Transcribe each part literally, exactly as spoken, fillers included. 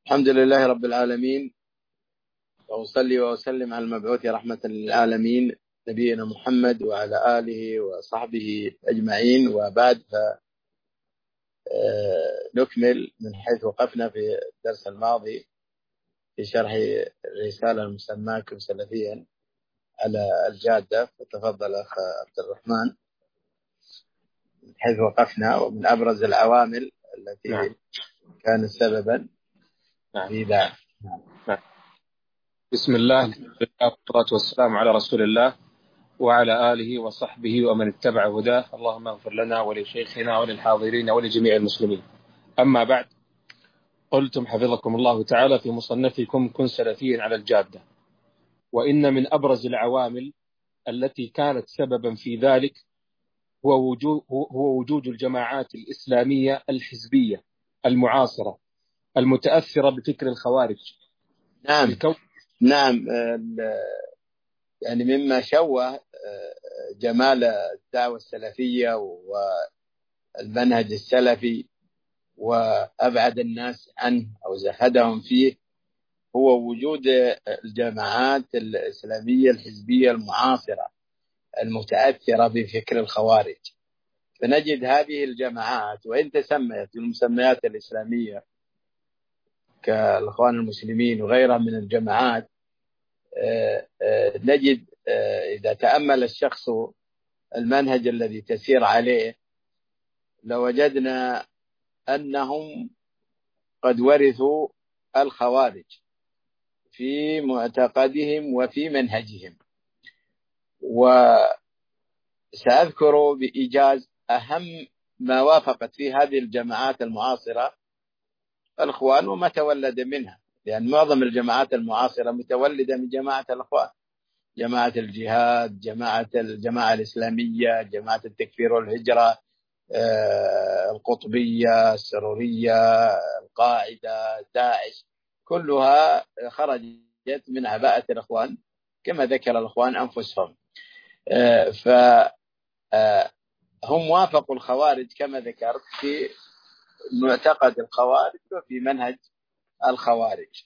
الحمد لله رب العالمين، وأصلي وأسلم على المبعوث رحمة للعالمين نبينا محمد وعلى آله وصحبه أجمعين. وبعد فنكمل من حيث وقفنا في الدرس الماضي في شرح الرسالة المسماة سلفيا على الجادة. فتفضل أخ عبد الرحمن من حيث وقفنا ومن أبرز العوامل التي نعم. كانت سببا نعم. في ذلك. نعم. بسم الله والصلاة والسلام على رسول الله وعلى آله وصحبه ومن اتبع هداه. اللهم اغفر لنا ولشيخنا وللحاضرين ولجميع المسلمين. أما بعد، قلتم حفظكم الله تعالى في مصنفكم كن سلفيا على الجادة، وإن من أبرز العوامل التي كانت سببا في ذلك هو وجود, هو وجود الجماعات الإسلامية الحزبية المعاصرة المتأثرة بفكر الخوارج. نعم نعم يعني مما شوه جمال الدعوة السلفية والمنهج السلفي وأبعد الناس عنه أو زهدهم فيه هو وجود الجماعات الإسلامية الحزبية المعاصرة المتأثرة بفكر الخوارج. فنجد هذه الجماعات وإن تسميت المسميات الإسلامية كالإخوان المسلمين وغيرها من الجماعات، نجد إذا تأمل الشخص المنهج الذي تسير عليه لوجدنا أنهم قد ورثوا الخوارج في معتقدهم وفي منهجهم. وسأذكر بإيجاز أهم ما وافقت في هذه الجماعات المعاصرة الإخوان وما تولد منها، لأن معظم الجماعات المعاصرة متولدة من جماعة الإخوان، جماعة الجهاد، جماعة الجماعة الإسلامية، جماعة التكفير والهجرة، القطبية، السرورية، القاعدة، داعش، كلها خرجت من عباءة الإخوان كما ذكر الإخوان أنفسهم. فهم وافقوا الخوارج كما ذكرت في معتقد الخوارج وفي منهج الخوارج.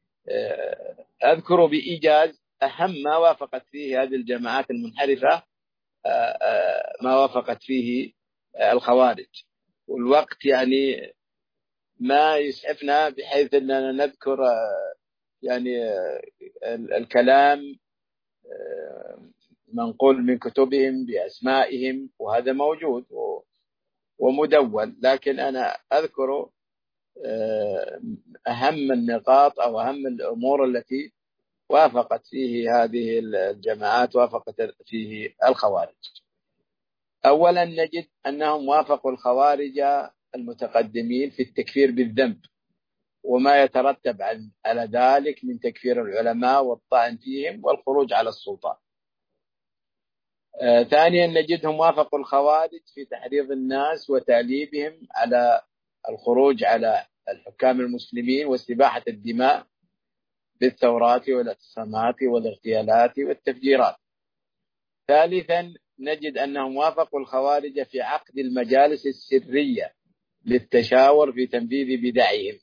أذكر بإيجاز أهم ما وافقت فيه هذه الجماعات المنحرفة، ما وافقت فيه الخوارج، والوقت يعني ما يسعفنا بحيث أننا نذكر يعني الكلام منقول من كتبهم بأسمائهم، وهذا موجود ومدون، لكن أنا أذكر أهم النقاط أو أهم الأمور التي وافقت فيه هذه الجماعات، وافقت فيه الخوارج. أولا نجد أنهم وافقوا الخوارج المتقدمين في التكفير بالذنب وما يترتب على ذلك من تكفير العلماء والطعن فيهم والخروج على السلطان. آه ثانيا نجدهم وافقوا الخوارج في تحريض الناس وتأليبهم على الخروج على الحكام المسلمين واستباحة الدماء بالثورات والاعتصامات والاغتيالات والتفجيرات. ثالثا نجد أنهم وافقوا الخوارج في عقد المجالس السرية للتشاور في تنفيذ بدعهم.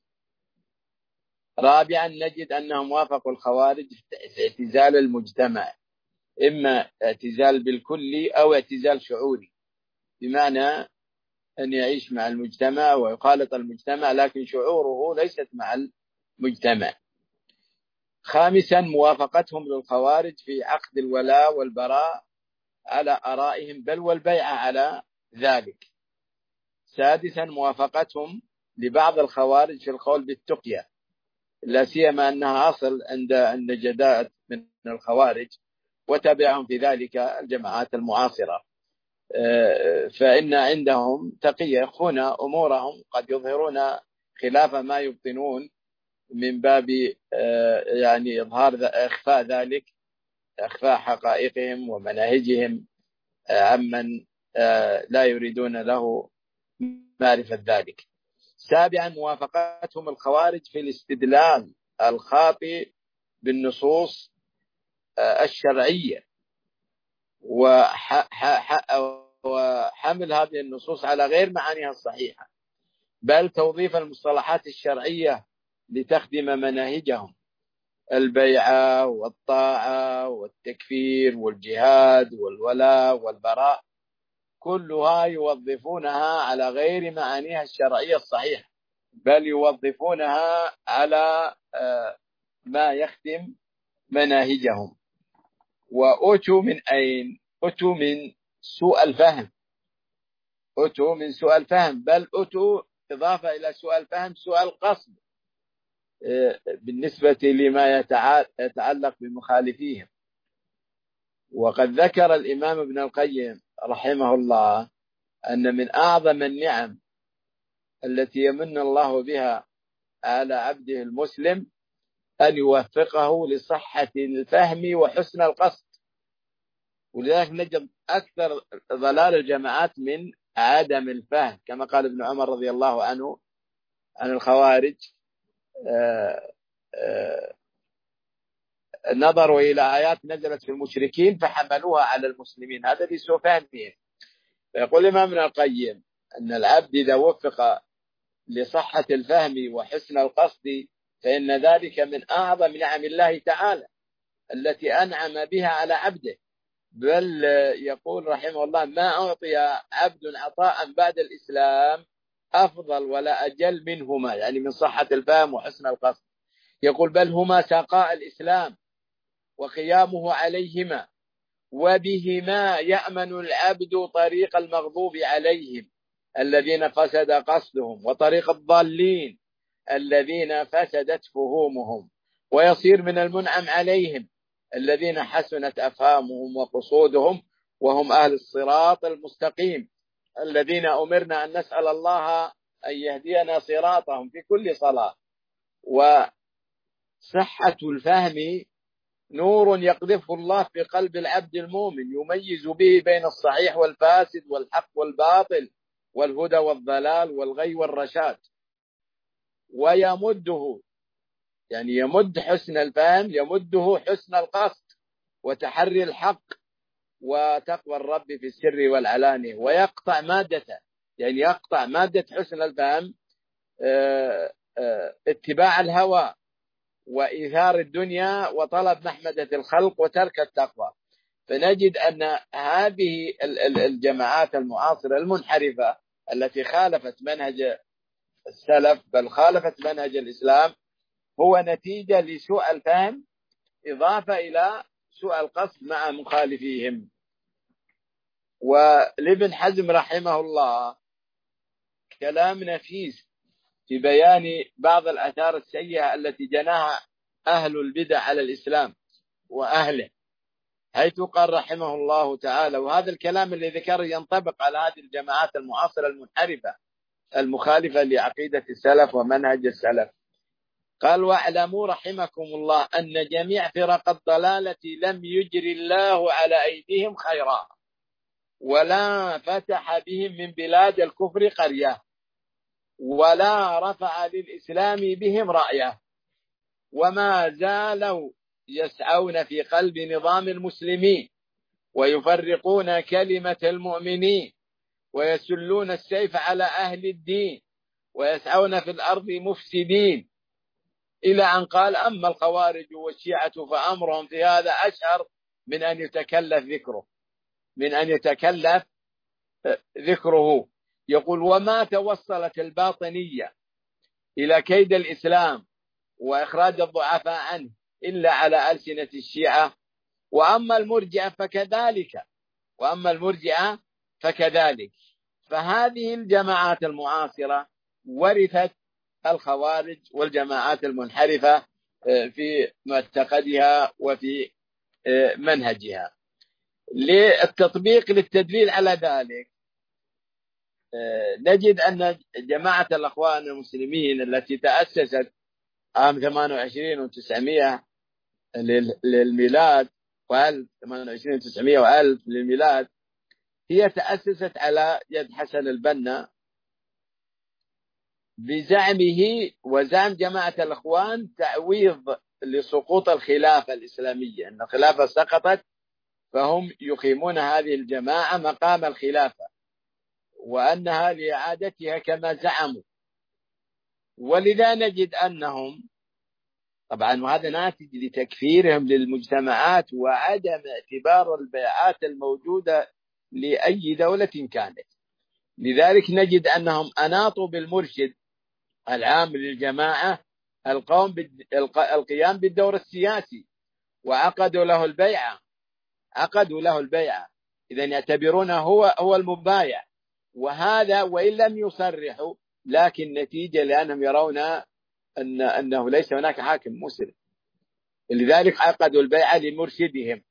رابعا نجد أنهم وافقوا الخوارج في اعتزال المجتمع، إما اعتزال بالكلي أو اعتزال شعوري، بمعنى أن يعيش مع المجتمع ويخالط المجتمع لكن شعوره ليست مع المجتمع. خامسا موافقتهم للخوارج في عقد الولاء والبراء على آرائهم بل والبيعة على ذلك. سادسا موافقتهم لبعض الخوارج في القول بالتقية، لا سيما أنها أصل عند النجدات من الخوارج وتبعهم في ذلك الجماعات المعاصرة، فإن عندهم تقية يخفون أمورهم، قد يظهرون خلاف ما يبطنون من باب يعني إظهار إخفاء ذلك، إخفاء حقائقهم ومناهجهم عمن لا يريدون له معرفة ذلك. سابعا موافقتهم الخوارج في الاستدلال الخاطئ بالنصوص الشرعية وحمل هذه النصوص على غير معانيها الصحيحة، بل توظيف المصطلحات الشرعية لتخدم مناهجهم: البيعة والطاعة والتكفير والجهاد والولاء والبراء، كلها يوظفونها على غير معانيها الشرعية الصحيحة، بل يوظفونها على ما يخدم مناهجهم. وأتوا من أين؟ أتوا من سوء الفهم، أتوا من سوء الفهم، بل أتوا إضافة إلى سوء الفهم سوء القصد بالنسبة لما يتعلق بمخالفيهم. وقد ذكر الإمام ابن القيم رحمه الله أن من أعظم النعم التي يمن الله بها على عبده المسلم أن يوفقه لصحة الفهم وحسن القصد. ولذلك نجد أكثر ضلال الجماعات من عدم الفهم، كما قال ابن عمر رضي الله عنه عن الخوارج: آآ آآ نظروا إلى آيات نزلت في المشركين فحملوها على المسلمين، هذا لسوء فهمهم. فيقول الإمام ابن القيم أن العبد إذا وفق لصحة الفهم وحسن القصد فإن ذلك من أعظم نعم الله تعالى التي أنعم بها على عبده. بل يقول رحمه الله: ما أعطي عبد عطاء بعد الإسلام أفضل ولا أجل منهما، يعني من صحة الفهم وحسن القصد. يقول: بل هما ساقاء الإسلام وقيامه عليهما، وبهما يأمن العبد طريق المغضوب عليهم الذين فسد قصدهم، وطريق الضالين الذين فسدت فهومهم، ويصير من المنعم عليهم الذين حسنت أفهامهم وقصودهم، وهم أهل الصراط المستقيم الذين أمرنا أن نسأل الله أن يهدينا صراطهم في كل صلاة. وصحة الفهم نور يقذفه الله في قلب العبد المؤمن يميز به بين الصحيح والفاسد والحق والباطل والهدى والضلال والغي والرشاد، ويمده، يعني يمد حسن الفهم، يمده حسن القصد وتحري الحق وتقوى الرب في السر والعلانية، ويقطع مادته، يعني يقطع مادة حسن الفهم اتباع الهوى وإيثار الدنيا وطلب محمدة الخلق وترك التقوى. فنجد أن هذه الجماعات المعاصرة المنحرفة التي خالفت منهج السلف بل خالفت منهج الإسلام هو نتيجة لسوء الفهم إضافة إلى سوء القصد مع مخالفيهم. ولابن حزم رحمه الله كلام نفيس في بيان بعض الآثار السيئة التي جناها أهل البدع على الإسلام وأهله، حيث قال رحمه الله تعالى، وهذا الكلام اللي ذكره ينطبق على هذه الجماعات المعاصرة المنحرفة المخالفة لعقيدة السلف ومنهج السلف، قال: واعلموا رحمكم الله أن جميع فرق الضلالة لم يجري الله على أيديهم خيرا، ولا فتح بهم من بلاد الكفر قرية، ولا رفع للإسلام بهم رأيه، وما زالوا يسعون في قلب نظام المسلمين ويفرقون كلمة المؤمنين ويسلون السيف على أهل الدين ويسعون في الأرض مفسدين، إلى أن قال: أما الخوارج والشيعة فأمرهم في هذا أشهر من أن يتكلف ذكره من أن يتكلف ذكره يقول: وما توصلت الباطنية إلى كيد الإسلام وإخراج الضعفاء عنه إلا على ألسنة الشيعة، وأما المرجئة فكذلك وأما المرجئة فكذلك. فهذه الجماعات المعاصرة ورثت الخوارج والجماعات المنحرفة في معتقدها وفي منهجها. للتطبيق للتدليل على ذلك نجد أن جماعة الأخوان المسلمين التي تأسست عام ثمانية وعشرين وتسعمائة للميلاد وألف ثمانية وعشرين وتسعمائة وألف للميلاد هي تأسست على يد حسن البنا بزعمه وزعم جماعة الأخوان تعويض لسقوط الخلافة الإسلامية، أن الخلافة سقطت فهم يقيمون هذه الجماعة مقام الخلافة وأنها لإعادتها كما زعموا. ولذا نجد أنهم طبعا، وهذا ناتج لتكفيرهم للمجتمعات وعدم اعتبار البيعات الموجودة لأي دولة كانت. لذلك نجد أنهم أناطوا بالمرشد العام للجماعة القوم القيام بالدور السياسي، وعقدوا له البيعة عقدوا له البيعة إذن يعتبرونه هو هو المبايع. وهذا وإن لم يصرحوا، لكن نتيجة لأنهم يرون أن أنه ليس هناك حاكم مسلم، لذلك عقدوا البيعة لمرشدهم،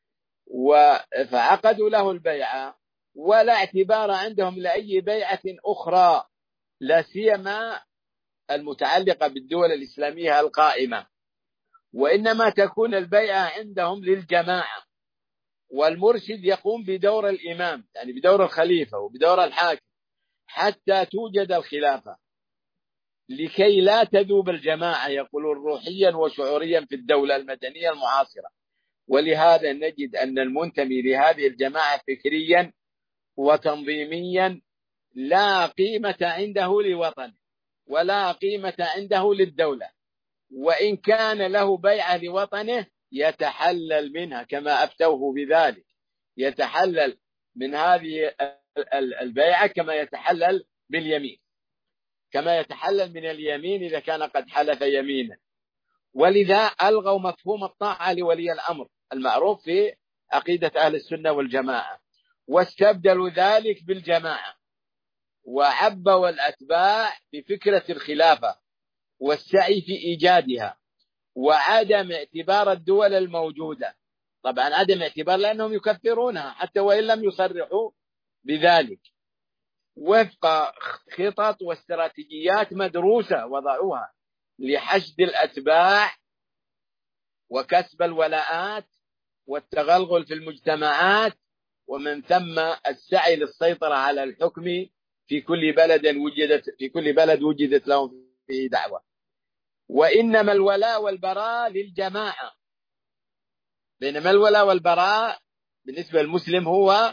فعقدوا له البيعة ولا اعتبار عندهم لأي بيعة أخرى، لا سيما المتعلقة بالدول الإسلامية القائمة، وإنما تكون البيعة عندهم للجماعة، والمرشد يقوم بدور الإمام، يعني بدور الخليفة وبدور الحاكم، حتى توجد الخلافة، لكي لا تذوب الجماعة يقولون روحيا وشعوريا في الدولة المدنية المعاصرة. ولهذا نجد أن المنتمي لهذه الجماعة فكريا وتنظيميا لا قيمة عنده لوطنه ولا قيمة عنده للدولة، وإن كان له بيعة لوطنه يتحلل منها كما أفتوه بذلك، يتحلل من هذه البيعة كما يتحلل باليمين، كما يتحلل من اليمين إذا كان قد حلف يمينا. ولذا ألغوا مفهوم الطاعة لولي الأمر المعروف في عقيدة أهل السنة والجماعة، واستبدلوا ذلك بالجماعة، وعبوا الأتباع بفكرة الخلافة والسعي في إيجادها، وعدم اعتبار الدول الموجودة. طبعا عدم اعتبار لأنهم يكفرونها حتى وإن لم يصرحوا بذلك، وفق خطط واستراتيجيات مدروسة وضعوها لحشد الأتباع وكسب الولاءات والتغلغل في المجتمعات، ومن ثم السعي للسيطرة على الحكم في كل بلد وجدت في كل بلد وجدت لهم فيه دعوة. وإنما الولاء والبراء للجماعة، بينما الولاء والبراء بالنسبة للمسلم هو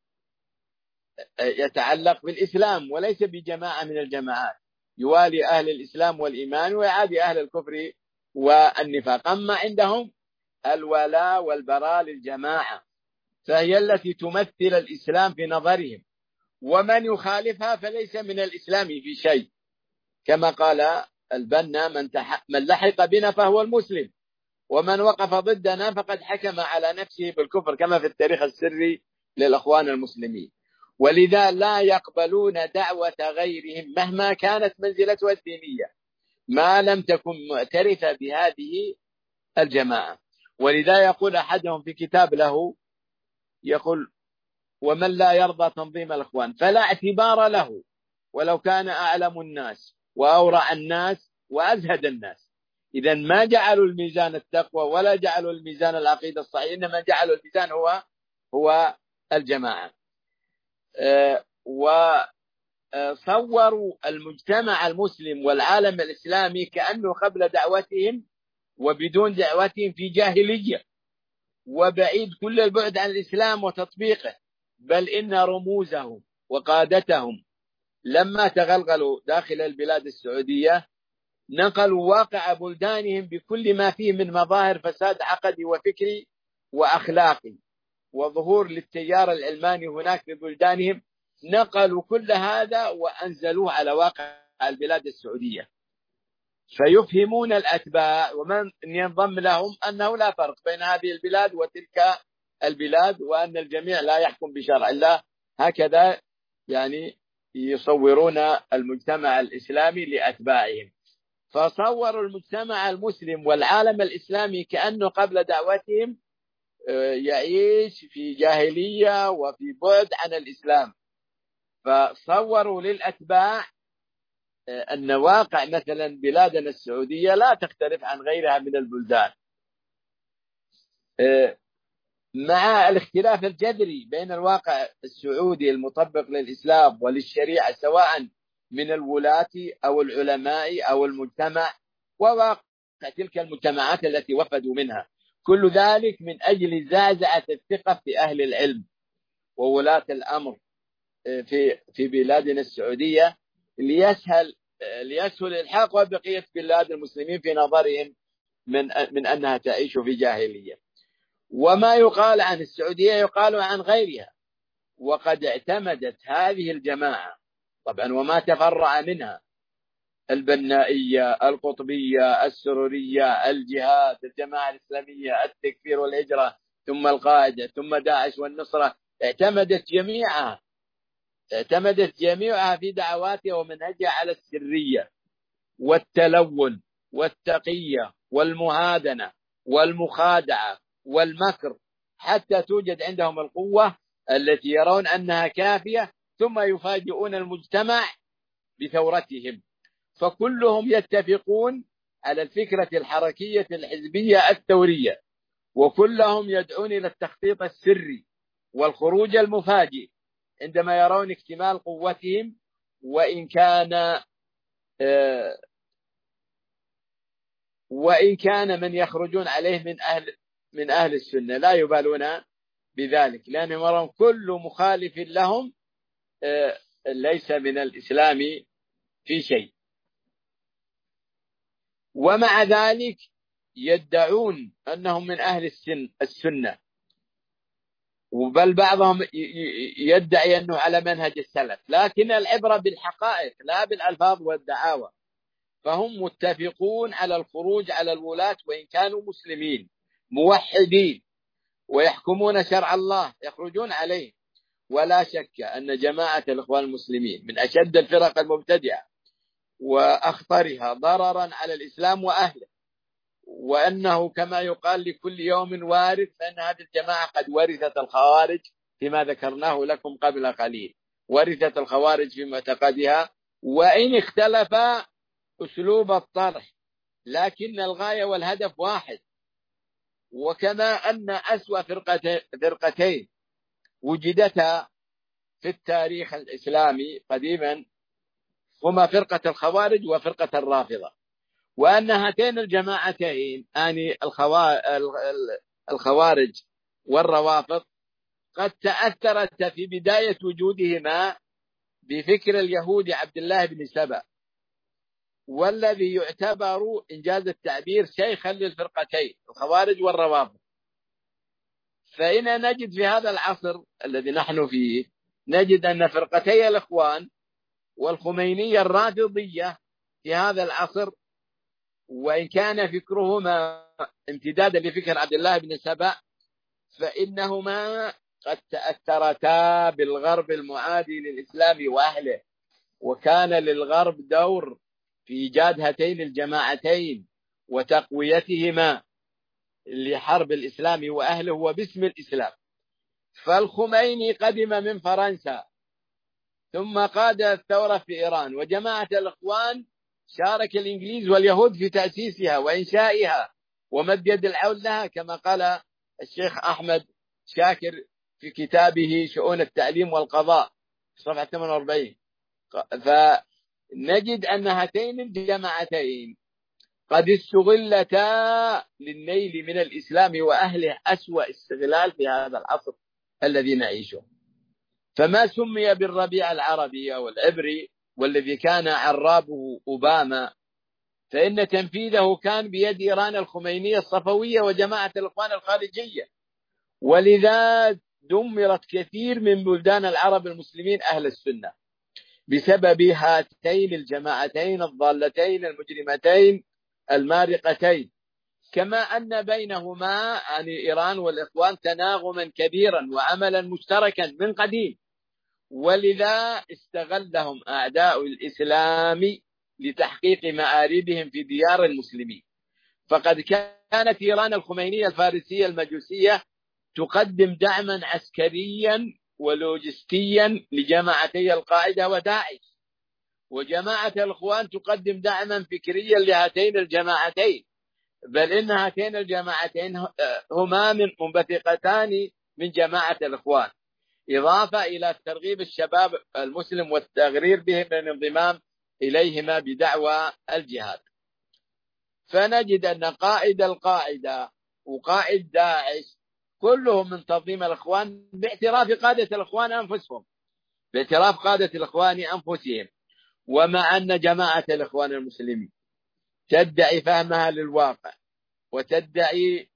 يتعلق بالإسلام وليس بجماعة من الجماعات، يوالي أهل الإسلام والإيمان ويعادي أهل الكفر والنفاق. أما عندهم الولاء والبراء للجماعة، فهي التي تمثل الإسلام في نظرهم، ومن يخالفها فليس من الإسلام في شيء، كما قال البنا من, من لحق بنا فهو المسلم، ومن وقف ضدنا فقد حكم على نفسه بالكفر، كما في التاريخ السري للأخوان المسلمين. ولذا لا يقبلون دعوة غيرهم مهما كانت منزلتها الدينية ما لم تكن معترفة بهذه الجماعة. ولذا يقول أحدهم في كتاب له، يقول: ومن لا يرضى تنظيم الأخوان فلا اعتبار له ولو كان أعلم الناس وأورع الناس وأزهد الناس. إذا ما جعلوا الميزان التقوى ولا جعلوا الميزان العقيدة الصحيح، إنما جعلوا الميزان هو هو الجماعة. أه وصوروا المجتمع المسلم والعالم الإسلامي كأنه قبل دعوتهم وبدون دعوتهم في جاهلية وبعيد كل البعد عن الإسلام وتطبيقه، بل إن رموزهم وقادتهم لما تغلغلوا داخل البلاد السعودية نقلوا واقع بلدانهم بكل ما فيه من مظاهر فساد عقدي وفكري وأخلاقي وظهور للتيار العلماني هناك في بلدانهم، نقلوا كل هذا وأنزلوه على واقع البلاد السعودية، فيفهمون الأتباع ومن ينضم لهم أنه لا فرق بين هذه البلاد وتلك البلاد، وأن الجميع لا يحكم بشرع الله. هكذا يعني يصورون المجتمع الإسلامي لأتباعهم، فصوروا المجتمع المسلم والعالم الإسلامي كأنه قبل دعوتهم يعيش في جاهلية وفي بعد عن الإسلام، فصوروا للأتباع أن واقع مثلا بلادنا السعودية لا تختلف عن غيرها من البلدان، مع الاختلاف الجذري بين الواقع السعودي المطبق للإسلام وللشريعة سواء من الولاة أو العلماء أو المجتمع وواقع تلك المجتمعات التي وفدوا منها، كل ذلك من أجل زعزعة الثقة في أهل العلم وولاة الأمر في في بلادنا السعودية، ليسهل ليسهل الحاقها بقية بلاد المسلمين في نظرهم من من أنها تعيش في جاهلية. وما يقال عن السعودية يقال عن غيرها، وقد اعتمدت هذه الجماعة طبعا وما تفرع منها البنائية، القطبية، السرورية، الجهاد، الجماعة الإسلامية، التكفير والهجرة، ثم القاعدة، ثم داعش والنصرة، اعتمدت جميعها اعتمدت جميعها في دعواتها ومنهجها على السرية والتلون والتقية والمهادنة والمخادعة والمكر، حتى توجد عندهم القوة التي يرون أنها كافية، ثم يفاجئون المجتمع بثورتهم. فكلهم يتفقون على الفكرة الحركية الحزبية الثورية، وكلهم يدعون إلى التخطيط السري والخروج المفاجئ عندما يرون اكتمال قوتهم، وإن كان آه وإن كان من يخرجون عليه من أهل من أهل السنة لا يبالون بذلك، لأنهم يرون كل مخالف لهم آه ليس من الإسلام في شيء. ومع ذلك يدعون أنهم من أهل السن السنة، وبل بعضهم يدعي أنه على منهج السلف، لكن العبرة بالحقائق لا بالألفاظ والدعاوى. فهم متفقون على الخروج على الولاة وإن كانوا مسلمين موحدين ويحكمون شرع الله، يخرجون عليه. ولا شك أن جماعة الإخوان المسلمين من أشد الفرق المبتدعة وأخطرها ضررا على الإسلام وأهله، وأنه كما يقال لكل يوم وارث، فإن هذه الجماعة قد ورثت الخوارج فيما ذكرناه لكم قبل قليل، ورثت الخوارج في معتقدها، وإن اختلف أسلوب الطرح لكن الغاية والهدف واحد. وكما أن أسوأ فرقتين وجدتا في التاريخ الإسلامي قديما هما فرقة الخوارج وفرقة الرافضة، وأن هاتين الجماعتين يعني الخوارج والروافض قد تأثرت في بداية وجودهما بفكر اليهودي عبد الله بن سبأ، والذي يعتبر إنجاز التعبير شيخا للفرقتين الخوارج والروافض. فإن نجد في هذا العصر الذي نحن فيه نجد أن فرقتي الإخوان والخمينية الرافضية في هذا العصر، وإن كان فكرهما امتدادا لفكر عبد الله بن سبأ، فإنهما قد تأثرتا بالغرب المعادي للإسلام وأهله، وكان للغرب دور في إيجاد هاتين الجماعتين وتقويتهما لحرب الإسلام وأهله وباسم الإسلام. فالخميني قدم من فرنسا ثم قاد الثورة في إيران، وجماعة الإخوان شارك الإنجليز واليهود في تأسيسها وإنشائها ومد يد العون لها، كما قال الشيخ أحمد شاكر في كتابه شؤون التعليم والقضاء صفحة ثمانية وأربعين. فنجد أن هاتين الجماعتين قد استغلتا للنيل من الإسلام وأهله أسوأ استغلال في هذا العصر الذي نعيشه. فما سمي بالربيع العربي أو العبري والذي كان عرابه أوباما، فإن تنفيذه كان بيد إيران الخمينية الصفوية وجماعة الإخوان الخارجية، ولذا دمرت كثير من بلدان العرب المسلمين أهل السنة بسبب هاتين الجماعتين الضالتين المجرمتين المارقتين. كما أن بينهما يعني إيران والإخوان تناغما كبيرا وعملا مشتركا من قديم، ولذا استغلهم أعداء الإسلام لتحقيق مآربهم في ديار المسلمين. فقد كانت إيران الخمينية الفارسية المجوسية تقدم دعما عسكريا ولوجستيا لجماعتي القاعدة وداعش، وجماعة الإخوان تقدم دعما فكريا لهاتين الجماعتين، بل إن هاتين الجماعتين هما من منبثقتان من جماعة الإخوان، إضافة إلى ترغيب الشباب المسلم والتغرير بهم للانضمام إليهما بدعوى الجهاد. فنجد أن قائد القاعدة وقائد داعش كلهم من تنظيم الإخوان باعتراف قادة الإخوان أنفسهم باعتراف قادة الإخوان أنفسهم ومع أن جماعة الإخوان المسلمين تدعي فهمها للواقع وتدعي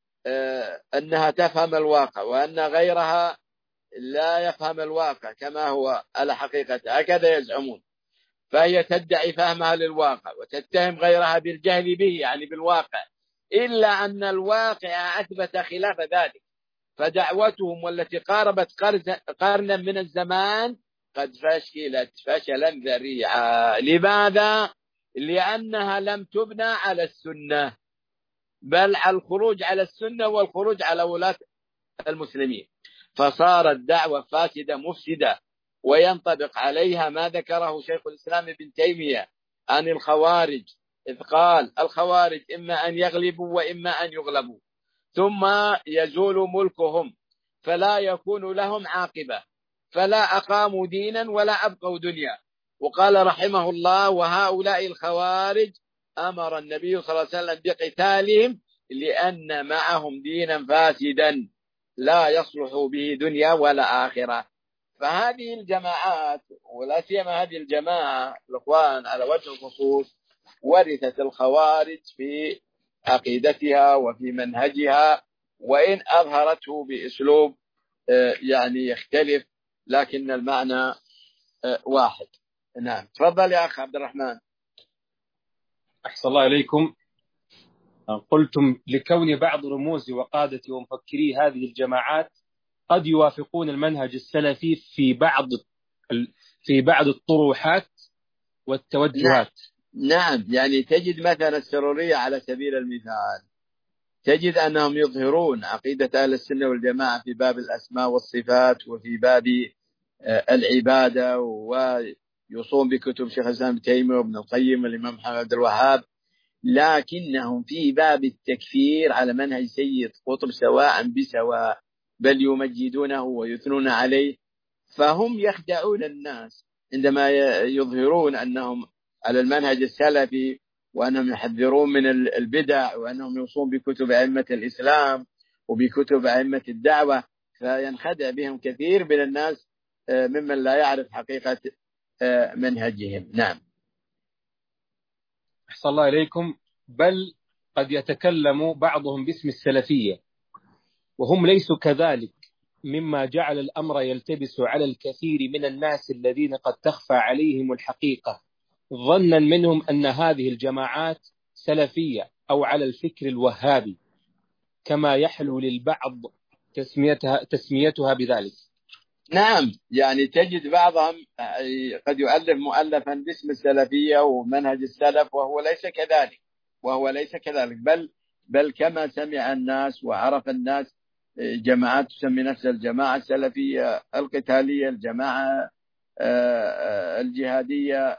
أنها تفهم الواقع وأن غيرها لا يفهم الواقع كما هو على حقيقته، هكذا يزعمون. فهي تدعي فهمها للواقع وتتهم غيرها بالجهل به، يعني بالواقع، إلا أن الواقع أثبت خلاف ذلك. فدعوتهم والتي قاربت قرنا من الزمان قد فشلت فشلا ذريعا. لماذا؟ لأنها لم تبنى على السنة، بل على الخروج على السنة والخروج على ولاة المسلمين، فصارت دعوة فاسدة مفسدة. وينطبق عليها ما ذكره شيخ الإسلام ابن تيمية عن الخوارج، إذ قال: الخوارج إما أن يغلبوا وإما أن يغلبوا، ثم يزول ملكهم فلا يكون لهم عاقبة، فلا أقاموا دينا ولا أبقوا دنيا. وقال رحمه الله: وهؤلاء الخوارج أمر النبي صلى الله عليه وسلم بقتالهم لأن معهم دينا فاسدا لا يصلح به دنيا ولا آخرة. فهذه الجماعات ولا سيما هذه الجماعة الإخوان على وجه الخصوص ورثت الخوارج في عقيدتها وفي منهجها، وإن أظهرته بأسلوب يعني يختلف، لكن المعنى واحد. نعم، تفضل يا أخ عبد الرحمن. أحسن الله إليكم. قلتم لكون بعض رموز وقادة ومفكري هذه الجماعات قد يوافقون المنهج السلفي في بعض في بعض الطروحات والتوجهات. نعم, نعم يعني تجد مثلا السرورية على سبيل المثال، تجد أنهم يظهرون عقيدة أهل السنة والجماعة في باب الأسماء والصفات وفي باب العبادة، ويصوم بكتب شيخ الإسلام ابن تيمية وابن القيم والإمام محمد عبد الوهاب، لكنهم في باب التكفير على منهج سيد قطب سواء بسواء، بل يمجدونه ويثنون عليه. فهم يخدعون الناس عندما يظهرون أنهم على المنهج السلفي وأنهم يحذرون من البدع وأنهم يوصون بكتب أئمة الإسلام وبكتب أئمة الدعوة، فينخدع بهم كثير من الناس ممن لا يعرف حقيقة منهجهم. نعم. أحسن الله إليكم. بل قد يتكلم بعضهم باسم السلفية وهم ليسوا كذلك، مما جعل الأمر يلتبس على الكثير من الناس الذين قد تخفى عليهم الحقيقة، ظنا منهم أن هذه الجماعات سلفية أو على الفكر الوهابي، كما يحلو للبعض تسميتها, تسميتها بذلك. نعم, يعني تجد بعضهم قد يؤلف مؤلفا باسم السلفية ومنهج السلف وهو ليس كذلك وهو ليس كذلك بل بل كما سمع الناس وعرف الناس جماعات تسمي نفسها الجماعة السلفية القتالية، الجماعة الجهادية،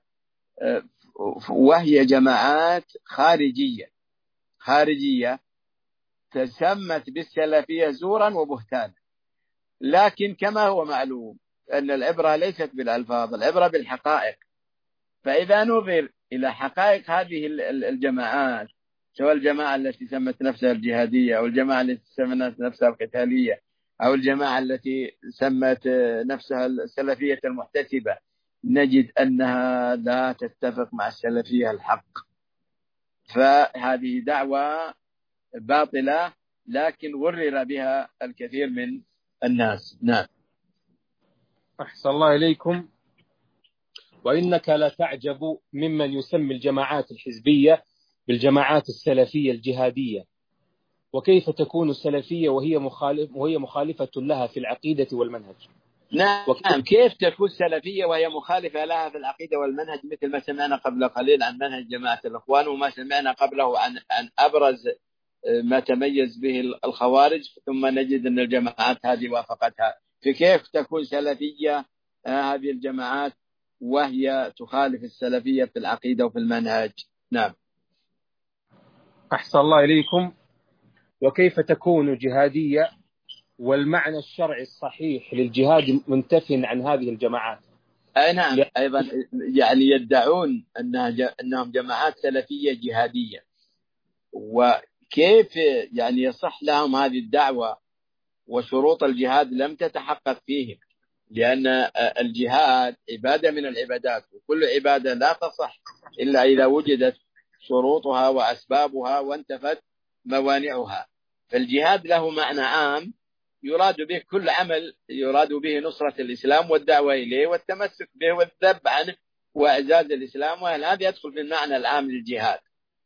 وهي جماعات خارجية خارجية تسمت بالسلفية زورا وبهتانا. لكن كما هو معلوم أن العبرة ليست بالألفاظ، العبرة بالحقائق. فإذا نظر إلى حقائق هذه الجماعات، سواء الجماعة التي سمت نفسها الجهادية أو الجماعة التي سمت نفسها القتالية أو الجماعة التي سمت نفسها السلفية المحتسبة، نجد أنها لا تتفق مع السلفية الحق. فهذه دعوة باطلة لكن غرر بها الكثير من الناس. نعم. أحسن الله إليكم. وإنك لا تعجب ممن يسمي الجماعات الحزبية بالجماعات السلفية الجهادية، وكيف تكون السلفية وهي مخالف وهي مخالفة لها في العقيدة والمنهج. نعم, كيف تكون سلفية وهي مخالفة لها في العقيدة والمنهج، مثل ما سمعنا قبل قليل عن منهج جماعة الإخوان، وما سمعنا قبله عن عن أبرز ما تميز به الخوارج، ثم نجد أن الجماعات هذه وافقتها. فكيف تكون سلفية هذه الجماعات وهي تخالف السلفية في العقيدة وفي المنهج؟ نعم. أحسن الله إليكم. وكيف تكون جهادية والمعنى الشرعي الصحيح للجهاد منتفٍ عن هذه الجماعات؟ أي نعم, أيضا يعني يدعون أنها أنهم جماعات سلفية جهادية، وكيف يعني يصح لهم هذه الدعوة وشروط الجهاد لم تتحقق فيهم؟ لأن الجهاد عبادة من العبادات، وكل عبادة لا تصح إلا إذا وجدت شروطها وأسبابها وانتفت موانعها. فالجهاد له معنى عام يراد به كل عمل يراد به نصرة الإسلام والدعوة إليه والتمسك به والذب عنه وإعزاز الإسلام، وهذا يدخل في المعنى العام للجهاد.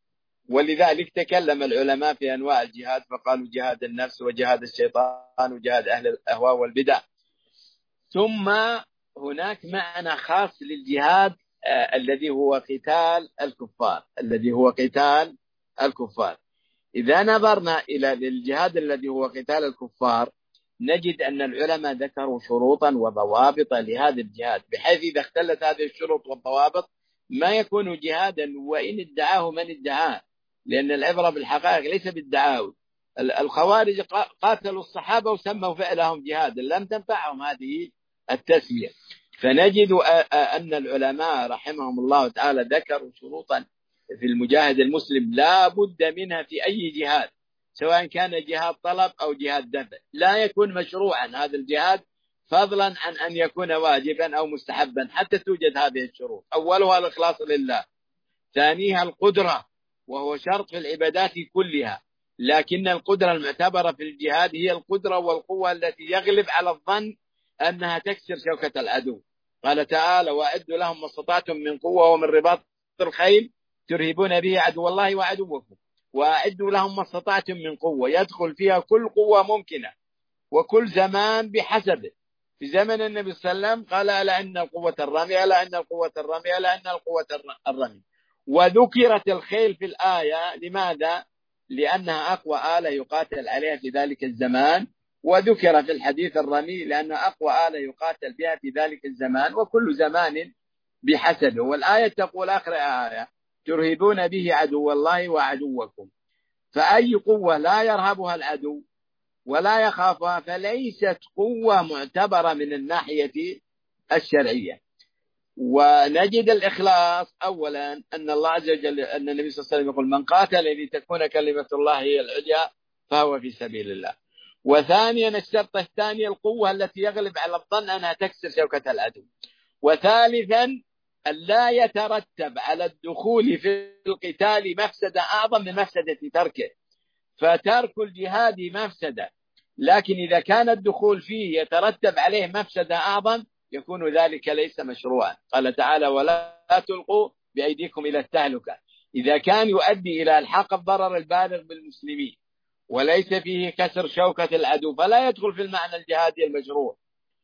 ولذلك تكلم العلماء في أنواع الجهاد فقالوا جهاد النفس وجهاد الشيطان وجهاد أهل الأهواء والبدع. ثم هناك معنى خاص للجهاد آه الذي هو قتال الكفار الذي هو قتال الكفار. إذا نظرنا إلى الجهاد الذي هو قتال الكفار نجد أن العلماء ذكروا شروطا وضوابط لهذا الجهاد، بحيث إذا اختلت هذه الشروط والضوابط ما يكون جهادا وإن ادعاه من ادعاه، لأن العبرة بالحقائق ليس بالدعاوي. الخوارج قاتلوا الصحابة وسموا فعلهم جهادا، لم تنفعهم هذه التسمية. فنجد أن العلماء رحمهم الله تعالى ذكروا شروطا في المجاهد المسلم لا بد منها في أي جهاد، سواء كان جهاد طلب أو جهاد دفع، لا يكون مشروعا هذا الجهاد فضلا عن أن يكون واجبا أو مستحبا حتى توجد هذه الشروط. أولها الإخلاص لله، ثانيها القدرة وهو شرط في العبادات كلها، لكن القدرة المعتبرة في الجهاد هي القدرة والقوة التي يغلب على الظن أنها تكسر شوكة العدو. قال تعالى وأعدوا لهم ما استطعتم من قوة ومن رباط الخيل ترهبون به عدو الله وعدوكم وأعدوا لهم ما استطعتم من قوة، يدخل فيها كل قوة ممكنة وكل زمان بحسبه. في زمن النبي صلى الله عليه وسلم قال ألا إن القوة الرمي ألا إن القوة الرمي ألا إن القوة الرمي. وذكرت الخيل في الآية لماذا؟ لأنها أقوى آلة يقاتل عليها في ذلك الزمان، وذكر في الحديث الرمي لأنها أقوى آلة يقاتل بها في ذلك الزمان، وكل زمان بحسبه. والآية تقول آخر آية ترهبون به عدو الله وعدوكم، فأي قوة لا يرهبها العدو ولا يخافها فليست قوة معتبرة من الناحية الشرعية. ونجد الإخلاص أولا أن الله عز وجل أن النبي صلى الله عليه وسلم يقول من قاتل لتكون كلمة الله هي العليا فهو في سبيل الله. وثانيا الشرط الثاني القوة التي يغلب على الظن أنها تكسر شوكة العدو. وثالثا أن لا يترتب على الدخول في القتال مفسدة أعظم من مفسدة تركه، فترك الجهاد مفسدة، لكن إذا كان الدخول فيه يترتب عليه مفسدة أعظم يكون ذلك ليس مشروعا. قال تعالى ولا تلقوا بأيديكم إلى التهلكة. إذا كان يؤدي إلى الحاق الضرر البالغ بالمسلمين وليس فيه كسر شوكة العدو فلا يدخل في المعنى الجهادي المشروع.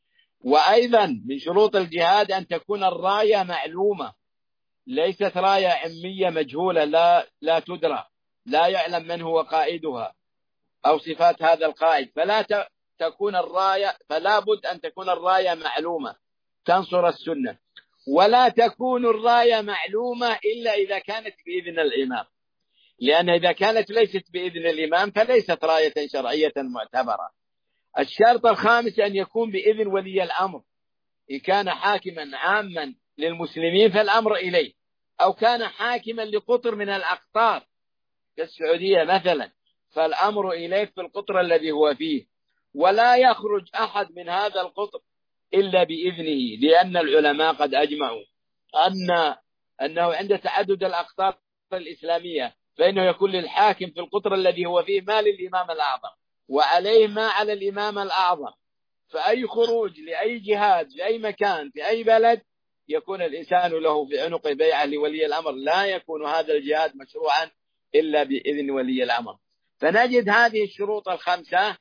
وأيضا من شروط الجهاد أن تكون الراية معلومة، ليست راية عمية مجهولة لا لا تدرى، لا يعلم من هو قائدها أو صفات هذا القائد، فلا تكون الراية فلا بد أن تكون الراية معلومة تنصر السنة. ولا تكون الراية معلومة إلا إذا كانت بإذن الإمام، لأن إذا كانت ليست بإذن الإمام فليست راية شرعية معتبرة. الشرط الخامس أن يكون بإذن ولي الأمر، إن كان حاكما عاما للمسلمين فالأمر إليه، أو كان حاكما لقطر من الأقطار كالسعودية مثلا فالأمر إليه في القطر الذي هو فيه. ولا يخرج أحد من هذا القطر إلا بإذنه، لأن العلماء قد أجمعوا أن أنه عند تعدد الأقطار الإسلامية فإنه يكون للحاكم في القطر الذي هو فيه ما للإمام الأعظم وعليه ما على الإمام الأعظم. فأي خروج لأي جهاد لأي مكان في أي بلد يكون الإنسان له في عنق بيعة لولي الأمر، لا يكون هذا الجهاد مشروعا إلا بإذن ولي الأمر. فنجد هذه الشروط الخمسة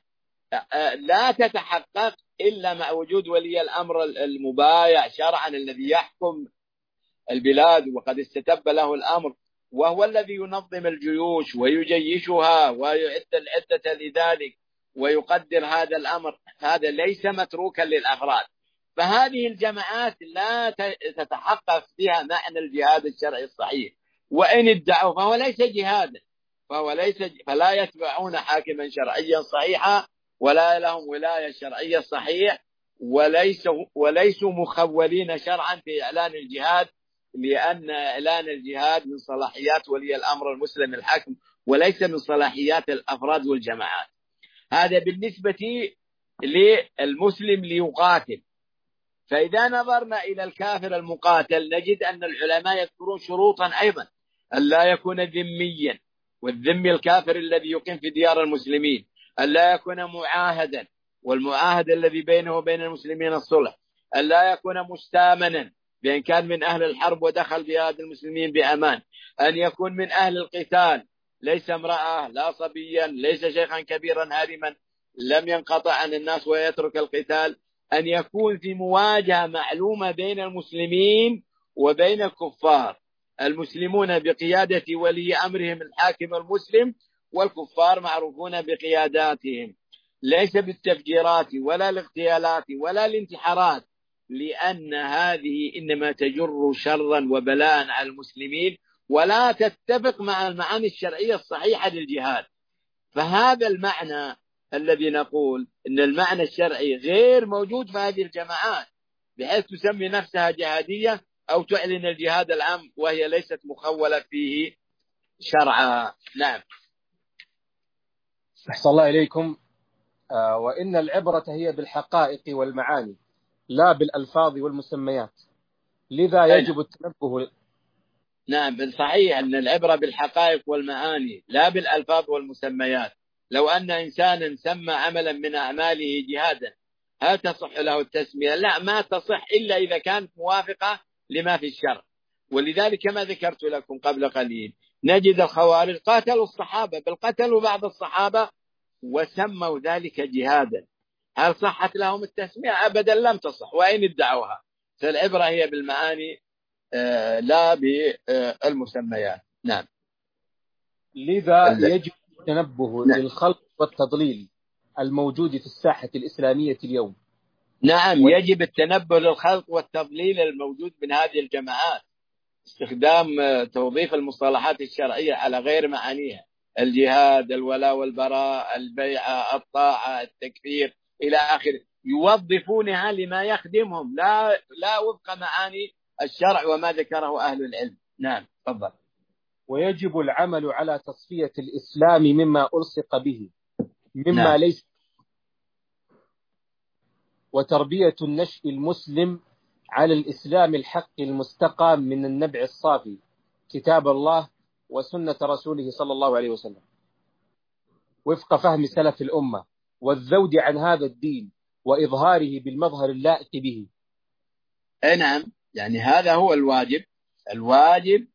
لا تتحقق إلا مع وجود ولي الأمر المبايع شرعا الذي يحكم البلاد وقد استتب له الأمر، وهو الذي ينظم الجيوش ويجيشها ويعد العدة لذلك ويقدر هذا الأمر. هذا ليس متروكا للأفراد. فهذه الجماعات لا تتحقق فيها معنى الجهاد الشرعي الصحيح، وإن ادعوا فهو ليس جهادا، فهو ليس فلا يتبعون حاكما شرعيا صحيحا ولا لهم ولاية شرعية صحيح، وليسوا وليسوا مخولين شرعا في إعلان الجهاد، لأن إعلان الجهاد من صلاحيات ولي الأمر المسلم الحاكم وليس من صلاحيات الأفراد والجماعات. هذا بالنسبة للمسلم ليقاتل. فإذا نظرنا إلى الكافر المقاتل نجد أن العلماء يذكرون شروطا أيضا: أن لا يكون ذميا، والذمي الكافر الذي يقيم في ديار المسلمين، أن لا يكون معاهدا، والمعاهد الذي بينه وبين المسلمين الصلح، أن لا يكون مستامنا بأن كان من أهل الحرب ودخل بلاد المسلمين بأمان، أن يكون من أهل القتال، ليس امرأة لا صبيا ليس شيخا كبيرا هارما لم ينقطع عن الناس ويترك القتال، أن يكون في مواجهة معلومة بين المسلمين وبين الكفار، المسلمون بقيادة ولي أمرهم الحاكم المسلم، والكفار معروفون بقياداتهم، ليس بالتفجيرات ولا الاغتيالات ولا الانتحارات، لأن هذه إنما تجر شرا وبلاء على المسلمين ولا تتفق مع المعاني الشرعية الصحيحة للجهاد. فهذا المعنى الذي نقول إن المعنى الشرعي غير موجود في هذه الجماعات، بحيث تسمي نفسها جهادية أو تعلن الجهاد العام وهي ليست مخولة فيه شرعا. نعم. أحسن الله إليكم. آه وإن العبرة هي بالحقائق والمعاني لا بالألفاظ والمسميات، لذا يجب التنبه. نعم، صحيح أن العبرة بالحقائق والمعاني لا بالألفاظ والمسميات. لو أن إنسانا سمى عملا من أعماله جهادا هل تصح له التسمية؟ لا، ما تصح إلا إذا كانت موافقة لما في الشرع. ولذلك كما ذكرت لكم قبل قليل نجد الخوارج قاتلوا الصحابة، بل قتلوا بعض الصحابة وسموا ذلك جهادا. هل صحت لهم التسمية؟ أبدا لم تصح، وإن ادعوها. فالعبرة هي بالمعاني آه لا بالمسميات. نعم. لذا يجب التنبه نعم. للخلط والتضليل الموجود في الساحة الإسلامية اليوم. نعم، و... يجب التنبه للخلط والتضليل الموجود من هذه الجماعات، استخدام توظيف المصطلحات الشرعية على غير معانيها: الجهاد، الولاء والبراء، البيعة، الطاعة، التكفير إلى آخره، يوظفونها لما يخدمهم لا لا وفق معاني الشرع وما ذكره أهل العلم. نعم، تفضل. ويجب العمل على تصفية الإسلام مما ألصق به مما نعم. ليس، وتربية النشء المسلم على الإسلام الحق المستقام من النبع الصافي، كتاب الله وسنة رسوله صلى الله عليه وسلم، وفق فهم سلف الأمة، والذود عن هذا الدين وإظهاره بالمظهر اللائق به. نعم، يعني هذا هو الواجب. الواجب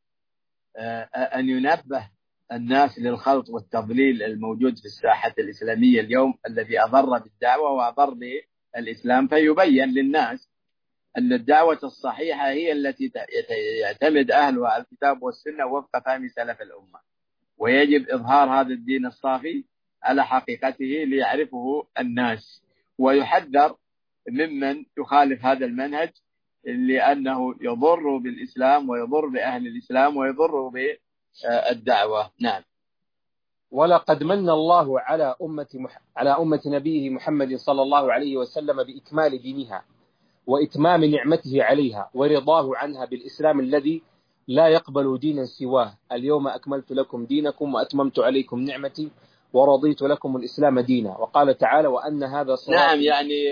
أن ينبه الناس للخلط والتضليل الموجود في الساحة الإسلامية اليوم الذي أضر بالدعوة وأضر بالإسلام، فيبين للناس أن الدعوة الصحيحة هي التي يعتمد أهلها على الكتاب والسنة وفق فهم سلف الأمة، ويجب إظهار هذا الدين الصافي على حقيقته ليعرفه الناس، ويحذر ممن يخالف هذا المنهج لأنه يضر بالإسلام ويضر بأهل الإسلام ويضر بالدعوة. نعم. ولقد من الله على أمة مح... على أمة نبيه محمد صلى الله عليه وسلم بإكمال دينها وإتمام نعمته عليها ورضاه عنها بالإسلام الذي لا يقبل دينا سواه. اليوم أكملت لكم دينكم وأتممت عليكم نعمتي ورضيت لكم الإسلام دينا. وقال تعالى: وأن هذا صراط. نعم، يعني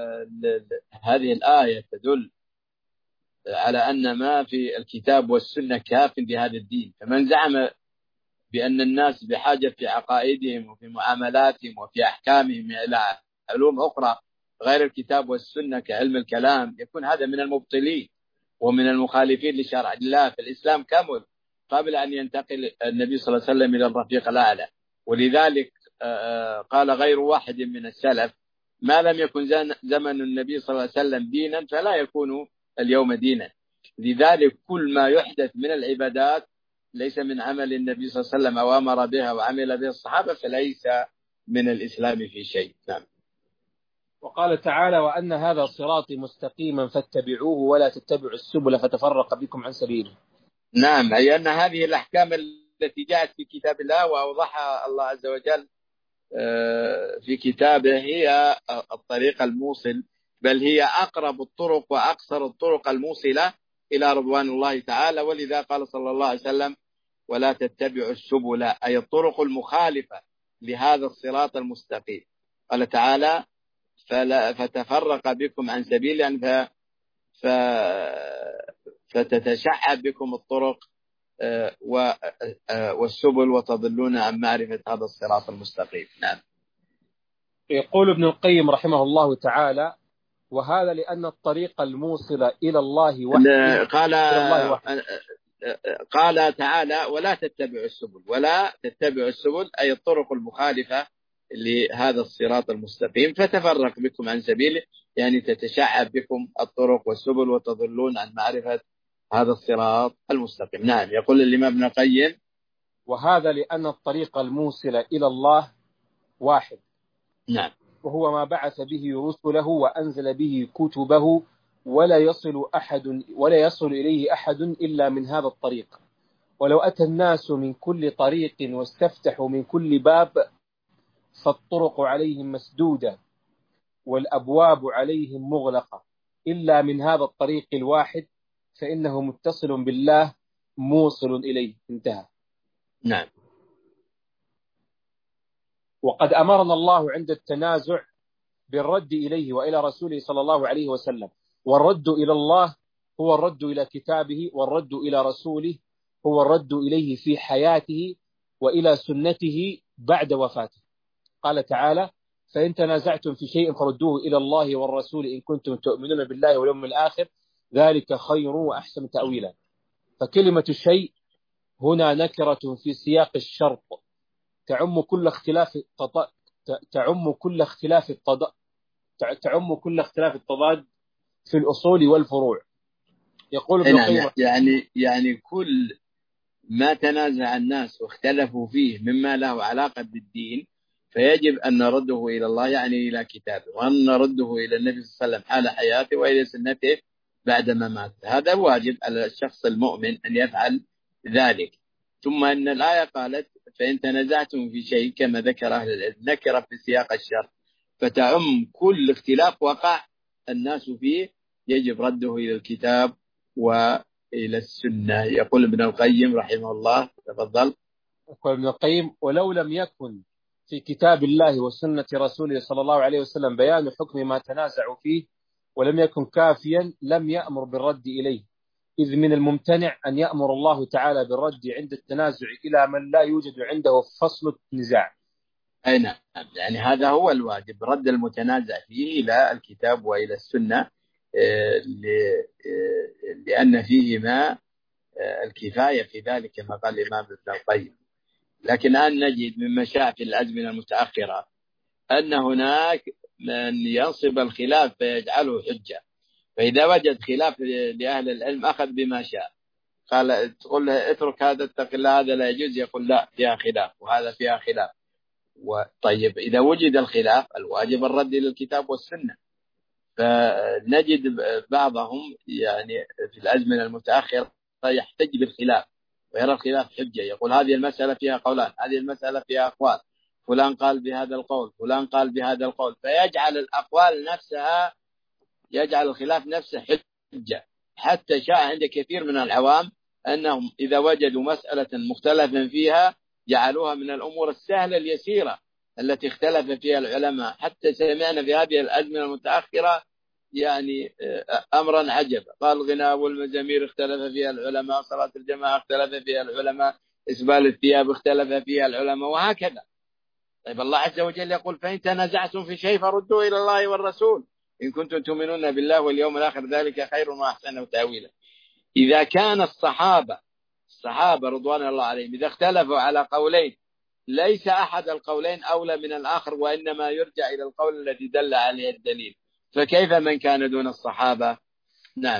هذه الآية تدل على أن ما في الكتاب والسنة كاف بهذا الدين. فمن زعم بأن الناس بحاجة في عقائدهم وفي معاملاتهم وفي أحكامهم إلى علوم أخرى غير الكتاب والسنة كعلم الكلام يكون هذا من المبطلين ومن المخالفين لشرع الله. في الإسلام كمل قبل أن ينتقل النبي صلى الله عليه وسلم إلى الرفيق الأعلى. ولذلك قال غير واحد من السلف: ما لم يكن زمن النبي صلى الله عليه وسلم دينا فلا يكون اليوم دينا. لذلك كل ما يحدث من العبادات ليس من عمل النبي صلى الله عليه وسلم أو أمر بها وعمل بها الصحابة فليس من الإسلام في شيء. نعم. وقال تعالى: وأن هذا صراطي مستقيما فاتبعوه ولا تتبعوا السبل فتفرق بكم عن سبيله. نعم، أي أن هذه الأحكام التي جاءت في كتاب الله وأوضحها الله عز وجل في كتابه هي الطريق الموصل، بل هي أقرب الطرق وأقصر الطرق الموصلة إلى رضوان الله تعالى. ولذا قال صلى الله عليه وسلم: ولا تتبعوا السبل، أي الطرق المخالفة لهذا الصراط المستقيم. قال تعالى: فلا فتفرق بكم عن سبيل يعني ف ف فتتشعب بكم الطرق والسبل وتضلون عن معرفة هذا الصراط المستقيم. نعم. يقول ابن القيم رحمه الله تعالى: وهذا لأن الطريق الموصل إلى الله وحده قال إلى الله وحده. قال تعالى: ولا تتبعوا السبل. ولا تتبعوا السبل أي الطرق المخالفة لهذا الصراط المستقيم، فتفرق بكم عن سبيله، يعني تتشعب بكم الطرق والسبل وتضلون عن معرفة هذا الصراط المستقيم. نعم. يقول الإمام ابن القيم: وهذا لأن الطريق الموصل إلى الله واحد. نعم. وهو ما بعث به رسله وأنزل به كتبه، ولا يصل أحد ولا يصل إليه أحد إلا من هذا الطريق. ولو أتى الناس من كل طريق واستفتحوا من كل باب فالطرق عليهم مسدودة والأبواب عليهم مغلقة إلا من هذا الطريق الواحد، فإنه متصل بالله موصل إليه. انتهى. نعم. وقد أمرنا الله عند التنازع بالرد إليه وإلى رسوله صلى الله عليه وسلم. والرد إلى الله هو الرد إلى كتابه، والرد إلى رسوله هو الرد إليه في حياته وإلى سنته بعد وفاته. قال تعالى: فإن تنازعتم في شيء فردوه إلى الله والرسول إن كنتم تؤمنون بالله واليوم الآخر ذلك خير وأحسن تأويلا. فكلمة الشيء هنا نكرة في سياق الشرط تعم كل اختلاف التضاد تعم كل اختلاف التضاد تعم كل اختلاف التضاد في الأصول والفروع. يقول ابن القيم: يعني يعني كل ما تنازع الناس واختلفوا فيه مما له علاقة بالدين فيجب أن نرده إلى الله، يعني إلى كتابه، وأن نرده إلى النبي صلى الله عليه وسلم حال حياته وإلى سنته بعدما مات. هذا واجب على الشخص المؤمن أن يفعل ذلك. ثم أن الآية قالت: فإن تنازعتم في شيء، كما ذكر أهل العلم، نكرة في سياق الشرط فتعم كل اختلاف وقع الناس فيه، يجب رده إلى الكتاب وإلى السنة. يقول ابن القيم رحمه الله. تفضل. يقول ابن القيم: ولو لم يكن في كتاب الله وسنة رسوله صلى الله عليه وسلم بيان حكم ما تنازعوا فيه ولم يكن كافيا لم يأمر بالرد إليه، إذ من الممتنع أن يأمر الله تعالى بالرد عند التنازع إلى من لا يوجد عنده فصل النزاع. أي نعم. يعني هذا هو الواجب، رد المتنازع فيه إلى الكتاب وإلى السنة، لأن فيهما الكفاية في ذلك كما قال الإمام ابن القيم. لكن الآن نجد من مشاكل الأزمنة المتأخرة أن هناك من ينصب الخلاف فيجعله حجة، فإذا وجد خلاف لأهل العلم أخذ بما شاء. قال تقول له اترك هذا اتق الله هذا لا يجوز، يقول لا فيها خلاف وهذا فيها خلاف. طيب إذا وجد الخلاف الواجب الرد إلى الكتاب والسنة. فنجد بعضهم يعني في الأزمنة المتأخرة يحتج بالخلاف ويرى الخلاف حجة، يقول هذه المسألة فيها قولان، هذه المسألة فيها أقوال، فلان قال بهذا القول، فلان قال بهذا القول، فيجعل الأقوال نفسها يجعل الخلاف نفسه حجة. حتى شاء عند كثير من العوام أنهم إذا وجدوا مسألة مختلفا فيها جعلوها من الأمور السهلة اليسيرة التي اختلف فيها العلماء. حتى سمعنا في هذه الأزمنة المتأخرة يعني أمرا عجبا، قال الغناء والمزامير اختلف فيها العلماء، صلاة الجماعة اختلف فيها العلماء، إسبال الثياب اختلف فيها العلماء، وهكذا. طيب الله عز وجل يقول: فإن تنازعتم في شيء فردوا إلى الله والرسول إن كنتم تؤمنون بالله واليوم الآخر ذلك خير وأحسن تأويلا. إذا كان الصحابة الصحابة رضوان الله عليهم إذا اختلفوا على قولين ليس أحد القولين أولى من الآخر، وإنما يرجع إلى القول الذي دل عليه الدليل، فكيف من كان دون الصحابة؟ نعم.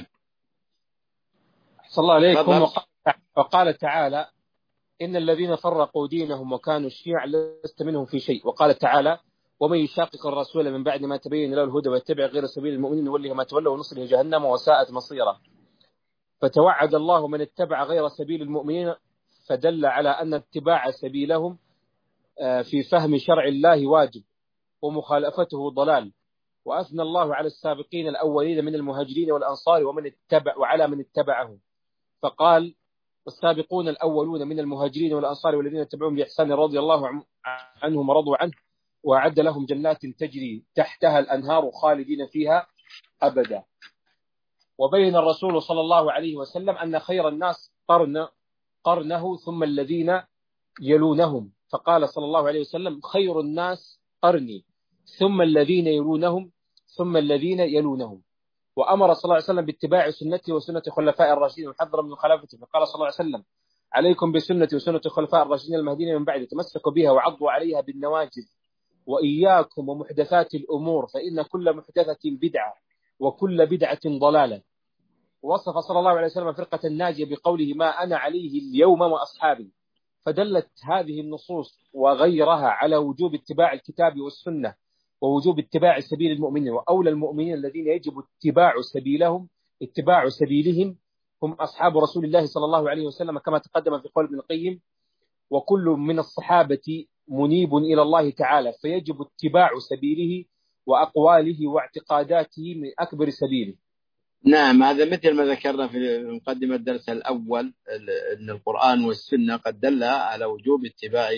صلى الله عليكم. وقال تعالى: إن الذين فرقوا دينهم وكانوا شيعا لست منهم في شيء. وقال تعالى: ومن يشاقق الرسول من بعد ما تبين له الهدى ويتبع غير سبيل المؤمنين نوله ما تولى ونصله جهنم وساءت مصيره. فتوعد الله من اتبع غير سبيل المؤمنين، فدل على أن اتباع سبيلهم في فهم شرع الله واجب ومخالفته ضلال. وأثنى الله على السابقين الأولين من المهاجرين والأنصار ومن اتبع وعلى من اتبعهم، فقال: والسابقون الأولون من المهاجرين والأنصار والذين اتبعهم بإحسان رضي الله عنهم ورضوا عنه وأعد لهم جنات تجري تحتها الأنهار خالدين فيها أبدا. وبين الرسول صلى الله عليه وسلم أن خير الناس قرن قرنه ثم الذين يلونهم، فقال صلى الله عليه وسلم خير الناس قرني ثم الذين يلونهم ثم الذين يلونهم. وأمر صلى الله عليه وسلم باتباع سنته وسنة خلفاء الراشدين وحذر من خلافته، فقال صلى الله عليه وسلم عليكم بسنتي وسنة خلفاء الراشدين المهديين من بعد، تمسكوا بها وعضوا عليها بالنواجذ، وإياكم ومحدثات الأمور فإن كل محدثة بدعة وكل بدعة ضلالة. وصف صلى الله عليه وسلم فرقة الناجية بقوله ما أنا عليه اليوم وأصحابي. فدلت هذه النصوص وغيرها على وجوب اتباع الكتاب والسنة ووجوب اتباع سبيل المؤمنين، وأولى المؤمنين الذين يجب اتباع سبيلهم اتباع سبيلهم هم أصحاب رسول الله صلى الله عليه وسلم، كما تقدم في قول ابن القيم وكل من الصحابة منيب إلى الله تعالى، فيجب اتباع سبيله وأقواله واعتقاداته من أكبر سبيله. نعم، هذا مثل ما ذكرنا في مقدمة الدرس الأول أن القرآن والسنة قد دل على وجوب اتباع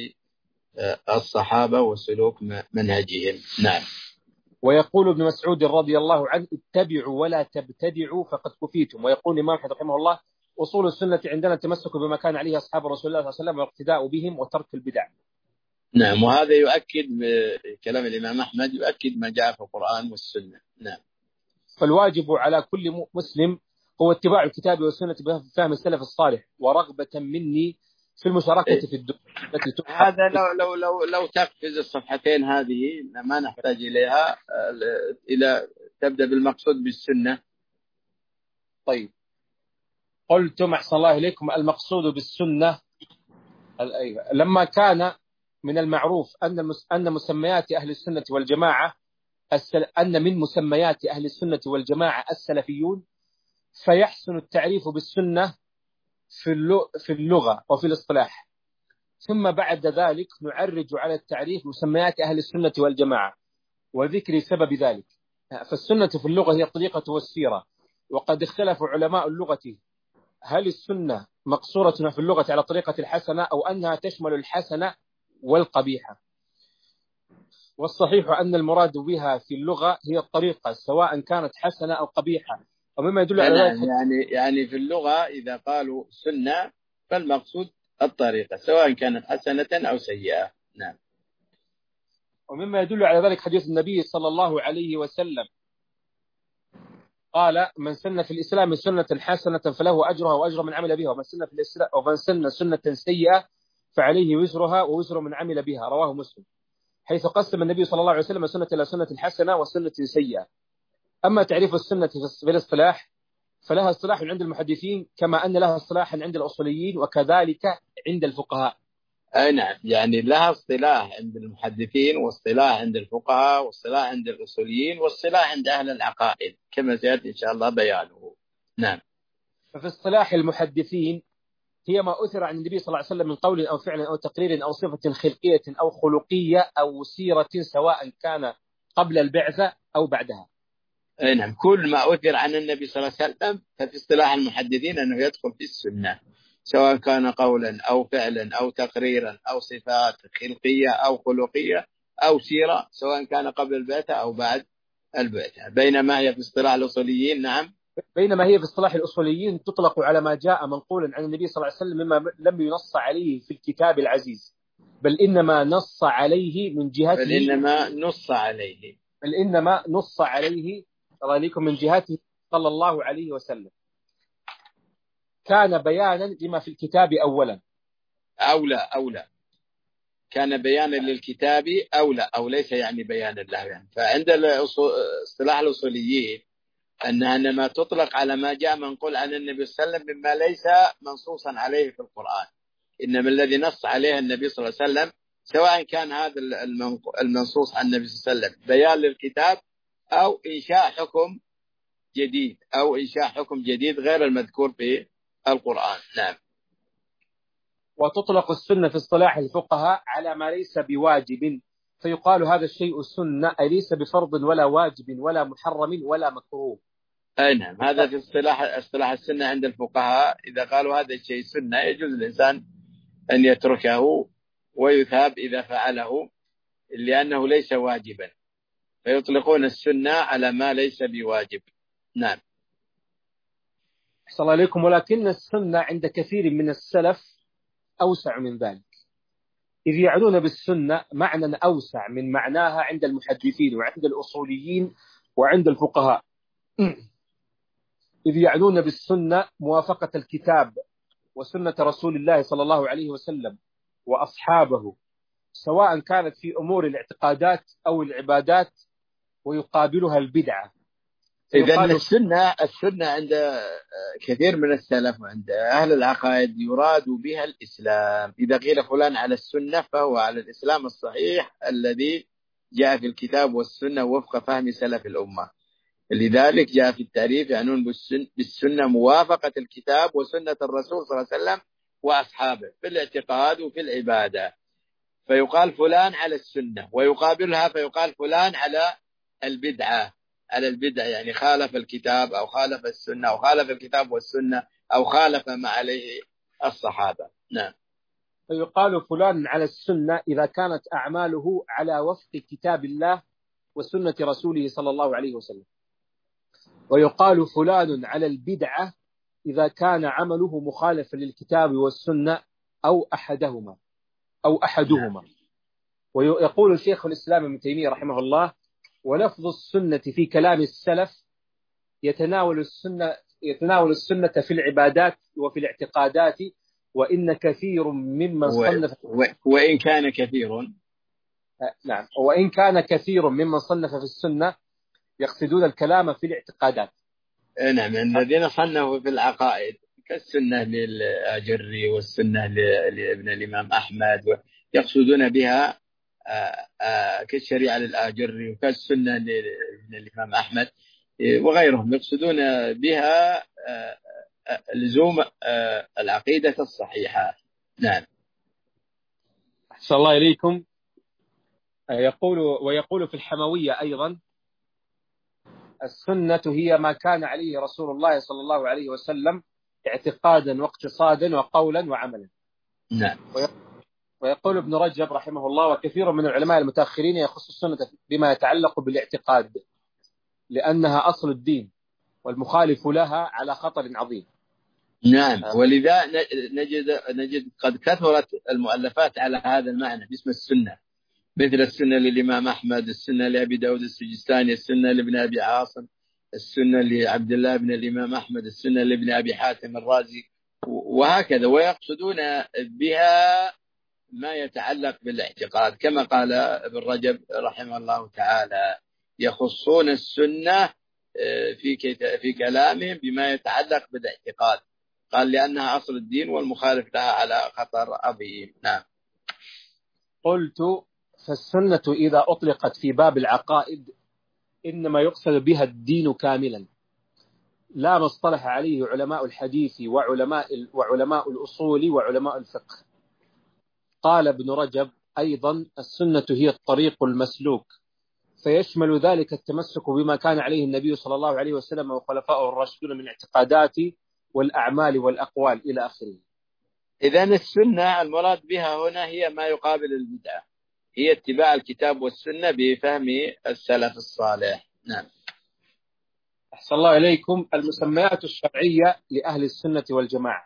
الصحابة وسلوك منهجهم. نعم. ويقول ابن مسعود رضي الله عنه اتبعوا ولا تبتدعوا فقد كفيتم. ويقول الإمام أحمد رحمه الله أصول السنة عندنا التمسك بما كان عليه أصحاب رسول الله صلى الله عليه وسلم واقتداء بهم وترك البدع. نعم، وهذا يؤكد كلام الإمام أحمد، يؤكد ما جاء في القرآن والسنة. نعم. فالواجب على كل مسلم هو اتباع الكتاب والسنة بفهم السلف الصالح، ورغبة مني في المشاركة في الدنيا التي هذا لو لو لو لو تقفز الصفحتين هذه ما نحتاج إليها إلى تبدأ بالمقصود بالسنة. طيب، قلتم أحسن الله إليكم المقصود بالسنة لما كان من المعروف أن أن مسميات أهل السنة والجماعة أن من مسميات أهل السنة والجماعة السلفيون، فيحسن التعريف بالسنة في اللغة وفي الاصطلاح، ثم بعد ذلك نعرج على التعريف مسميات أهل السنة والجماعة وذكر سبب ذلك. فالسنة في اللغة هي الطريقة والسيرة، وقد اختلف علماء اللغة هل السنة مقصورة في اللغة على طريقة الحسنة أو أنها تشمل الحسنة والقبيحة. والصحيح أن المراد بها في اللغة هي الطريقة سواء كانت حسنة أو قبيحة. ومما يدل على ذلك يعني يعني في اللغة إذا قالوا سنة فالمقصود الطريقة سواء كانت حسنة أو سيئة. نعم. ومما يدل على ذلك حديث النبي صلى الله عليه وسلم قال من سن في الإسلام سنة حسنة فله أجرها وأجر من عمل بها، ومن سن في الإسلام ومن سن سنة سيئة فعليه وزرها ووزر من عمل بها، رواه مسلم، حيث قسم النبي صلى الله عليه وسلم سنة إلى سنة حسنة وسنة سيئة. أما تعريف السنة في الاصطلاح فلها اصطلاح عند المحدثين كما أن لها اصطلاحا عند الأصوليين وكذلك عند الفقهاء. أي نعم، يعني لها اصطلاح عند المحدثين واصطلاح عند الفقهاء واصطلاح عند الأصوليين واصطلاح عند أهل العقائد كما سيأتي إن شاء الله بيانه. نعم. ففي اصطلاح المحدثين هي ما أثر عن النبي صلى الله عليه وسلم من قول أو فعل أو تقرير أو صفة خلقية أو خلقية أو سيرة سواء كان قبل البعثة أو بعدها. أي نعم، كل ما أثر عن النبي صلى الله عليه وسلم ففي اصطلاح المحدثين أنه يدخل في السنة، سواء كان قولا أو فعلا أو تقريرا أو صفات خلقية أو خلقية أو سيرة، سواء كان قبل البعثة أو بعد البعثة. بينما هي في اصطلاح الأصوليين نعم بينما هي في اصطلاح الأصوليين تطلق على ما جاء منقولا عن النبي صلى الله عليه وسلم مما لم ينص عليه في الكتاب العزيز، بل إنما نص عليه من جهته بل إنما نص عليه بل إنما نص عليه عليكم من جهته صلى الله عليه وسلم، كان بيانا لما في الكتاب أولا أولى أولى كان بيانا للكتاب أولى أو ليس يعني بيانا له يعني. فعند اصطلاح الأصوليين أنها إنما تطلق على ما جاء منقول عن النبي صلى الله عليه وسلم مما ليس منصوصا عليه في القرآن، إنما الذي نص عليه النبي صلى الله عليه وسلم سواء كان هذا المنصوص عن النبي صلى الله عليه وسلم بيان للكتاب أو إنشاء حكم جديد أو إنشاء حكم جديد غير المذكور في القرآن. نعم. وتطلق السنة في اصطلاح الفقهاء على ما ليس بواجب، فيقال هذا الشيء سنة أي ليس بفرض ولا واجب ولا محرم ولا مكروه. أي نعم، هذا في اصطلاح اصطلاح السنة عند الفقهاء. إذا قالوا هذا الشيء سنة يجوز الإنسان أن يتركه ويثاب إذا فعله لأنه ليس واجبا، فيطلقون السنة على ما ليس بواجب. نعم. أحسن الله عليكم. ولكن السنة عند كثير من السلف أوسع من ذلك، إذ يعنون بالسنة معنى أوسع من معناها عند المحدثين وعند الأصوليين وعند الفقهاء، إذ يعنون بالسنة موافقة الكتاب وسنة رسول الله صلى الله عليه وسلم وأصحابه، سواء كانت في أمور الاعتقادات أو العبادات، ويقابلها البدعة. إذن السنة السنة عند كثير من السلف وعند أهل العقائد يراد بها الإسلام. إذا قيل فلان على السنة فهو على الإسلام الصحيح الذي جاء في الكتاب والسنة وفق فهم سلف الأمة. لذلك جاء في التعريف يعنون بالسنة موافقة الكتاب وسنة الرسول صلى الله عليه وسلم وأصحابه في الاعتقاد وفي العبادة، فيقال فلان على السنة، ويقابلها فيقال فلان على البدعة. على البدعة يعني خالف الكتاب أو خالف السنة أو خالف الكتاب والسنة أو خالف ما عليه الصحابة. نعم. فيقال فلان على السنة إذا كانت أعماله على وفق كتاب الله وسنة رسوله صلى الله عليه وسلم، ويقال فلان على البدعة إذا كان عمله مخالفا للكتاب والسنة أو أحدهما أو أحدهما. ويقول الشيخ الإسلام ابن تيمية رحمه الله: ولفظ السنة في كلام السلف يتناول السنة يتناول السنة في العبادات وفي الاعتقادات، وإن كثير ممن صنف و... وإن كان كثير نعم وإن كان كثير ممن صنف في السنة يقصدون الكلام في الاعتقادات. نعم. الذين صنفوا في العقائد كالسنة للآجري والسنة لابن الإمام أحمد يقصدون بها كالشريعة للآجري وكالسنة لابن الإمام أحمد وغيرهم، يقصدون بها لزوم العقيدة الصحيحة. نعم. أحسن الله إليكم. يقول ويقول في الحموية أيضا: السنة هي ما كان عليه رسول الله صلى الله عليه وسلم اعتقادا واقتصادا وقولا وعملا. نعم. ويقول ابن رجب رحمه الله: وكثير من العلماء المتأخرين يخص السنة بما يتعلق بالاعتقاد لأنها أصل الدين، والمخالف لها على خطر عظيم. نعم. ولذا نجد نجد قد كثرت المؤلفات على هذا المعنى باسم السنة، مثل السنة للإمام أحمد، السنة لأبي داود السجستاني، السنة لابن أبي عاصم، السنة لعبد الله بن الإمام أحمد، السنة لابن أبي حاتم الرازي، وهكذا. ويقصدون بها ما يتعلق بالاعتقاد، كما قال ابن رجب رحمه الله تعالى: يخصون السنة في في كلامهم بما يتعلق بالاعتقاد، قال لأنها أصل الدين والمخالف لها على خطر عظيم. نعم. قلت: فالسنة إذا أطلقت في باب العقائد إنما يقصد بها الدين كاملا، لا ما اصطلح عليه علماء الحديث وعلماء وعلماء الأصول وعلماء الفقه. قال ابن رجب أيضا: السنة هي الطريق المسلوك، فيشمل ذلك التمسك بما كان عليه النبي صلى الله عليه وسلم وخلفائه الراشدون من الاعتقادات والأعمال والأقوال إلى آخره. إذن السنة المراد بها هنا هي ما يقابل البدعة، هي اتباع الكتاب والسنة بفهم السلف الصالح. نعم. أحسن الله إليكم. المسميات الشرعية لأهل السنة والجماعة: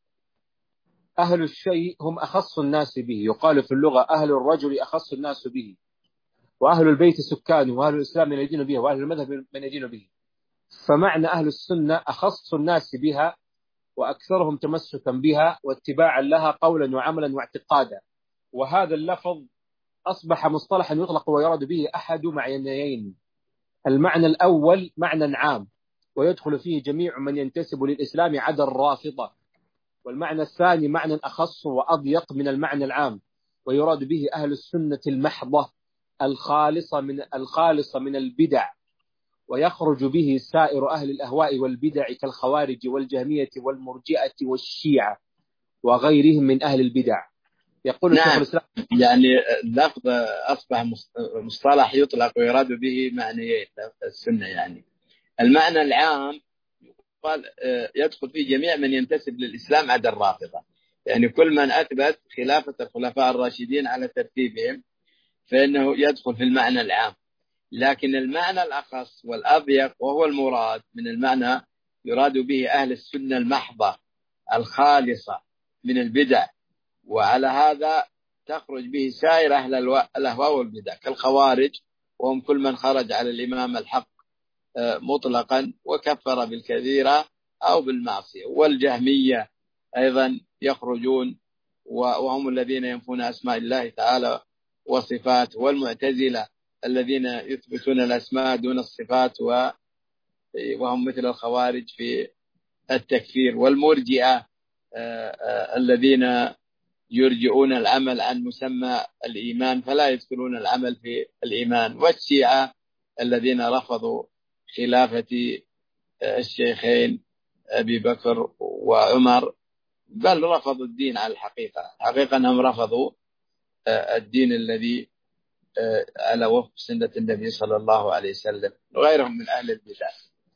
أهل الشيء هم أخص الناس به، يقال في اللغة أهل الرجل أخص الناس به، وأهل البيت سكانه، وأهل الإسلام من يدين به، وأهل المذهب من يدين به. فمعنى أهل السنة أخص الناس بها وأكثرهم تمسكا بها واتباعا لها قولا وعملا واعتقادا. وهذا اللفظ أصبح مصطلحا يطلق ويراد به أحد معنيين: المعنى الأول معنى عام ويدخل فيه جميع من ينتسب للإسلام عدا الرافضة، والمعنى الثاني معنى أخص وأضيق من المعنى العام ويراد به أهل السنة المحضة الخالصة من الخالصة من البدع، ويخرج به سائر أهل الأهواء والبدع كالخوارج والجهمية والمرجئة والشيعة وغيرهم من أهل البدع. يقول نعم. الشيخ الإسلام: يعني اللفظ أصبح مصطلح يطلق ويراد به معنيين السنة، يعني المعنى العام قال يدخل فيه جميع من ينتسب للإسلام عدا الرافضة، يعني كل من أثبت خلافة الخلفاء الراشدين على ترتيبهم فإنه يدخل في المعنى العام. لكن المعنى الأخص والأضيق وهو المراد من المعنى يراد به أهل السنة المحضة الخالصة من البدع، وعلى هذا تخرج به سائر أهل الأهواء والبدع كالخوارج، وهم كل من خرج على الإمام الحق مطلقا وكفر بالكبيرة أو بالمعصية، والجهمية أيضا يخرجون وهم الذين ينفون أسماء الله تعالى وصفات، والمعتزلة الذين يثبتون الأسماء دون الصفات وهم مثل الخوارج في التكفير، والمرجئة الذين يرجعون العمل عن مسمى الإيمان فلا يدخلون العمل في الإيمان، والشيعة الذين رفضوا خلافة الشيخين أبي بكر وعمر، بل رفضوا الدين على الحقيقة. حقيقة أنهم رفضوا الدين الذي على وفق سنة النبي صلى الله عليه وسلم، وغيرهم من أهل البدع.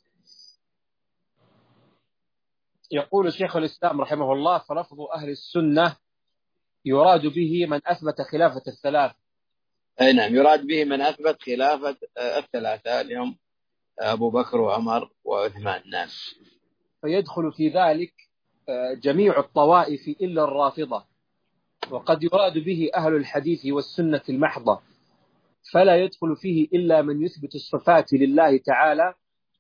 يقول شيخ الإسلام رحمه الله: فرفض أهل السنة يراد به من أثبت خلافة الثلاث. أي نعم، يراد به من أثبت خلافة الثلاثة اليوم أبو بكر وعمر وعثمان. نعم. فيدخل في ذلك جميع الطوائف إلا الرافضة، وقد يراد به أهل الحديث والسنة المحضة، فلا يدخل فيه إلا من يثبت الصفات لله تعالى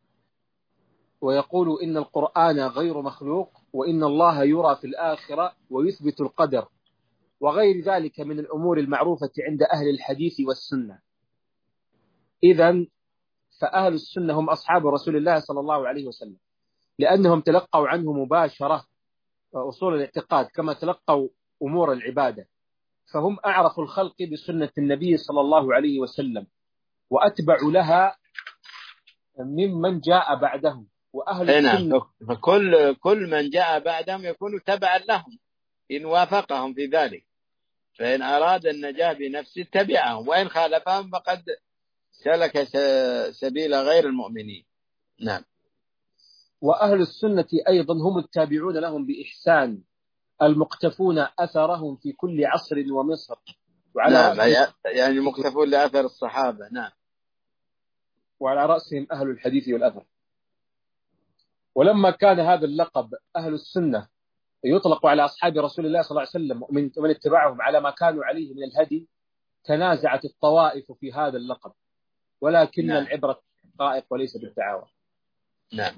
ويقول إن القرآن غير مخلوق وإن الله يرى في الآخرة ويثبت القدر وغير ذلك من الأمور المعروفة عند أهل الحديث والسنة. إذن فأهل السنة هم أصحاب رسول الله صلى الله عليه وسلم، لأنهم تلقوا عنه مباشرة أصول الاعتقاد كما تلقوا أمور العبادة، فهم أعرف الخلق بسنة النبي صلى الله عليه وسلم وأتبع لها ممن جاء بعدهم. وأهل السنة فكل كل من جاء بعدهم يكون تبعا لهم إن وافقهم في ذلك، فإن أراد النجاة بنفسه تبعهم، وإن خالفهم فقد سلك سبيل غير المؤمنين. نعم. وأهل السنة أيضا هم التابعون لهم بإحسان المقتفون أثرهم في كل عصر ومصر. وعلى نعم، يعني المقتفون لأثر الصحابة. نعم. وعلى رأسهم أهل الحديث والأثر. ولما كان هذا اللقب أهل السنة يطلق على أصحاب رسول الله صلى الله عليه وسلم ومن اتباعهم على ما كانوا عليه من الهدي، تنازعت الطوائف في هذا اللقب، ولكن نعم. العبرة بالحقائق وليس بالدعاوى. نعم.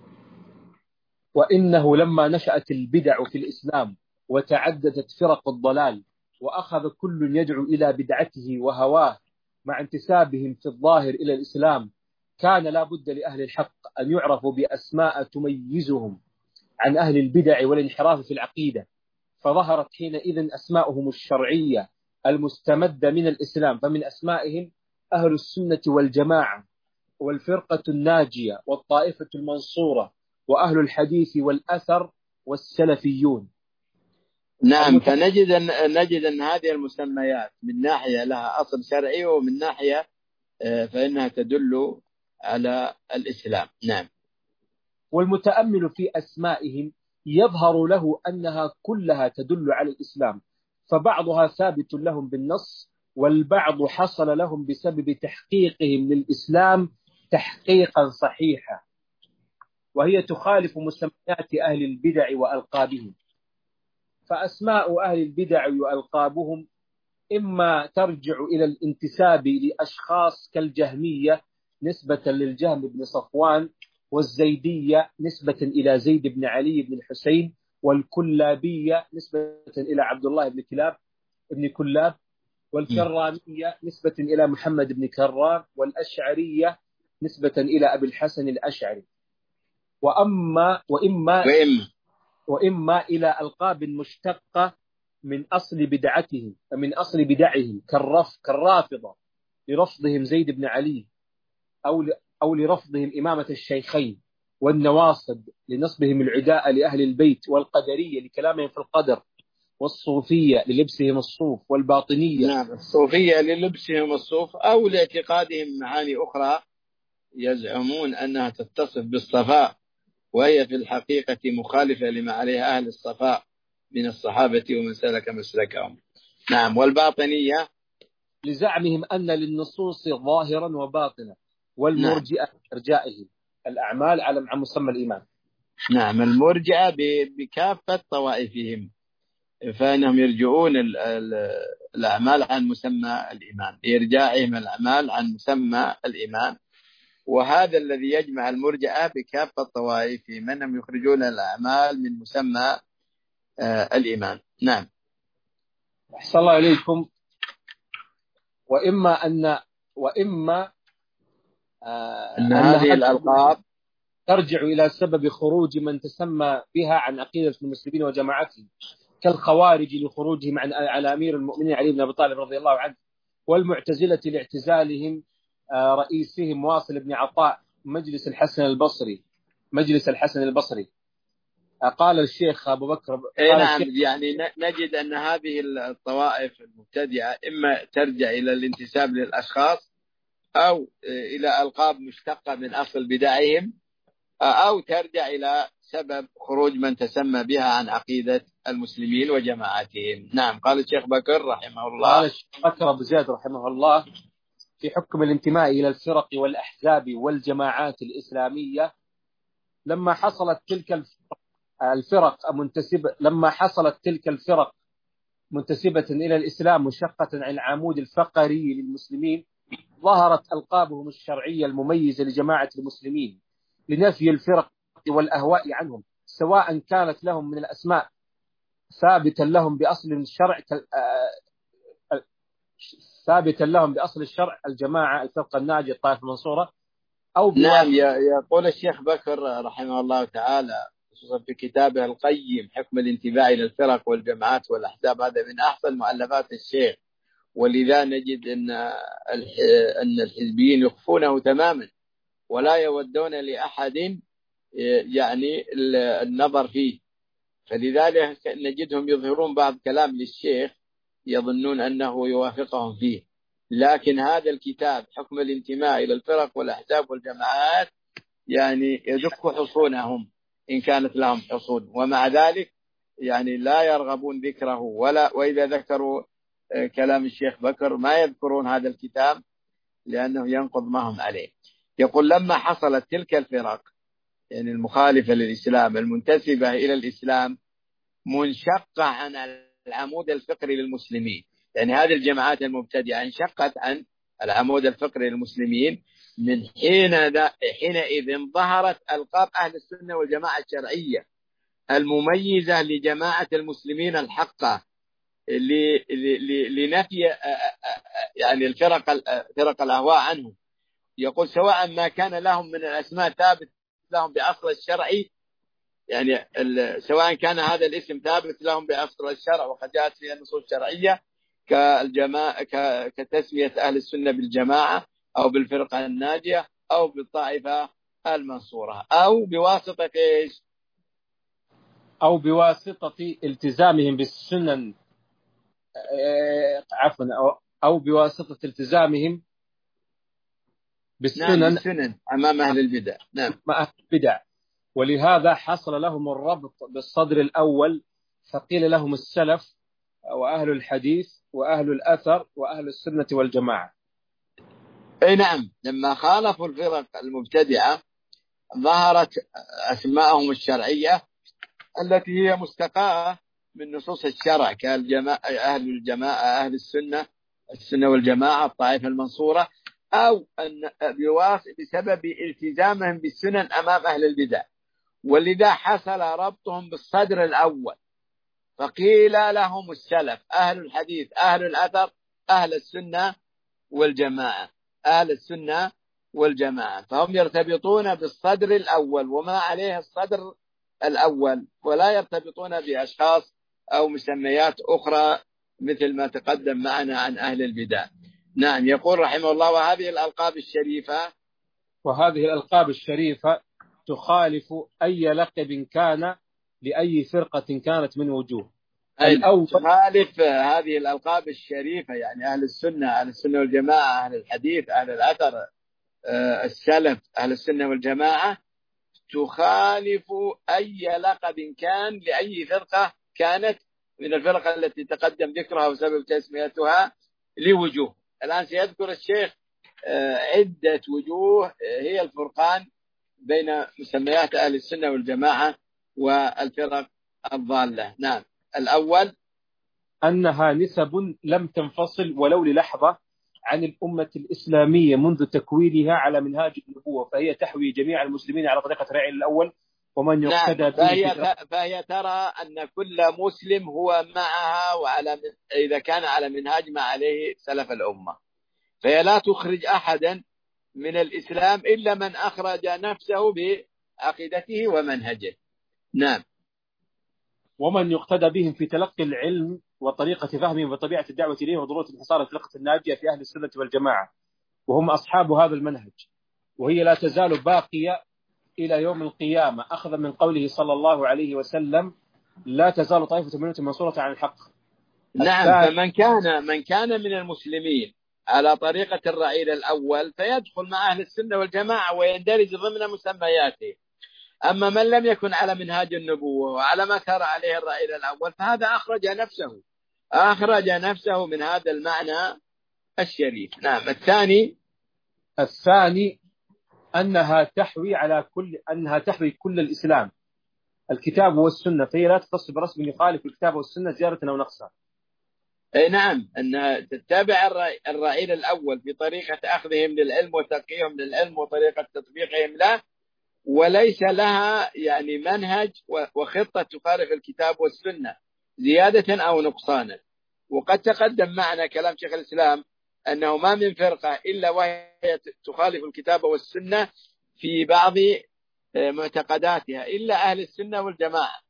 وإنه لما نشأت البدع في الإسلام وتعددت فرق الضلال وأخذ كل يدعو إلى بدعته وهواه مع انتسابهم في الظاهر إلى الإسلام، كان لا بد لأهل الحق أن يعرفوا بأسماء تميزهم عن أهل البدع والانحراف في العقيدة، فظهرت حينئذ أسماءهم الشرعية المستمدة من الإسلام، فمن أسمائهم أهل السنة والجماعة والفرقة الناجية والطائفة المنصورة وأهل الحديث والأثر والسلفيون. نعم. فنجد أن نجد أن هذه المسميات من ناحية لها أصل شرعي، ومن ناحية فإنها تدل على الإسلام. نعم. والمتأمل في أسمائهم يظهر له أنها كلها تدل على الإسلام، فبعضها ثابت لهم بالنص، والبعض حصل لهم بسبب تحقيقهم للإسلام تحقيقا صحيحا، وهي تخالف مسميات أهل البدع وألقابهم. فأسماء أهل البدع وألقابهم إما ترجع إلى الانتساب لأشخاص كالجهمية نسبة للجهم بن صفوان، والزيدية نسبة إلى زيد بن علي بن الحسين، والكلابية نسبة إلى عبد الله بن كلاب بن كلاب، والكرامية نسبة إلى محمد بن كرام، والأشعرية نسبة إلى أبي الحسن الأشعري. وأما وإما وإما إلى ألقاب مشتقة من أصل بدعتهم من أصل بدعهم كالرف كالرافضة لرفضهم زيد بن علي، أو أو لرفضهم إمامة الشيخين، والنواصب لنصبهم العداء لأهل البيت، والقدرية لكلامهم في القدر، والصوفية للبسهم الصوف، والباطنية نعم الصوفية للبسهم الصوف، أو لاعتقادهم معاني أخرى يزعمون أنها تتصف بالصفاء، وهي في الحقيقة مخالفة لما عليها أهل الصفاء من الصحابة ومن سلك مسلكهم. نعم. والباطنية لزعمهم أن للنصوص ظاهرا وباطنا، والمرجئة إرجائهم الأعمال على عن مسمى الإيمان. نعم، المرجئة بكافة طوائفهم، فإنهم يرجعون الأعمال عن مسمى الإيمان، إرجاعهم الأعمال عن مسمى الإيمان. وهذا الذي يجمع المرجئة بكافة طوائفهم، أنهم يخرجون الأعمال من مسمى الإيمان. نعم. أحسن الله إليكم. وإما أن وإما أن هذه الألقاب ترجع إلى سبب خروج من تسمى بها عن عقيدة المسلمين وجماعتهم، كالخوارج لخروجهم عن على أمير المؤمنين علي بن أبي طالب رضي الله عنه، والمعتزلة لاعتزالهم رئيسهم واصل بن عطاء مجلس الحسن البصري مجلس الحسن البصري. قال الشيخ أبو بكر قال نعم، يعني نجد أن هذه الطوائف المبتدعة إما ترجع إلى الانتساب للأشخاص، أو إلى ألقاب مشتقة من أصل بدعهم، أو ترجع إلى سبب خروج من تسمى بها عن عقيدة المسلمين وجماعاتهم. نعم. قال الشيخ بكر رحمه الله، قال الشيخ بكر أبو زيد رحمه الله في حكم الانتماء إلى الفرق والأحزاب والجماعات الإسلامية، لما حصلت تلك الفرق منتسبة لما حصلت تلك الفرق منتسبة إلى الإسلام مشقة عن العمود الفقري للمسلمين، ظهرت ألقابهم الشرعية المميزة لجماعة المسلمين لنفي الفرق والأهواء عنهم، سواء كانت لهم من الأسماء ثابتا لهم بأصل الشرع ثابتا لهم بأصل الشرع الجماعة، الفرقة الناجية، الطائفة المنصورة، أو نعم. يقول الشيخ بكر رحمه الله تعالى خصوصا في كتابه القيم حكم الانتماء إلى الفرق والجماعات والأحزاب، هذا من أحسن مؤلفات الشيخ، ولذا نجد أن أن الحزبيين يخفونه تماما ولا يودون لأحد يعني النظر فيه، فلذلك نجدهم يظهرون بعض كلام للشيخ يظنون أنه يوافقهم فيه، لكن هذا الكتاب حكم الانتماء إلى الفرق والأحزاب والجماعات يعني يدك حصونهم إن كانت لهم حصون، ومع ذلك يعني لا يرغبون ذكره، ولا وإذا ذكروا كلام الشيخ بكر ما يذكرون هذا الكتاب لأنه ينقض ما هم عليه. يقول لما حصلت تلك الفرق يعني المخالفة للإسلام المنتسبة إلى الإسلام منشقة عن العمود الفقري للمسلمين، يعني هذه الجماعات المبتدعة انشقت عن العمود الفقري للمسلمين، من حين حينئذ ظهرت ألقاب أهل السنة والجماعة الشرعية المميزة لجماعة المسلمين الحقة لنفي يعني الفرق فرق الأهواء عنهم. يقول سواء ما كان لهم من الأسماء ثابت لهم بأصل الشرعي، يعني سواء كان هذا الاسم ثابت لهم بأصل الشرع وقد جاءت فيه النصوص الشرعية كالجماعة كتسمية أهل السنة بالجماعة أو بالفرقة الناجية أو بالطائفة المنصورة، أو بواسطة إيش؟ أو بواسطة التزامهم بالسنن عفوا أو, أو بواسطة التزامهم بالسنن, نعم بالسنن أمام أهل البدع. نعم مع أهل البدع، ولهذا حصل لهم الربط بالصدر الأول، فقيل لهم السلف وأهل الحديث وأهل الأثر وأهل السنة والجماعة. أي نعم، لما خالفوا الفرق المبتدعة ظهرت أسماءهم الشرعية التي هي مستقاة من نصوص الشرع كالجماعة أهل الجماعة أهل السنة السنة والجماعة الطائفة المنصورة، أو أن بسبب التزامهم بالسنن أمام أهل البدع، ولذا حصل ربطهم بالصدر الأول، فقيل لهم السلف أهل الحديث أهل الأثر أهل السنة والجماعة أهل السنة والجماعة، فهم يرتبطون بالصدر الأول وما عليه الصدر الأول، ولا يرتبطون بأشخاص أو مسميات أخرى مثل ما تقدم معنا عن أهل البدع. نعم. يقول رحمه الله وهذه الألقاب الشريفة وهذه الألقاب الشريفة تخالف أي لقب كان لأي فرقة كانت من وجوه الأول. تخالف هذه الألقاب الشريفة يعني أهل السنة أهل السنة والجماعة أهل الحديث أهل الأثر السلف أهل السنة والجماعة، تخالف أي لقب كان لأي فرقة كانت من الفرقة التي تقدم ذكرها وسبب تسميتها لوجوه. الآن سيذكر الشيخ عدة وجوه هي الفرقان بين مسميات أهل السنة والجماعة والفرق الضالة. نعم. الأول أنها نسب لم تنفصل ولو للحظة عن الأمة الإسلامية منذ تكوينها على منهاج النبوة، فهي تحوي جميع المسلمين على طريقة الرعيل الأول ومن يقتدى نعم. به. فهي, فهي ترى أن كل مسلم هو معها وعلى إذا كان على منهاج ما عليه سلف الأمة، فهي لا تخرج أحدا من الإسلام إلا من أخرج نفسه بعقيدته ومنهجه. نعم. ومن يقتدى بهم في تلقي العلم وطريقة فهمهم وطبيعة الدعوة إليه وضرورة انحصار الفرقة الناجية في أهل السنة والجماعة، وهم أصحاب هذا المنهج، وهي لا تزال باقية إلى يوم القيامة، أخذا من قوله صلى الله عليه وسلم: لا تزال طائفة منهم منصورة عن الحق. نعم. فمن كان من كان من المسلمين على طريقة الرعيل الأول فيدخل مع أهل السنة والجماعة ويندرج ضمن مسمياته. أما من لم يكن على منهاج النبوة وعلى ما سار عليه الرعيل الأول فهذا أخرج نفسه أخرج نفسه من هذا المعنى الشريف. نعم. الثاني الثاني أنها تحوي على كل أنها تحوي كل الإسلام، الكتاب والسنة، فهي لا تختص برسم يخالف الكتاب والسنة زيادة أو نقصا. أي نعم. أن تتبع الرعيل الأول في طريقة أخذهم للعلم وتلقيهم للعلم وطريقة تطبيقهم له، وليس لها يعني منهج وخطة تخالف الكتاب والسنة زيادة أو نقصانا. وقد تقدم معنا كلام شيخ الإسلام أنه ما من فرقة إلا وهي تخالف الكتاب والسنة في بعض معتقداتها إلا أهل السنة والجماعة.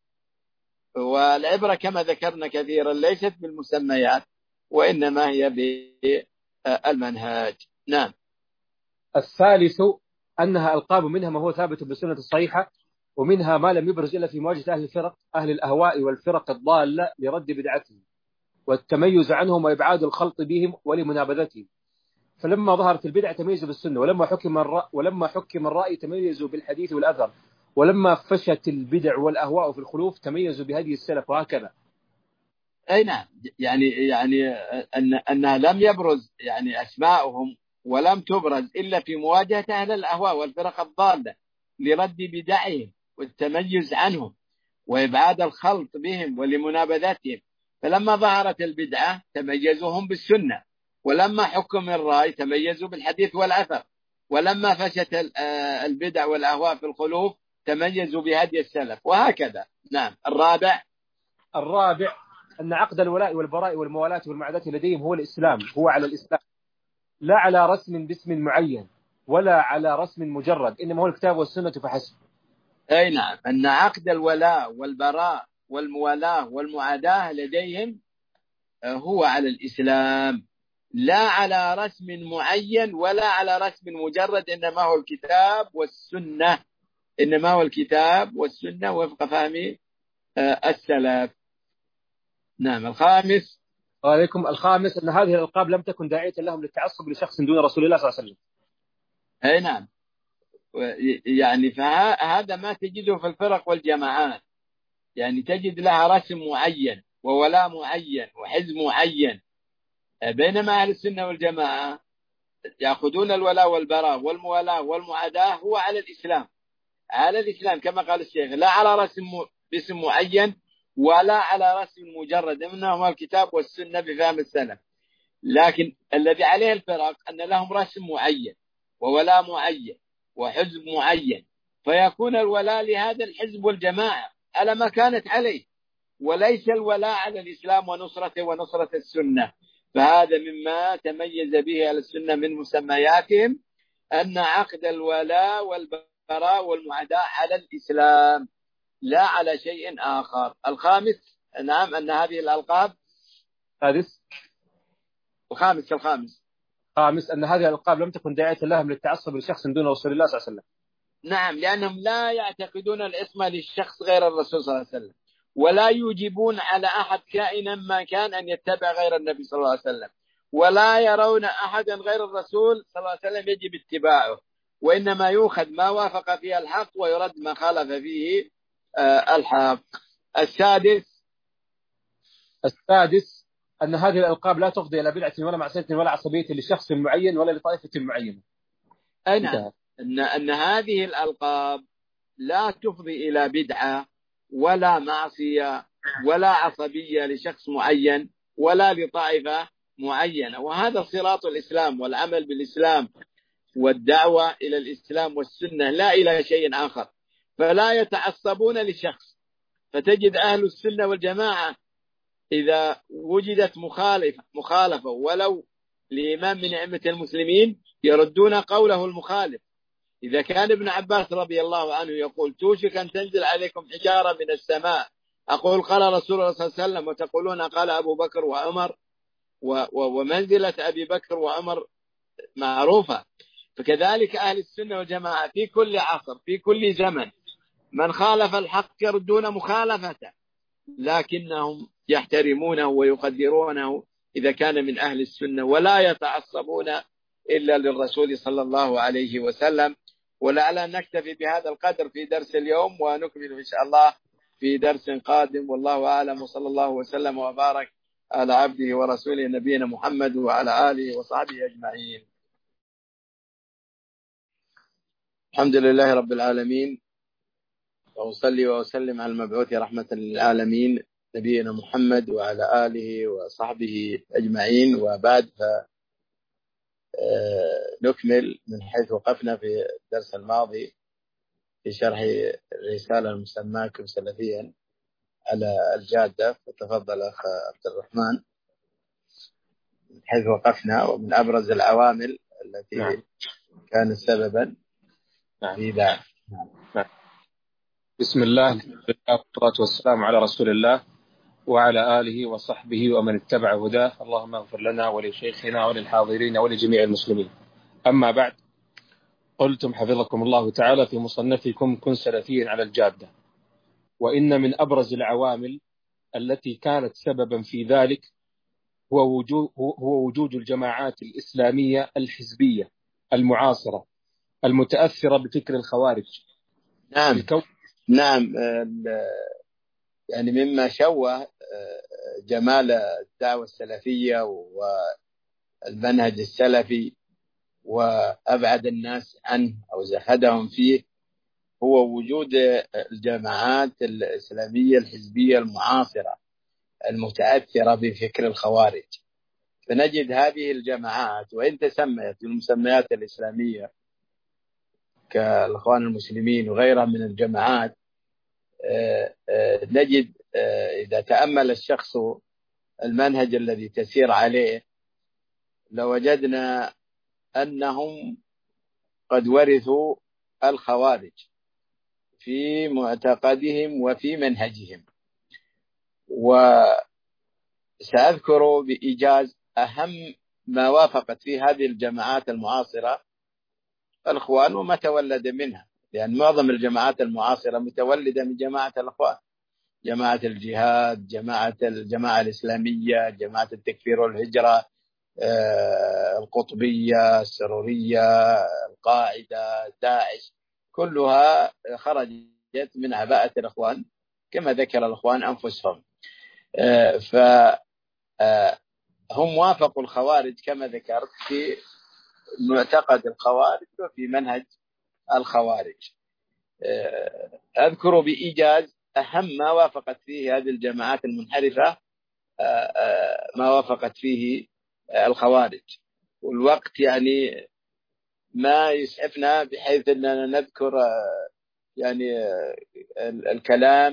والعبرة كما ذكرنا كثيرا ليست بالمسميات وإنما هي بالمنهاج. نعم. الثالث أنها ألقاب، منها ما هو ثابت بالسنة الصحيحة، ومنها ما لم يبرز إلا في مواجهة أهل الفرق أهل الأهواء والفرق الضالة لرد بدعتهم والتميز عنهم وإبعاد الخلط بهم ولمنابذتهم. فلما ظهرت البدع تميزوا بالسنة، ولما حكم الرأي ولما حكم الرأي تميزوا بالحديث والأثر، ولما فشت البدع والأهواء في الخلوف تميزوا بهدي السلف، وهكذا. أي نعم. يعني يعني أن أنها لم يبرز يعني أسماؤهم ولم تبرز إلا في مواجهة أهل الأهواء والفرق الضالة لرد بدعهم والتميز عنهم وإبعاد الخلط بهم ولمنابذتهم. فلما ظهرت البدعة تميزوهم بالسنة، ولما حكم الرأي تميزوا بالحديث والأثر، ولما فشت البدع والأهواء في الخلوف تميزوا بهدي السلف، وهكذا. نعم. الرابع الرابع أن عقد الولاء والبراء والموالاة والمعاداة لديهم هو الإسلام، هو على الإسلام، لا على رسم باسم معين ولا على رسم مجرد، إنما هو الكتاب والسنة فحسب. أي نعم. أن عقد الولاء والبراء والموالاة والمعاداة لديهم هو على الإسلام، لا على رسم معين ولا على رسم مجرد، إنما هو الكتاب والسنة إنما هو الكتاب والسنة وفق فهم السلف. نعم. الخامس وعليكم الخامس أن هذه الألقاب لم تكن داعية لهم للتعصب لشخص دون رسول الله صلى الله عليه وسلم. أي نعم. يعني فهذا ما تجده في الفرق والجماعات، يعني تجد لها رسم معين وولاء معين وحزب معين، بينما أهل السنة والجماعة يأخذون الولاء والبراء والموالاة والمعاداة هو على الإسلام على الإسلام كما قال الشيخ، لا على رسم باسم معين ولا على رسم مجرد، إنما الكتاب والسنة بفهم السلف. لكن الذي عليه الفرق أن لهم رسم معين وولاء معين وحزب معين، فيكون الولاء لهذا الحزب والجماعة على ما كانت عليه، وليس الولاء على الإسلام ونصرته ونصرة السنة. فهذا مما تميز به أهل السنة من مسمياتهم، أن عقد الولاء والبراء والمعاداة على الإسلام لا على شيء آخر. الخامس نعم أن هذه الألقاب السادس الخامس الخامس خامس أن هذه الألقاب لم تكن داعية لهم للتعصب لشخص دون رسول الله صلى الله عليه وسلم. نعم. لأنهم لا يعتقدون الإسم للشخص غير الرسول صلى الله عليه وسلم، ولا يوجبون على أحد كائنا ما كان أن يتبع غير النبي صلى الله عليه وسلم، ولا يرون أحدا غير الرسول صلى الله عليه وسلم يجب اتباعه، وإنما يؤخذ ما وافق فيه الحق ويرد ما خالف فيه آه الحق. السادس السادس أن هذه الألقاب لا تفضي إلى بدعة ولا معصية ولا عصبية لشخص معين ولا لطائفة معينة. أنا أن أن هذه الألقاب لا تفضي إلى بدعة ولا معصية ولا عصبية لشخص معين ولا لطائفة معينة، وهذا صراط الإسلام والعمل بالإسلام والدعوة إلى الإسلام والسنة لا إلى شيء آخر. فلا يتعصبون لشخص، فتجد أهل السنة والجماعة إذا وجدت مخالفة مخالفة ولو لإمام من أئمة المسلمين يردون قوله المخالف. إذا كان ابن عباس رضي الله عنه يقول توشك أن تنزل عليكم حجارة من السماء، أقول قال رسول الله صلى الله عليه وسلم، وتقولون قال أبو بكر وعمر، ومنزلة أبي بكر وعمر معروفة. فكذلك أهل السنة والجماعة في كل عصر في كل زمن من خالف الحق يردون مخالفته، لكنهم يحترمونه ويقدرونه إذا كان من أهل السنة، ولا يتعصبون إلا للرسول صلى الله عليه وسلم. ولعلنا نكتفي بهذا القدر في درس اليوم، ونكمل إن شاء الله في درس قادم، والله أعلم، وصلى الله وسلم وبارك على عبده ورسوله نبينا محمد وعلى آله وصحبه أجمعين. الحمد لله رب العالمين، وأصلي وأسلم على المبعوث رحمة للعالمين نبينا محمد وعلى آله وصحبه أجمعين. وبعد نكمل من حيث وقفنا في الدرس الماضي في شرح الرسالة المسماة سلفيا على الجادة. فتفضل أخ عبد الرحمن من حيث وقفنا، ومن أبرز العوامل التي نعم. كانت سببا نعم. في ذلك. نعم. بسم الله والصلاة والسلام على رسول الله وعلى آله وصحبه ومن اتبع هداه. اللهم اغفر لنا ولشيخنا وللحاضرين ولجميع المسلمين. أما بعد، قلتم حفظكم الله تعالى في مصنفكم كن سلفيا على الجادة، وإن من أبرز العوامل التي كانت سببا في ذلك هو وجود, هو وجود الجماعات الإسلامية الحزبية المعاصرة المتأثرة بفكر الخوارج. نعم الكو... نعم يعني مما شوه جمال الدعوة السلفية والمنهج السلفي وأبعد الناس عنه أو زهدهم فيه هو وجود الجماعات الإسلامية الحزبية المعاصرة المتأثرة بفكر الخوارج. فنجد هذه الجماعات وإن تسميت المسميات الإسلامية كالإخوان المسلمين وغيرها من الجماعات، نجد إذا تأمل الشخص المنهج الذي تسير عليه لوجدنا أنهم قد ورثوا الخوارج في معتقدهم وفي منهجهم. وسأذكر بإيجاز أهم ما وافقت في هذه الجماعات المعاصرة الإخوان وما تولد منها، لأن معظم الجماعات المعاصرة متولدة من جماعة الإخوان، جماعة الجهاد، جماعة الجماعة الإسلامية، جماعة التكفير والهجرة، القطبية، السرورية، القاعدة، داعش، كلها خرجت من عباءة الإخوان كما ذكر الإخوان أنفسهم. فهم وافقوا الخوارج كما ذكرت في معتقد الخوارج وفي منهج الخوارج. أذكر بإيجاز أهم ما وافقت فيه هذه الجماعات المنحرفة، ما وافقت فيه الخوارج، والوقت يعني ما يسعفنا بحيث أننا نذكر يعني الكلام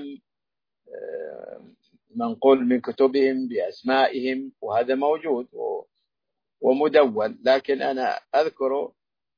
منقول من كتبهم بأسمائهم، وهذا موجود ومدون، لكن أنا أذكر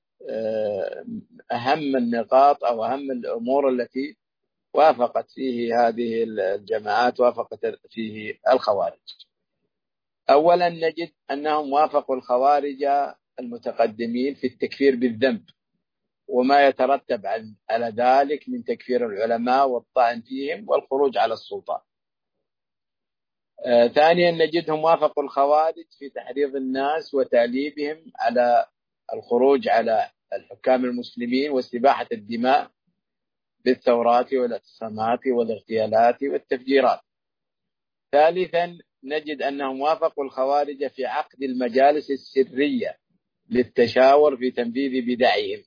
أهم النقاط أو أهم الأمور التي وافقت فيه هذه الجماعات، وافقت فيه الخوارج. أولا نجد أنهم وافقوا الخوارج المتقدمين في التكفير بالذنب وما يترتب على ذلك من تكفير العلماء والطعن فيهم والخروج على السلطان. آه ثانيا نجدهم وافقوا الخوارج في تحريض الناس وتأليبهم على الخروج على الحكام المسلمين واستباحة الدماء بالثورات والاعتصامات والاغتيالات والتفجيرات. ثالثا نجد أنهم وافقوا الخوارج في عقد المجالس السرية للتشاور في تنفيذ بدعهم.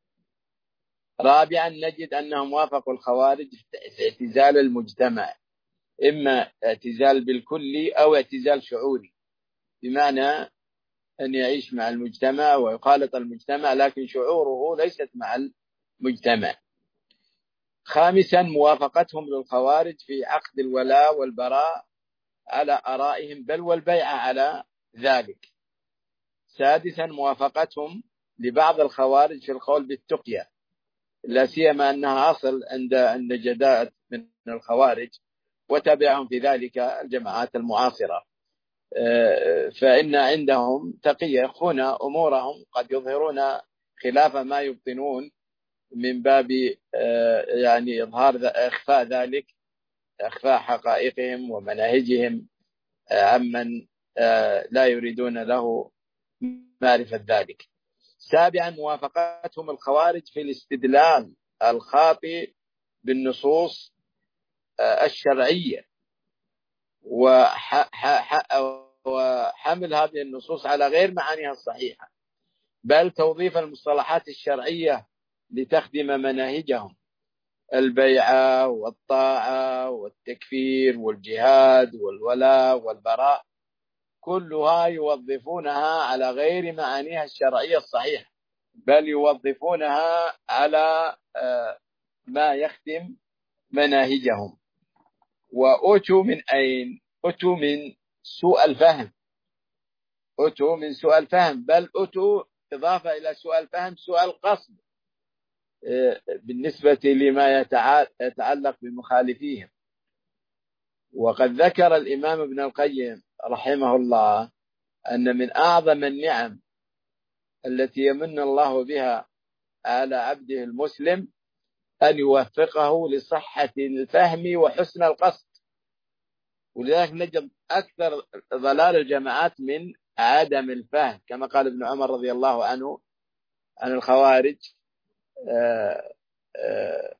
رابعا نجد أنهم وافقوا الخوارج في اعتزال المجتمع، إما اعتزال بالكلي أو اعتزال شعوري، بمعنى أن يعيش مع المجتمع ويخالط المجتمع لكن شعوره ليست مع المجتمع. خامسا موافقتهم للخوارج في عقد الولاء والبراء على آرائهم بل والبيعة على ذلك. سادسا موافقتهم لبعض الخوارج في القول بالتقية، لا سيما أنها أصل عند عند جداء من الخوارج وتبعهم في ذلك الجماعات المعاصرة، فإن عندهم تقية، يخفون أمورهم، قد يظهرون خلاف ما يبطنون من باب يعني إظهار إخفاء ذلك، إخفاء حقائقهم ومناهجهم عمن لا يريدون له معرفة ذلك. سابعا موافقتهم الخوارج في الاستدلال الخاطئ بالنصوص الشرعية وحمل هذه النصوص على غير معانيها الصحيحة، بل توظيف المصطلحات الشرعية لتخدم مناهجهم، البيعة والطاعة والتكفير والجهاد والولاء والبراء، كلها يوظفونها على غير معانيها الشرعية الصحيحة، بل يوظفونها على ما يخدم مناهجهم. وأتوا من أين؟ أتوا من سوء الفهم، أتوا من سوء الفهم، بل أتوا إضافة إلى سوء الفهم سوء القصد بالنسبة لما يتعلق بمخالفيهم. وقد ذكر الإمام ابن القيم رحمه الله أن من أعظم النعم التي يمن الله بها على عبده المسلم أن يوفقه لصحة الفهم وحسن القصد. ولذلك نجد أكثر ضلال الجماعات من عدم الفهم، كما قال ابن عمر رضي الله عنه عن الخوارج: آآ آآ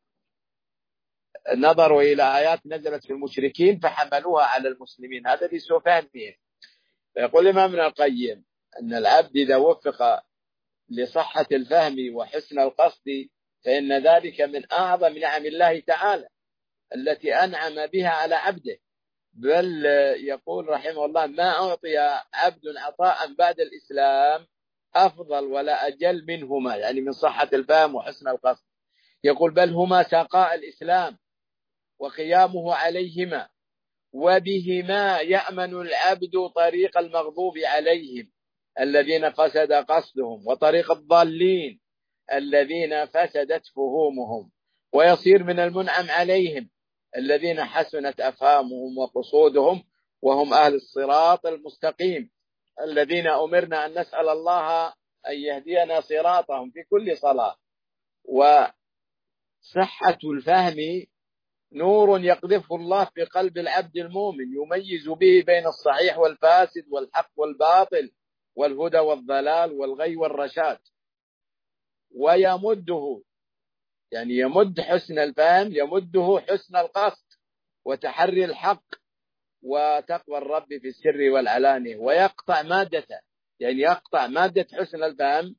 نظروا إلى آيات نزلت في المشركين فحملوها على المسلمين، هذا لسوء فهمهم. فيقول الإمام ابن القيم أن العبد إذا وفق لصحة الفهم وحسن القصد فإن ذلك من أعظم نعم الله تعالى التي أنعم بها على عبده. بل يقول رحمه الله: ما أعطي عبد عطاء بعد الإسلام أفضل ولا أجل منهما، يعني من صحة الفهم وحسن القصد. يقول: بل هما ساقاء الإسلام وقيامه عليهما، وبهما يأمن العبد طريق المغضوب عليهم الذين فسد قصدهم، وطريق الضالين الذين فسدت فهومهم، ويصير من المنعم عليهم الذين حسنت أفهامهم وقصودهم، وهم أهل الصراط المستقيم الذين أمرنا أن نسأل الله أن يهدينا صراطهم في كل صلاة. وصحة الفهم نور يقذفه الله في قلب العبد المؤمن يميز به بين الصحيح والفاسد والحق والباطل والهدى والضلال والغي والرشاد، ويمده، يعني يمد حسن الفهم، يمده حسن القصد وتحري الحق وتقوى الرب في السر والعلانية، ويقطع مادته، يعني يقطع مادة حسن الفهم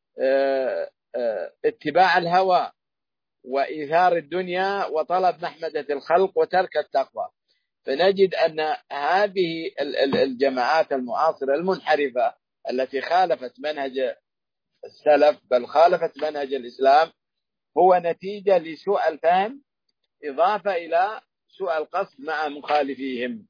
اتباع الهوى وإيثار الدنيا وطلب محمدة الخلق وترك التقوى. فنجد أن هذه الجماعات المعاصرة المنحرفة التي خالفت منهج السلف بل خالفت منهج الإسلام هو نتيجة لسوء الفهم إضافة إلى سوء القصد مع مخالفيهم.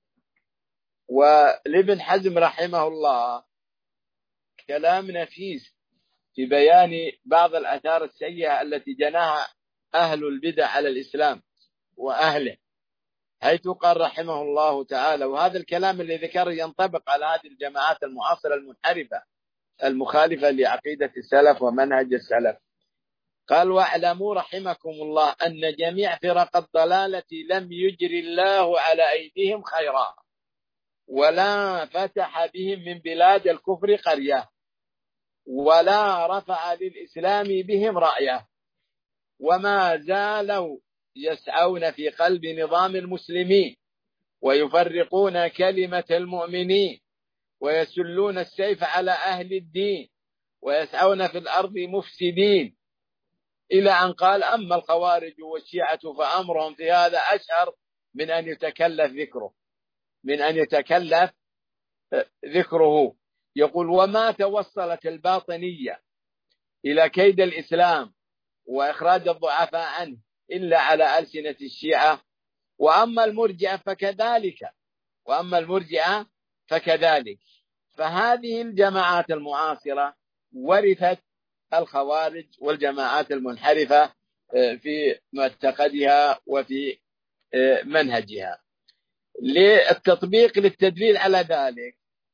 ولابن حزم رحمه الله كلام نفيس في بيان بعض الآثار السيئة التي جناها أهل البدع على الإسلام وأهله، حيث قال رحمه الله تعالى، وهذا الكلام اللي ذكر ينطبق على هذه الجماعات المعاصرة المنحرفة المخالفة لعقيدة السلف ومنهج السلف، قال: واعلموا رحمكم الله أن جميع فرق الضلالة لم يجري الله على أيديهم خيرا، ولا فتح بهم من بلاد الكفر قرية، ولا رفع للإسلام بهم رأيه، وما زالوا يسعون في قلب نظام المسلمين ويفرقون كلمة المؤمنين ويسلون السيف على أهل الدين ويسعون في الأرض مفسدين، إلى أن قال: أما الخوارج والشيعة فأمرهم في هذا أشهر من أن يتكلف ذكره من أن يتكلف ذكره يقول: وما توصلت الباطنية إلى كيد الإسلام وإخراج الضعفاء عنه إلا على ألسنة الشيعة، وأما المرجئة فكذلك وأما المرجئة فكذلك فهذه الجماعات المعاصرة ورثت الخوارج والجماعات المنحرفة في معتقدها وفي منهجها. للتطبيق للتدليل على ذلك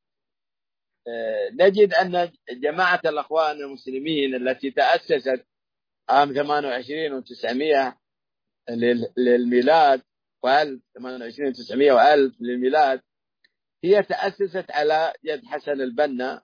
نجد أن جماعة الأخوان المسلمين التي تأسست عام ثمانية وعشرين وتسعمائة للميلاد وألف ثمانية وعشرين وتسعمائة وألف للميلاد هي تأسست على يد حسن البنا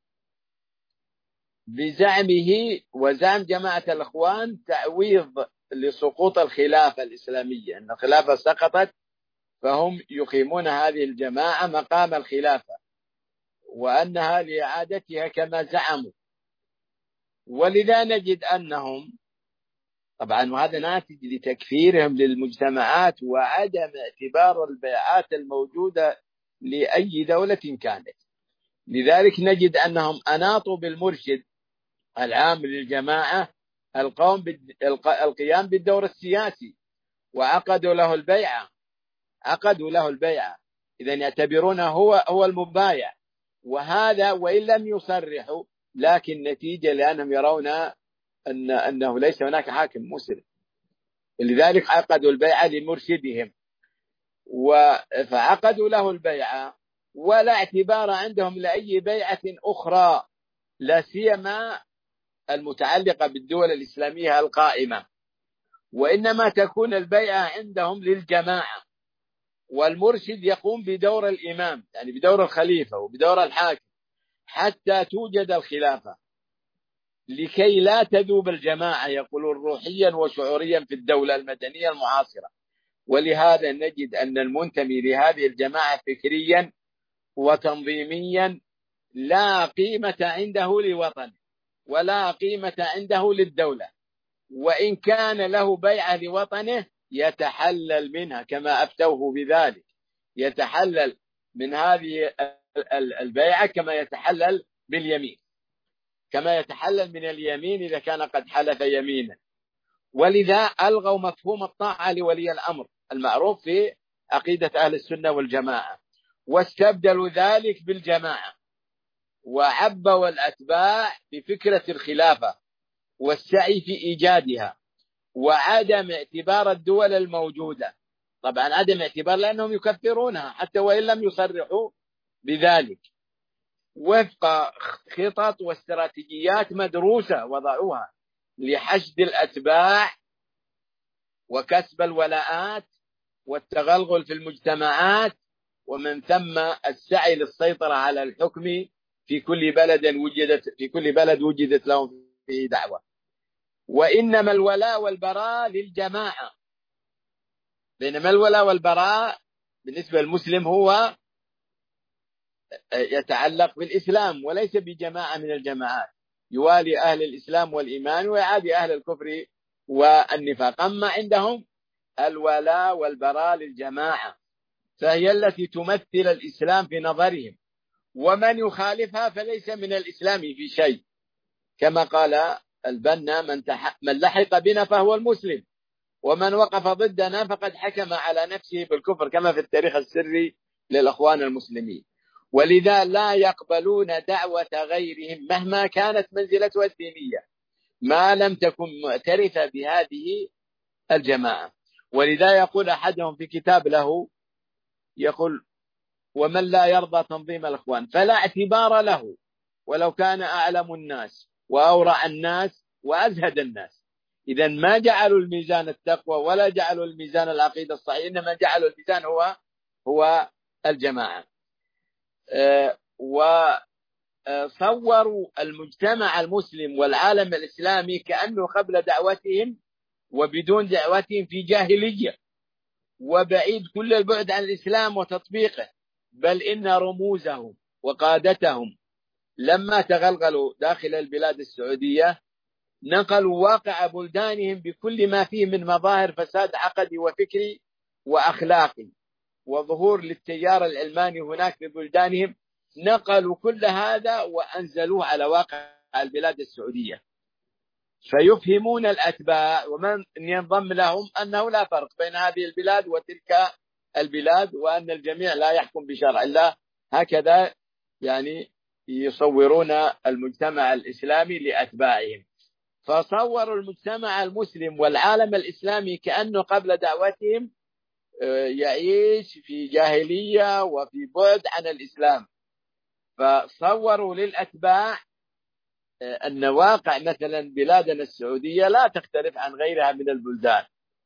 بزعمه وزعم جماعة الأخوان تعويض لسقوط الخلافة الإسلامية، أن الخلافة سقطت فهم يقيمون هذه الجماعة مقام الخلافة وأنها لإعادتها كما زعموا. ولذا نجد أنهم طبعا، وهذا ناتج لتكفيرهم للمجتمعات وعدم اعتبار البيعات الموجودة لأي دولة كانت. لذلك نجد أنهم أناطوا بالمرشد العام للجماعة القوم القيام بالدور السياسي وعقدوا له البيعة عقدوا له البيعة إذن يعتبرونه هو هو المبايع، وهذا وإن لم يصرحوا لكن نتيجة لأنهم يرون أن أنه ليس هناك حاكم مسلم، لذلك عقدوا البيعة لمرشدهم فعقدوا له البيعة ولا اعتبار عندهم لأي بيعة أخرى، لا سيما المتعلقة بالدول الإسلامية القائمة، وإنما تكون البيعة عندهم للجماعة، والمرشد يقوم بدور الإمام يعني بدور الخليفة وبدور الحاكم حتى توجد الخلافة لكي لا تذوب الجماعة يقولون روحيا وشعوريا في الدولة المدنية المعاصرة. ولهذا نجد أن المنتمي لهذه الجماعة فكريا وتنظيميا لا قيمة عنده لوطنه ولا قيمة عنده للدولة، وإن كان له بيعة لوطنه يتحلل منها كما أفتوه بذلك، يتحلل من هذه البيعة كما يتحلل باليمين كما يتحلل من اليمين إذا كان قد حلف يمينا. ولذا ألغوا مفهوم الطاعة لولي الأمر المعروف في عقيدة أهل السنة والجماعة واستبدلوا ذلك بالجماعة، وعبوا الأتباع بفكرة الخلافة والسعي في إيجادها وعدم اعتبار الدول الموجودة. طبعا عدم اعتبار لأنهم يكفرونها حتى وإن لم يصرحوا بذلك، وفق خطط واستراتيجيات مدروسة وضعوها لحشد الأتباع وكسب الولاءات والتغلغل في المجتمعات، ومن ثم السعي للسيطرة على الحكم في كل بلد وجدت في كل بلد وجدت لهم فيه دعوة. وإنما الولاء والبراء للجماعة، بينما الولاء والبراء بالنسبة للمسلم هو يتعلق بالإسلام وليس بجماعة من الجماعات، يوالي أهل الإسلام والإيمان ويعادي أهل الكفر والنفاق. أما عندهم الولاء والبراء للجماعة فهي التي تمثل الإسلام في نظرهم، ومن يخالفها فليس من الإسلام في شيء، كما قال البنا: من, تح... من لحق بنا فهو المسلم، ومن وقف ضدنا فقد حكم على نفسه بالكفر، كما في التاريخ السري للأخوان المسلمين. ولذا لا يقبلون دعوة غيرهم مهما كانت منزلتها الدينية ما لم تكن معترفة بهذه الجماعة. ولذا يقول أحدهم في كتاب له يقول: ومن لا يرضى تنظيم الأخوان فلا اعتبار له ولو كان أعلم الناس وأورع الناس وأزهد الناس. إذا ما جعلوا الميزان التقوى ولا جعلوا الميزان العقيدة الصحيح، إنما جعلوا الميزان هو هو الجماعة. أه وصوروا المجتمع المسلم والعالم الإسلامي كأنه قبل دعوتهم وبدون دعوتهم في جاهلية، وبعيد كل البعد عن الإسلام وتطبيقه، بل إن رموزهم وقادتهم لما تغلغلوا داخل البلاد السعودية نقلوا واقع بلدانهم بكل ما فيه من مظاهر فساد عقدي وفكري وأخلاقي وظهور للتيار العلماني هناك في بلدانهم، نقلوا كل هذا وأنزلوه على واقع البلاد السعودية، فيفهمون الأتباع ومن ينضم لهم أنه لا فرق بين هذه البلاد وتلك البلاد، وأن الجميع لا يحكم بشرع الله. هكذا يعني يصورون المجتمع الإسلامي لأتباعهم، فصوروا المجتمع المسلم والعالم الإسلامي كأنه قبل دعوتهم يعيش في جاهلية وفي بعد عن الإسلام، فصوروا للأتباع أن واقع مثلا بلادنا السعودية لا تختلف عن غيرها من البلدان،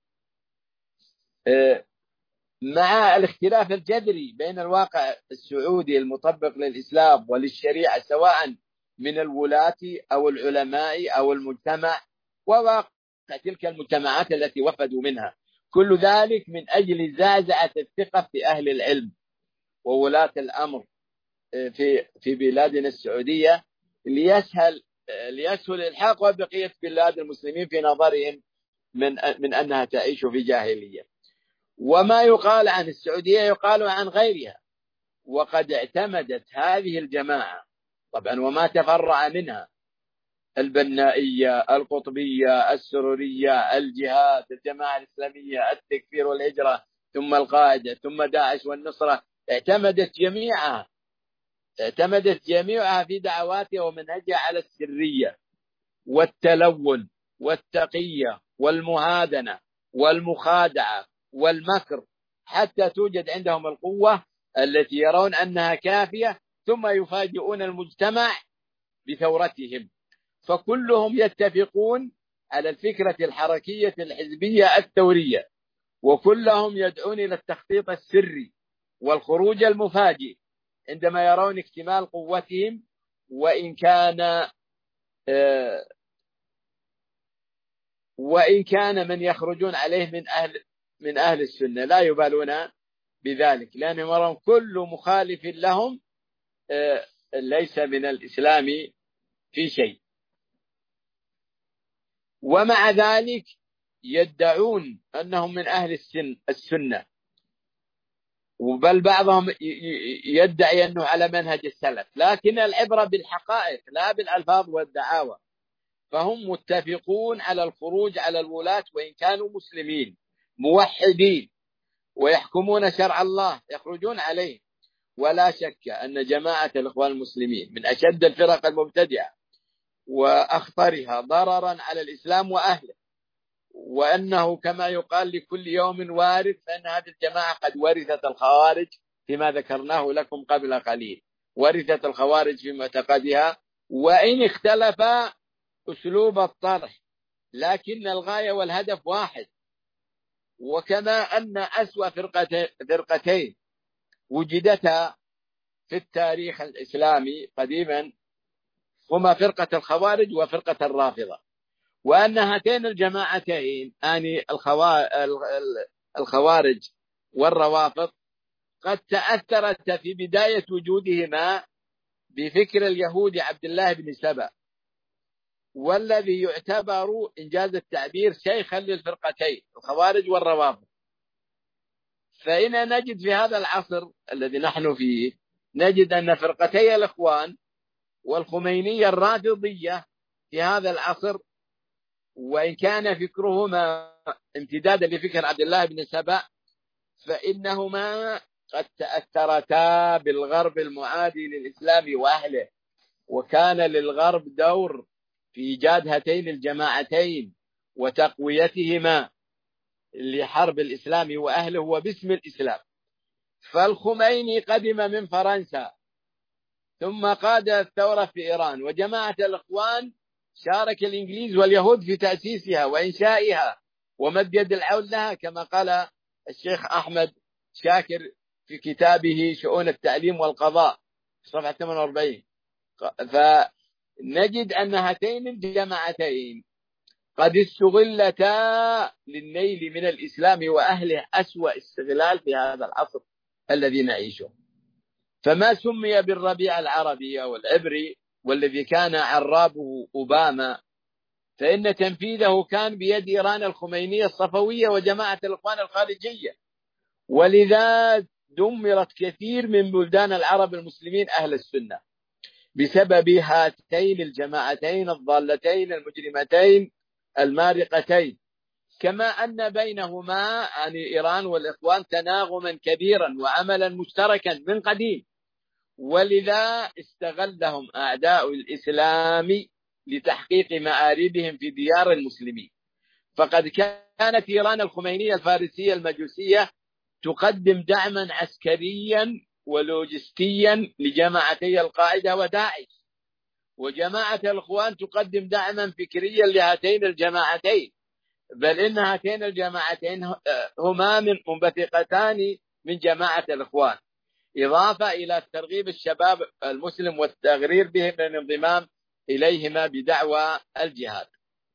مع الاختلاف الجذري بين الواقع السعودي المطبق للإسلام وللشريعة سواء من الولاة أو العلماء أو المجتمع وواقع تلك المجتمعات التي وفدوا منها، كل ذلك من أجل زعزعة الثقة في أهل العلم وولاة الأمر في في بلادنا السعودية ليسهل ليسهل الحاق بقية بلاد المسلمين في نظرهم من من أنها تعيش في جاهلية. وما يقال عن السعودية يقال عن غيرها، وقد اعتمدت هذه الجماعة طبعا وما تفرع منها البنائية القطبية السرورية الجهاد الجماعة الإسلامية التكفير والهجرة ثم القاعدة ثم داعش والنصرة، اعتمدت جميعها اعتمدت جميعها في دعواتها ومنهجها على السرية والتلون والتقية والمهادنة والمخادعة والمكر، حتى توجد عندهم القوة التي يرون أنها كافية ثم يفاجئون المجتمع بثورتهم. فكلهم يتفقون على الفكرة الحركية الحزبية الثورية، وكلهم يدعون إلى التخطيط السري والخروج المفاجئ عندما يرون اكتمال قوتهم، وإن كان وإن كان من يخرجون عليه من أهل من أهل السنة لا يبالون بذلك، لأنهم يرون كل مخالف لهم ليس من الإسلام في شيء. ومع ذلك يدعون أنهم من أهل السن السنة، وبل بعضهم يدعي أنه على منهج السلف، لكن العبرة بالحقائق لا بالألفاظ والدعاوى. فهم متفقون على الخروج على الولاة وإن كانوا مسلمين موحدين ويحكمون شرع الله يخرجون عليه. ولا شك أن جماعة الإخوان المسلمين من أشد الفرق المبتدعة وأخطرها ضررا على الإسلام وأهله، وأنه كما يقال لكل يوم وارث، فإن هذه الجماعة قد ورثت الخوارج فيما ذكرناه لكم قبل قليل، ورثت الخوارج في معتقدها وإن اختلف أسلوب الطرح، لكن الغاية والهدف واحد. وكما أن أسوأ فرقتين وجدتا في التاريخ الإسلامي قديما هما فرقة الخوارج وفرقة الرافضة، وأن هاتين الجماعتين آني الخوارج والروافض قد تأثرت في بداية وجودهما بفكر اليهودي عبد الله بن سبأ، والذي يعتبر إنجاز التعبير شيخا للفرقتين الخوارج والروافض. فإن نجد في هذا العصر الذي نحن فيه نجد أن فرقتي الإخوان والخمينية الرافضية في هذا العصر، وإن كان فكرهما امتدادا لفكر عبد الله بن سبأ، فإنهما قد تأثرتا بالغرب المعادي للإسلام وأهله، وكان للغرب دور في إيجاد هاتين الجماعتين وتقويتهما لحرب الإسلام وأهله وباسم الإسلام. فالخميني قدم من فرنسا ثم قاد الثورة في إيران، وجماعة الإخوان شارك الإنجليز واليهود في تأسيسها وإنشائها ومد يد العون لها، كما قال الشيخ أحمد شاكر في كتابه شؤون التعليم والقضاء صفحة ثمانية وأربعين. فنجد أن هاتين الجماعتين قد استغلتا للنيل من الإسلام وأهله أسوأ استغلال في هذا العصر الذي نعيشه. فما سمي بالربيع العربي أو العبري والذي كان عرابه أوباما، فإن تنفيذه كان بيد إيران الخمينية الصفوية وجماعة الإخوان الخارجية، ولذا دمرت كثير من بلدان العرب المسلمين أهل السنة بسبب هاتين الجماعتين الضالتين المجرمتين المارقتين، كما أن بينهما عن إيران والإخوان تناغما كبيرا وعملا مشتركا من قديم، ولذا استغلهم أعداء الإسلام لتحقيق مآربهم في ديار المسلمين. فقد كانت إيران الخمينية الفارسية المجوسية تقدم دعما عسكريا ولوجستيا لجماعتي القاعدة وداعش، وجماعة الإخوان تقدم دعما فكريا لهاتين الجماعتين، بل إن هاتين الجماعتين هما من منبثقتان من جماعة الإخوان، إضافة إلى ترغيب الشباب المسلم والتغرير بهم للانضمام إليهما بدعوى الجهاد.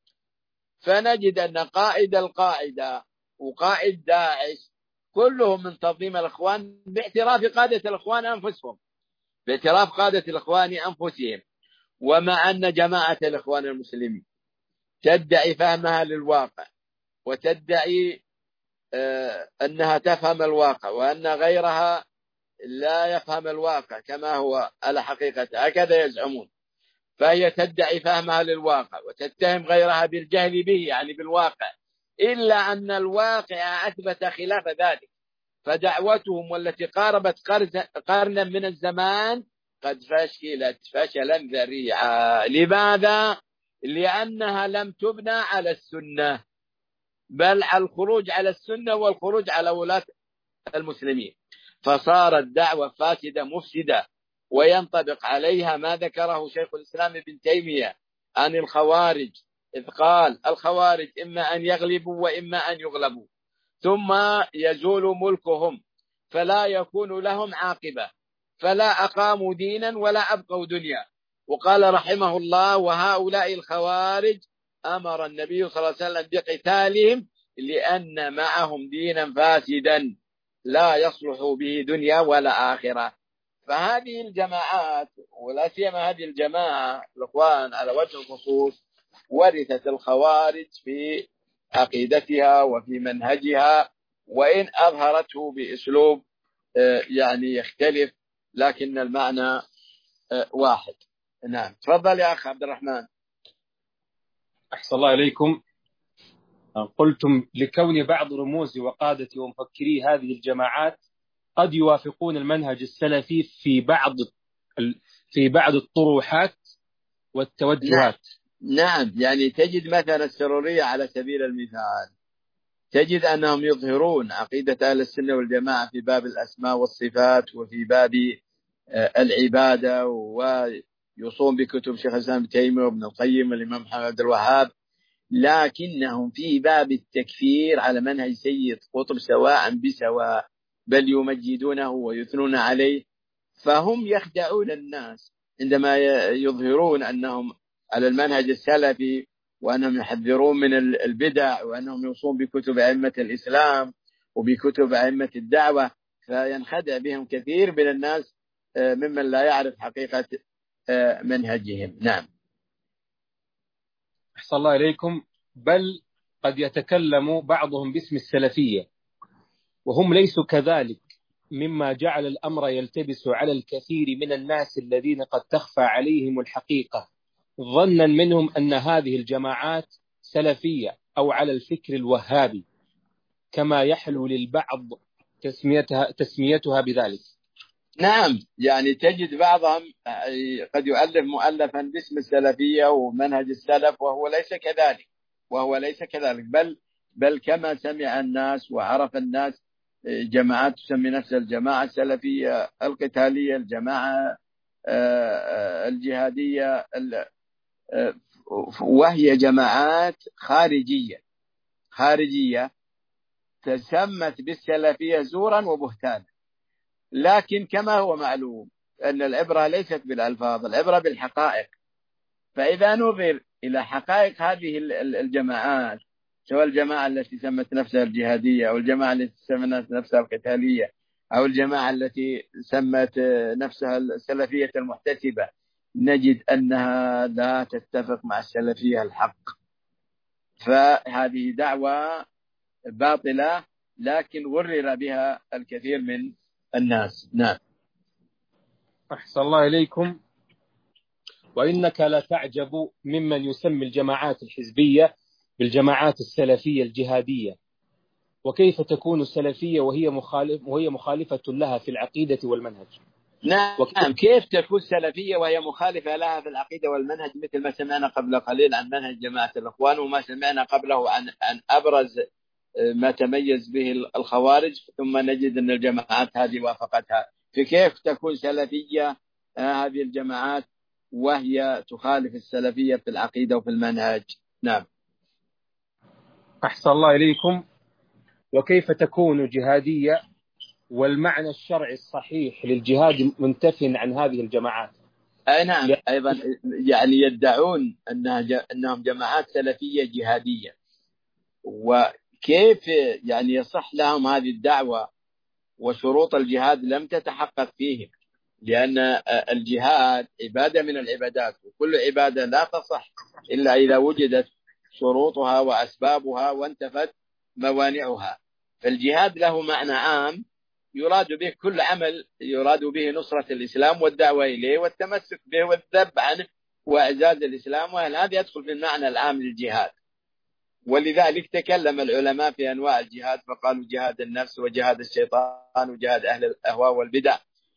فنجد أن قائد القاعدة وقائد داعش كلهم من تنظيم الإخوان باعتراف قادة الإخوان أنفسهم باعتراف قادة الإخوان أنفسهم ومع أن جماعة الإخوان المسلمين تدعي فهمها للواقع وتدعي آه أنها تفهم الواقع، وأن غيرها لا يفهم الواقع كما هو على حقيقته، هكذا يزعمون. فهي تدعي فهمها للواقع وتتهم غيرها بالجهل به، يعني بالواقع، إلا أن الواقع أثبت خلاف ذلك. فدعوتهم والتي قاربت قرنا من الزمان قد فشلت فشلا ذريعا. لماذا؟ لأنها لم تبنى على السنة، بل على الخروج على السنة والخروج على ولاة المسلمين، فصارت دعوة فاسدة مفسدة، وينطبق عليها ما ذكره شيخ الإسلام ابن تيمية عن الخوارج، إذ قال: الخوارج إما أن يغلبوا وإما أن يغلبوا، ثم يزول ملكهم فلا يكون لهم عاقبة، فلا أقاموا دينا ولا أبقوا دنيا. وقال رحمه الله: وهؤلاء الخوارج أمر النبي صلى الله عليه وسلم بقتالهم لأن معهم دينا فاسدا لا يصلح به دنيا ولا آخرة. فهذه الجماعات ولا سيما هذه الجماعة الإخوان على وجه الخصوص ورثت الخوارج في عقيدتها وفي منهجها، وإن أظهرته بأسلوب يعني يختلف، لكن المعنى واحد. نعم، تفضل يا أخ عبد الرحمن. أحسن الله إليكم. قلتم لكون بعض رموز وقادة ومفكري هذه الجماعات قد يوافقون المنهج السلفي في بعض في بعض الطروحات والتوجهات. نعم. نعم، يعني تجد مثلا السرورية على سبيل المثال، تجد أنهم يظهرون عقيدة أهل السنة والجماعة في باب الأسماء والصفات وفي باب العبادة، ويصوم بكتب شيخ الإسلام ابن تيمية وابن القيم والإمام محمد عبد الوهاب، لكنهم في باب التكفير على منهج سيد قطب سواء بسواء، بل يمجدونه ويثنون عليه. فهم يخدعون الناس عندما يظهرون أنهم على المنهج السلفي، وأنهم يحذرون من البدع، وأنهم يوصون بكتب أئمة الإسلام وبكتب أئمة الدعوة، فينخدع بهم كثير من الناس ممن لا يعرف حقيقة منهجهم. نعم. أحسن الله إليكم. بل قد يتكلم بعضهم باسم السلفية وهم ليسوا كذلك، مما جعل الأمر يلتبس على الكثير من الناس الذين قد تخفى عليهم الحقيقة، ظنا منهم أن هذه الجماعات سلفية أو على الفكر الوهابي، كما يحلو للبعض تسميتها, تسميتها بذلك. نعم، يعني تجد بعضهم قد يؤلف مؤلفا باسم السلفية ومنهج السلف وهو ليس كذلك وهو ليس كذلك بل بل كما سمع الناس وعرف الناس جماعات تسمي نفسها الجماعة السلفية القتالية، الجماعة الجهادية، وهي جماعات خارجية خارجية تسمت بالسلفية زورا وبهتانا. لكن كما هو معلوم أن العبرة ليست بالألفاظ، العبرة بالحقائق. فإذا نظر إلى حقائق هذه الجماعات، سواء الجماعة التي سمت نفسها الجهادية أو الجماعة التي سمت نفسها القتالية أو الجماعة التي سمت نفسها السلفية المحتسبة، نجد أنها لا تتفق مع السلفية الحق. فهذه دعوة باطلة لكن غرر بها الكثير من الناس. نعم. أحسن الله إليكم. وإنك لا تعجب ممن يسمي الجماعات الحزبية بالجماعات السلفية الجهادية، وكيف تكون السلفية وهي مخالف وهي مخالفة لها في العقيدة والمنهج. نعم وكيف كيف تكون سلفية وهي مخالفة لها في العقيدة والمنهج، مثل ما سمعنا قبل قليل عن منهج جماعة الإخوان، وما سمعنا قبله عن عن أبرز ما تميز به الخوارج، ثم نجد أن الجماعات هذه وافقتها. فكيف تكون سلفية هذه الجماعات وهي تخالف السلفية في العقيدة وفي المنهج؟ نعم. أحسن الله إليكم. وكيف تكون جهادية والمعنى الشرعي الصحيح للجهاد منتف عن هذه الجماعات؟ أي نعم. أيضا يعني يدعون أنها أنهم جماعات سلفية جهادية، وكيف يعني يصح لهم هذه الدعوة وشروط الجهاد لم تتحقق فيهم؟ لأن الجهاد عبادة من العبادات، وكل عبادة لا تصح إلا إذا وجدت شروطها وأسبابها وانتفت موانعها. فالجهاد له معنى عام يراد به كل عمل يراد به نصرة الإسلام والدعوة إليه والتمسك به والذب عنه وإعزاز الإسلام، وهذا يدخل في المعنى العام للجهاد. ولذلك تكلم العلماء في أنواع الجهاد فقالوا جهاد النفس وجهاد الشيطان وجهاد أهل الأهواء والبدع.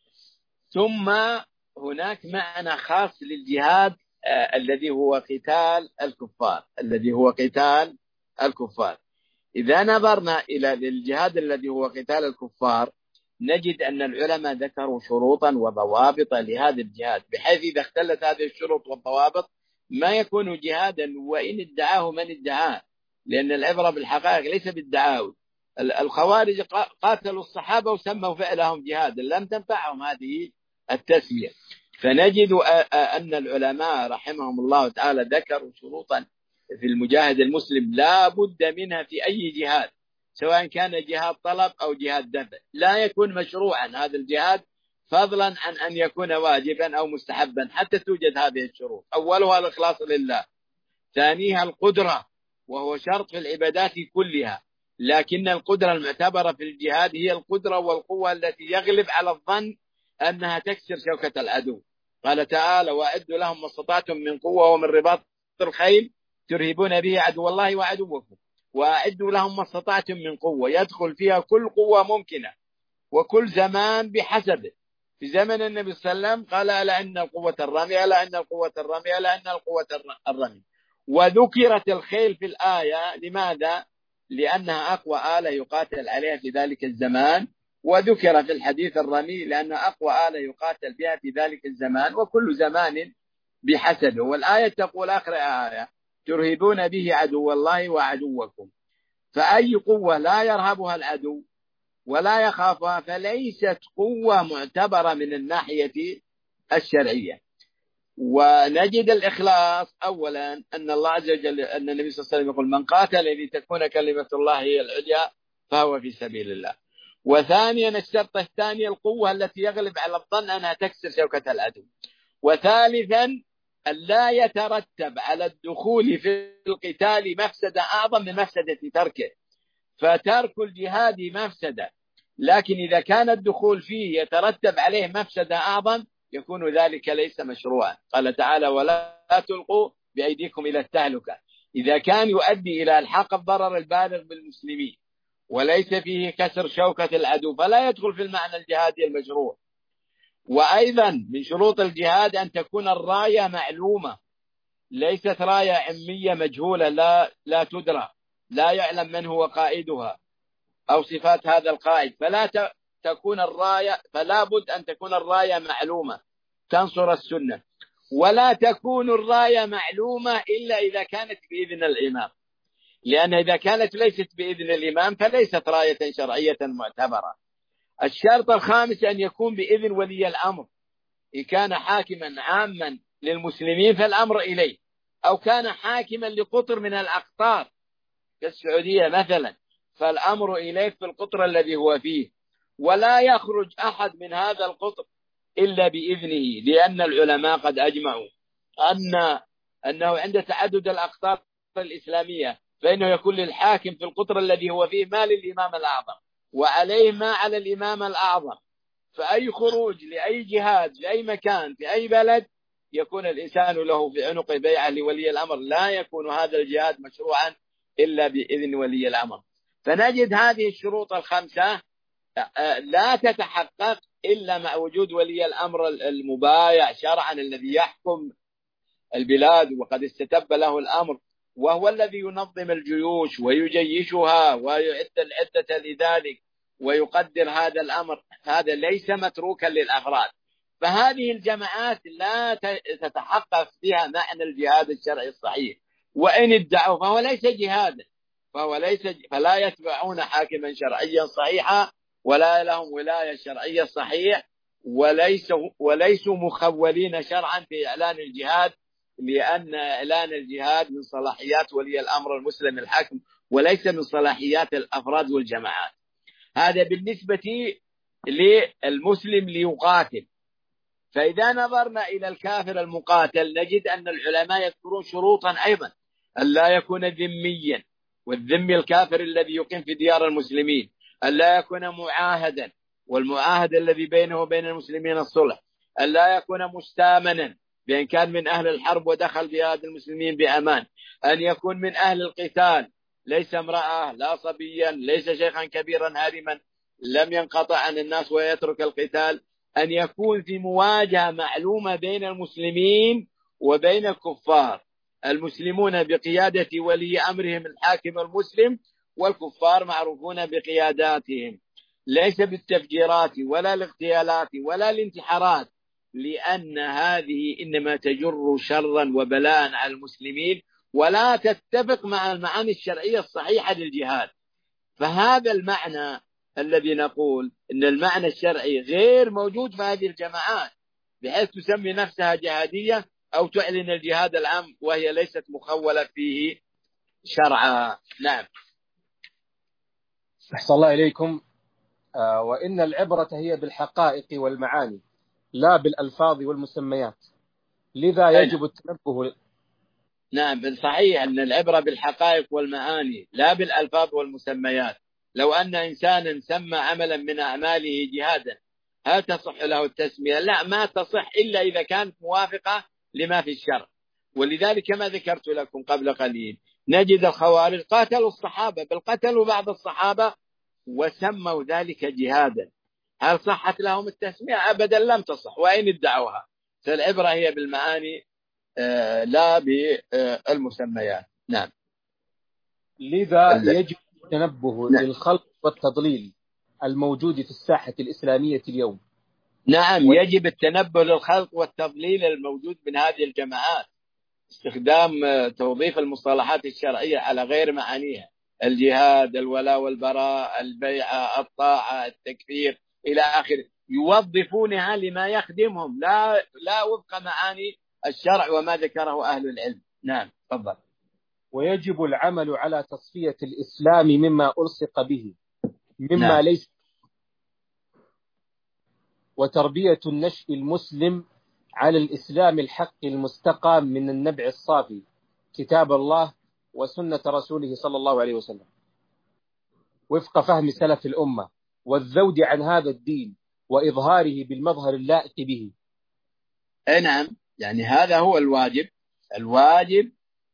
ثم هناك معنى خاص للجهاد آه الذي هو قتال الكفار الذي هو قتال الكفار. إذا نظرنا إلى الجهاد الذي هو قتال الكفار نجد أن العلماء ذكروا شروطا وضوابط لهذا الجهاد، بحيث إذا اختلت هذه الشروط والضوابط ما يكون جهادا وإن ادعاه من ادعاه، لأن العبرة بالحقائق ليس بالدعاوى. الخوارج قاتلوا الصحابة وسموا فعلهم جهادا، لم تنفعهم هذه التسمية. فنجد أن العلماء رحمهم الله تعالى ذكروا شروطا في المجاهد المسلم لا بد منها في أي جهاد، سواء كان جهاد طلب أو جهاد دفع، لا يكون مشروعا هذا الجهاد فضلا عن أن يكون واجبا أو مستحبا حتى توجد هذه الشروط. أولها الإخلاص لله، ثانيها القدرة وهو شرط في العبادات كلها، لكن القدرة المعتبرة في الجهاد هي القدرة والقوة التي يغلب على الظن أنها تكسر شوكة العدو. قال تعالى وأعدوا لهم ما استطعتم من قوة ومن رباط الخيل ترهبون به عدو الله وعدوكم وأعدوا لهم ما استطعتم من قوة، يدخل فيها كل قوة ممكنة وكل زمان بحسبه. في زمن النبي صلى الله عليه وسلم قال ألا إن القوة الرمي ألا إن القوة الرمي ألا إن القوة الرمي. وذكرت الخيل في الآية لماذا؟ لأنها أقوى آلة يقاتل عليها في ذلك الزمان، وذكر في الحديث الرمي لأنها أقوى آلة يقاتل بها في ذلك الزمان، وكل زمان بحسبه. والآية تقول آخر آية ترهبون به عدو الله وعدوكم. فأي قوة لا يرهبها العدو ولا يخافها فليست قوة معتبرة من الناحية الشرعية. ونجد الإخلاص أولا أن الله عز وجل أن النبي صلى الله عليه وسلم يقول من قاتل لتكون كلمة الله هي العليا فهو في سبيل الله. وثانيا الشرط الثاني القوة التي يغلب على الظن أنها تكسر شوكة العدو. وثالثا أن لا يترتب على الدخول في القتال مفسدة أعظم من مفسدة تركه، فترك الجهاد مفسدة، لكن إذا كان الدخول فيه يترتب عليه مفسدة أعظم يكون ذلك ليس مشروعا. قال تعالى ولا تلقوا بأيديكم إلى التهلكة. إذا كان يؤدي إلى الحاق الضرر البالغ بالمسلمين وليس فيه كسر شوكة العدو فلا يدخل في المعنى الجهادي المشروع. وأيضا من شروط الجهاد أن تكون الراية معلومة، ليست راية عمية مجهولة لا لا تدرى، لا يعلم من هو قائدها أو صفات هذا القائد، فلا تكون الراية فلا بد أن تكون الراية معلومة تنصر السنة. ولا تكون الراية معلومة إلا إذا كانت بإذن الإمام، لأن إذا كانت ليست بإذن الإمام فليست راية شرعية معتبرة. الشرط الخامس أن يكون بإذن ولي الأمر، إن كان حاكما عاما للمسلمين فالأمر إليه، أو كان حاكما لقطر من الأقطار كالسعودية مثلا، فالأمر إليك في القطر الذي هو فيه، ولا يخرج أحد من هذا القطر إلا بإذنه، لأن العلماء قد أجمعوا أن أنه عند تعدد الأقطار الإسلامية فإنه يكون للحاكم في القطر الذي هو فيه ما للإمام الأعظم، وعليه ما على الإمام الأعظم. فأي خروج لأي جهاد لأي مكان في أي بلد يكون الإنسان له في عنق بيعة لولي الأمر، لا يكون هذا الجهاد مشروعا إلا بإذن ولي الأمر. فنجد هذه الشروط الخمسة لا تتحقق إلا مع وجود ولي الأمر المبايع شرعا الذي يحكم البلاد وقد استتب له الأمر، وهو الذي ينظم الجيوش ويجيشها ويعد العدة لذلك ويقدر هذا الأمر. هذا ليس متروكا للأفراد. فهذه الجماعات لا تتحقق فيها معنى الجهاد الشرعي الصحيح، وإن ادعوا فهو ليس جهادا، فهو ليس فلا يتبعون حاكما شرعيا صحيحا ولا لهم ولاية شرعية صحيح، وليسوا وليسوا مخولين شرعا في إعلان الجهاد، لأن إعلان الجهاد من صلاحيات ولي الأمر المسلم الحاكم وليس من صلاحيات الأفراد والجماعات. هذا بالنسبة للمسلم ليقاتل. فإذا نظرنا إلى الكافر المقاتل نجد أن العلماء يذكرون شروطا أيضا: أن لا يكون ذميا، والذمي الكافر الذي يقيم في ديار المسلمين، أن لا يكون معاهدا، والمعاهد الذي بينه وبين المسلمين الصلح، أن لا يكون مستامنا بأن كان من أهل الحرب ودخل بلاد المسلمين بأمان، أن يكون من أهل القتال، ليس امرأة لا صبيا ليس شيخا كبيرا هارما لم ينقطع عن الناس ويترك القتال، أن يكون في مواجهة معلومة بين المسلمين وبين الكفار، المسلمون بقيادة ولي أمرهم الحاكم المسلم، والكفار معروفون بقياداتهم، ليس بالتفجيرات ولا الاغتيالات ولا الانتحارات، لأن هذه إنما تجر شرا وبلاء على المسلمين ولا تتفق مع المعاني الشرعية الصحيحة للجهاد. فهذا المعنى الذي نقول إن المعنى الشرعي غير موجود في هذه الجماعات، بحيث تسمي نفسها جهادية أو تعلن الجهاد العام وهي ليست مخولة فيه شرعا. نعم. أحسن الله إليكم. آه وإن العبرة هي بالحقائق والمعاني لا بالألفاظ والمسميات، لذا يجب التنبه. نعم صحيح أن العبرة بالحقائق والمعاني لا بالألفاظ والمسميات. لو أن إنسانا سمى عملا من أعماله جهادا هل تصح له التسمية؟ لا، ما تصح إلا إذا كانت موافقة لما في الشرع. ولذلك كما ذكرت لكم قبل قليل نجد الخوارج قاتلوا الصحابة، بل قتلوا بعض الصحابة وسموا ذلك جهادا. هل صحت لهم التسمية؟ أبدا لم تصح وإن ادعوها. فالعبرة هي بالمعاني آه لا بالمسميات. نعم. لذا يجب التنبه نعم. للخلط والتضليل الموجود في الساحة الإسلامية اليوم. نعم و... يجب التنبه للخلط والتضليل الموجود من هذه الجماعات، استخدام توظيف المصطلحات الشرعية على غير معانيها: الجهاد، الولاء والبراء، البيعة، الطاعة، التكفير إلى آخره، يوظفونها لما يخدمهم لا لا وفق معاني الشرع وما ذكره أهل العلم. نعم تفضل. ويجب العمل على تصفية الإسلام مما ألصق به مما نعم. ليس، وتربية النشء المسلم على الإسلام الحق المستقام من النبع الصافي كتاب الله وسنة رسوله صلى الله عليه وسلم وفق فهم سلف الأمة، والذود عن هذا الدين وإظهاره بالمظهر اللائق به. نعم، يعني هذا هو الواجب. الواجب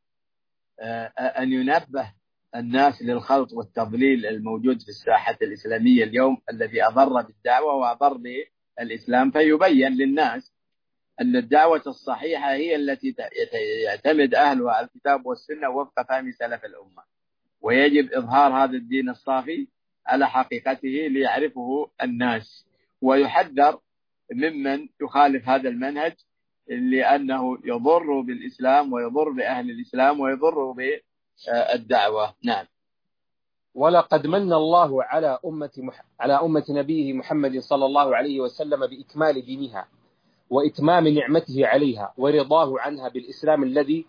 أن ينبه الناس للخلط والتضليل الموجود في الساحة الإسلامية اليوم الذي أضر بالدعوة وأضر بالإسلام، فيبين للناس أن الدعوة الصحيحة هي التي يعتمد أهلها على الكتاب والسنة وفق فهم سلف الأمة، ويجب إظهار هذا الدين الصافي على حقيقته ليعرفه الناس، ويحذر ممن يخالف هذا المنهج لأنه يضر بالإسلام ويضر بأهل الإسلام ويضر بالدعوة. نعم. ولقد من الله على أمة مح... على أمة نبيه محمد صلى الله عليه وسلم بإكمال دينها وإتمام نعمته عليها ورضاه عنها بالإسلام الذي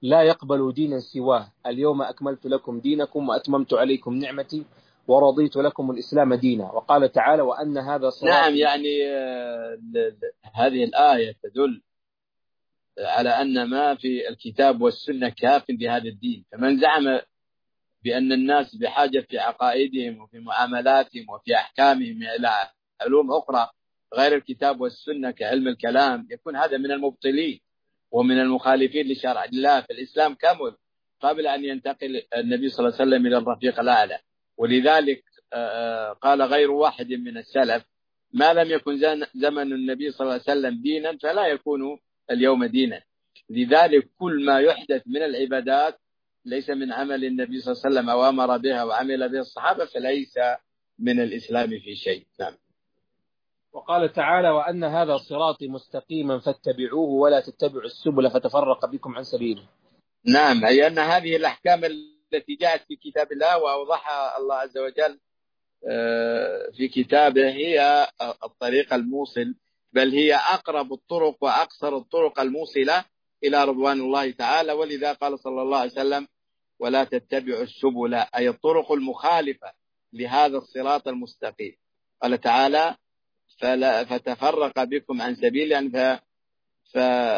لا يقبل دينا سواه، اليوم أكملت لكم دينكم وأتممت عليكم نعمتي ورضيت لكم الإسلام دينا. وقال تعالى وأن هذا صراطي. نعم، يعني آه، ل- ل- هذه الآية تدل على أن ما في الكتاب والسنة كاف بهذا الدين. فمن زعم بأن الناس بحاجة في عقائدهم وفي معاملاتهم وفي أحكامهم إلى علوم أخرى غير الكتاب والسنة كعلم الكلام، يكون هذا من المبطلين ومن المخالفين لشرع الله. في الإسلام كمل قبل أن ينتقل النبي صلى الله عليه وسلم إلى الرفيق الأعلى. ولذلك قال غير واحد من السلف ما لم يكن زمن النبي صلى الله عليه وسلم دينا فلا يكون اليوم دينا. لذلك كل ما يحدث من العبادات ليس من عمل النبي صلى الله عليه وسلم أو أمر بها وعمل بها الصحابة فليس من الإسلام في شيء. نعم. وقال تعالى وأن هذا صراطي مستقيما فاتبعوه ولا تتبعوا السبل فتفرق بكم عن سبيله. نعم، أي أن هذه الأحكام التي جاءت في كتاب الله وأوضحها الله عز وجل في كتابه هي الطريق الموصل، بل هي أقرب الطرق وأقصر الطرق الموصلة إلى رضوان الله تعالى. ولذا قال صلى الله عليه وسلم ولا تتبعوا السبل، أي الطرق المخالفة لهذا الصراط المستقيم. قال تعالى فلا فتفرق بكم عن سبيل، يعني ف... ف...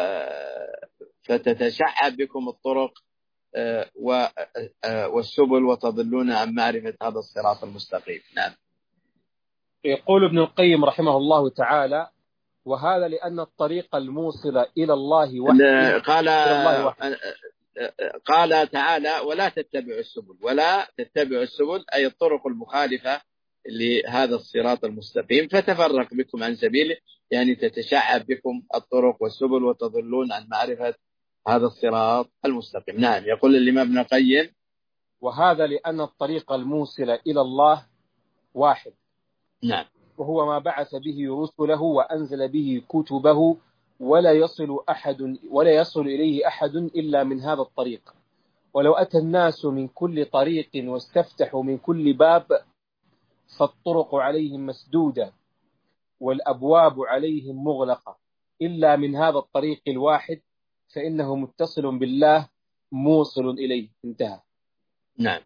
فتتشعب بكم الطرق والسبل وتضلون عن معرفة هذا الصراط المستقيم. نعم. يقول ابن القيم رحمه الله تعالى وهذا لأن الطريق الموصل إلى الله وحده قال إلى الله وحده. قال تعالى ولا تتبعوا السبل، ولا تتبعوا السبل أي الطرق المخالفة لهذا الصراط المستقيم فتفرق بكم عن سبيله، يعني تتشعب بكم الطرق والسبل وتضلون عن معرفة هذا الصراط المستقيم. نعم. يقول الإمام ابن القيم وهذا لأن الطريق الموصل إلى الله واحد. نعم. وهو ما بعث به رسله وأنزل به كتبه ولا يصل أحد ولا يصل إليه أحد إلا من هذا الطريق. ولو أتى الناس من كل طريق واستفتحوا من كل باب فالطرق عليهم مسدودة والأبواب عليهم مغلقة إلا من هذا الطريق الواحد فإنه متصل بالله موصل إليه. انتهى. نعم.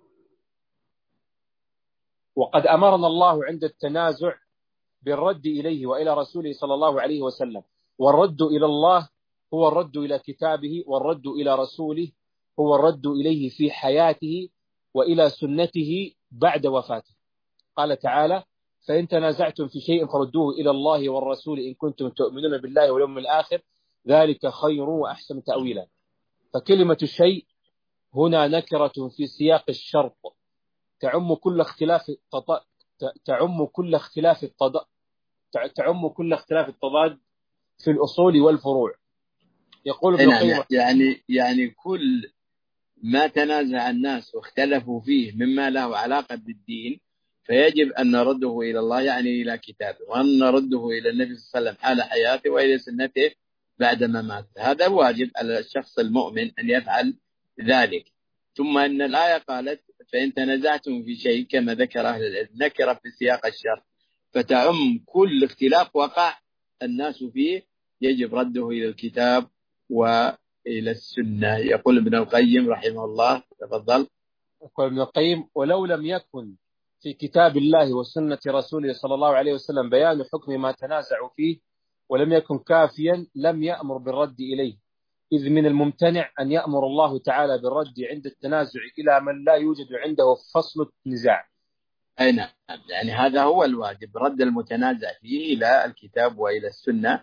وقد أمرنا الله عند التنازع بالرد إليه وإلى رسوله صلى الله عليه وسلم. والرد إلى الله هو الرد إلى كتابه، والرد إلى رسوله هو الرد إليه في حياته وإلى سنته بعد وفاته. قال تعالى فإن تنازعتم في شيء فردوه إلى الله والرسول إن كنتم تؤمنون بالله واليوم الآخر ذلك خير وأحسن تأويلا. فكلمة الشيء هنا نكرة في سياق الشرط تعم كل اختلاف التضاد تعم كل اختلاف التضاد تعم كل اختلاف التضاد في الأصول والفروع. يقول ابن القيم يعني يعني كل ما تنازع الناس واختلفوا فيه مما له علاقة بالدين فيجب أن نرده إلى الله، يعني إلى كتابه، وأن نرده إلى النبي صلى الله عليه وسلم حال حياته وإلى سنته بعدما مات. هذا واجب على الشخص المؤمن أن يفعل ذلك. ثم أن الآية قالت فإن تنازعتم في شيء كما ذكر أهل العلم نكر في سياق الشر فتعم كل اختلاف وقع الناس فيه يجب رده إلى الكتاب وإلى السنة. يقول ابن القيم رحمه الله. تفضل. يقول ابن القيم ولو لم يكن في كتاب الله وسنة رسوله صلى الله عليه وسلم بيان حكم ما تنازعوا فيه ولم يكن كافيا لم يأمر بالرد إليه، إذ من الممتنع أن يأمر الله تعالى بالرد عند التنازع إلى من لا يوجد عنده فصل النزاع. أي نعم، يعني هذا هو الواجب، رد المتنازع فيه إلى الكتاب وإلى السنة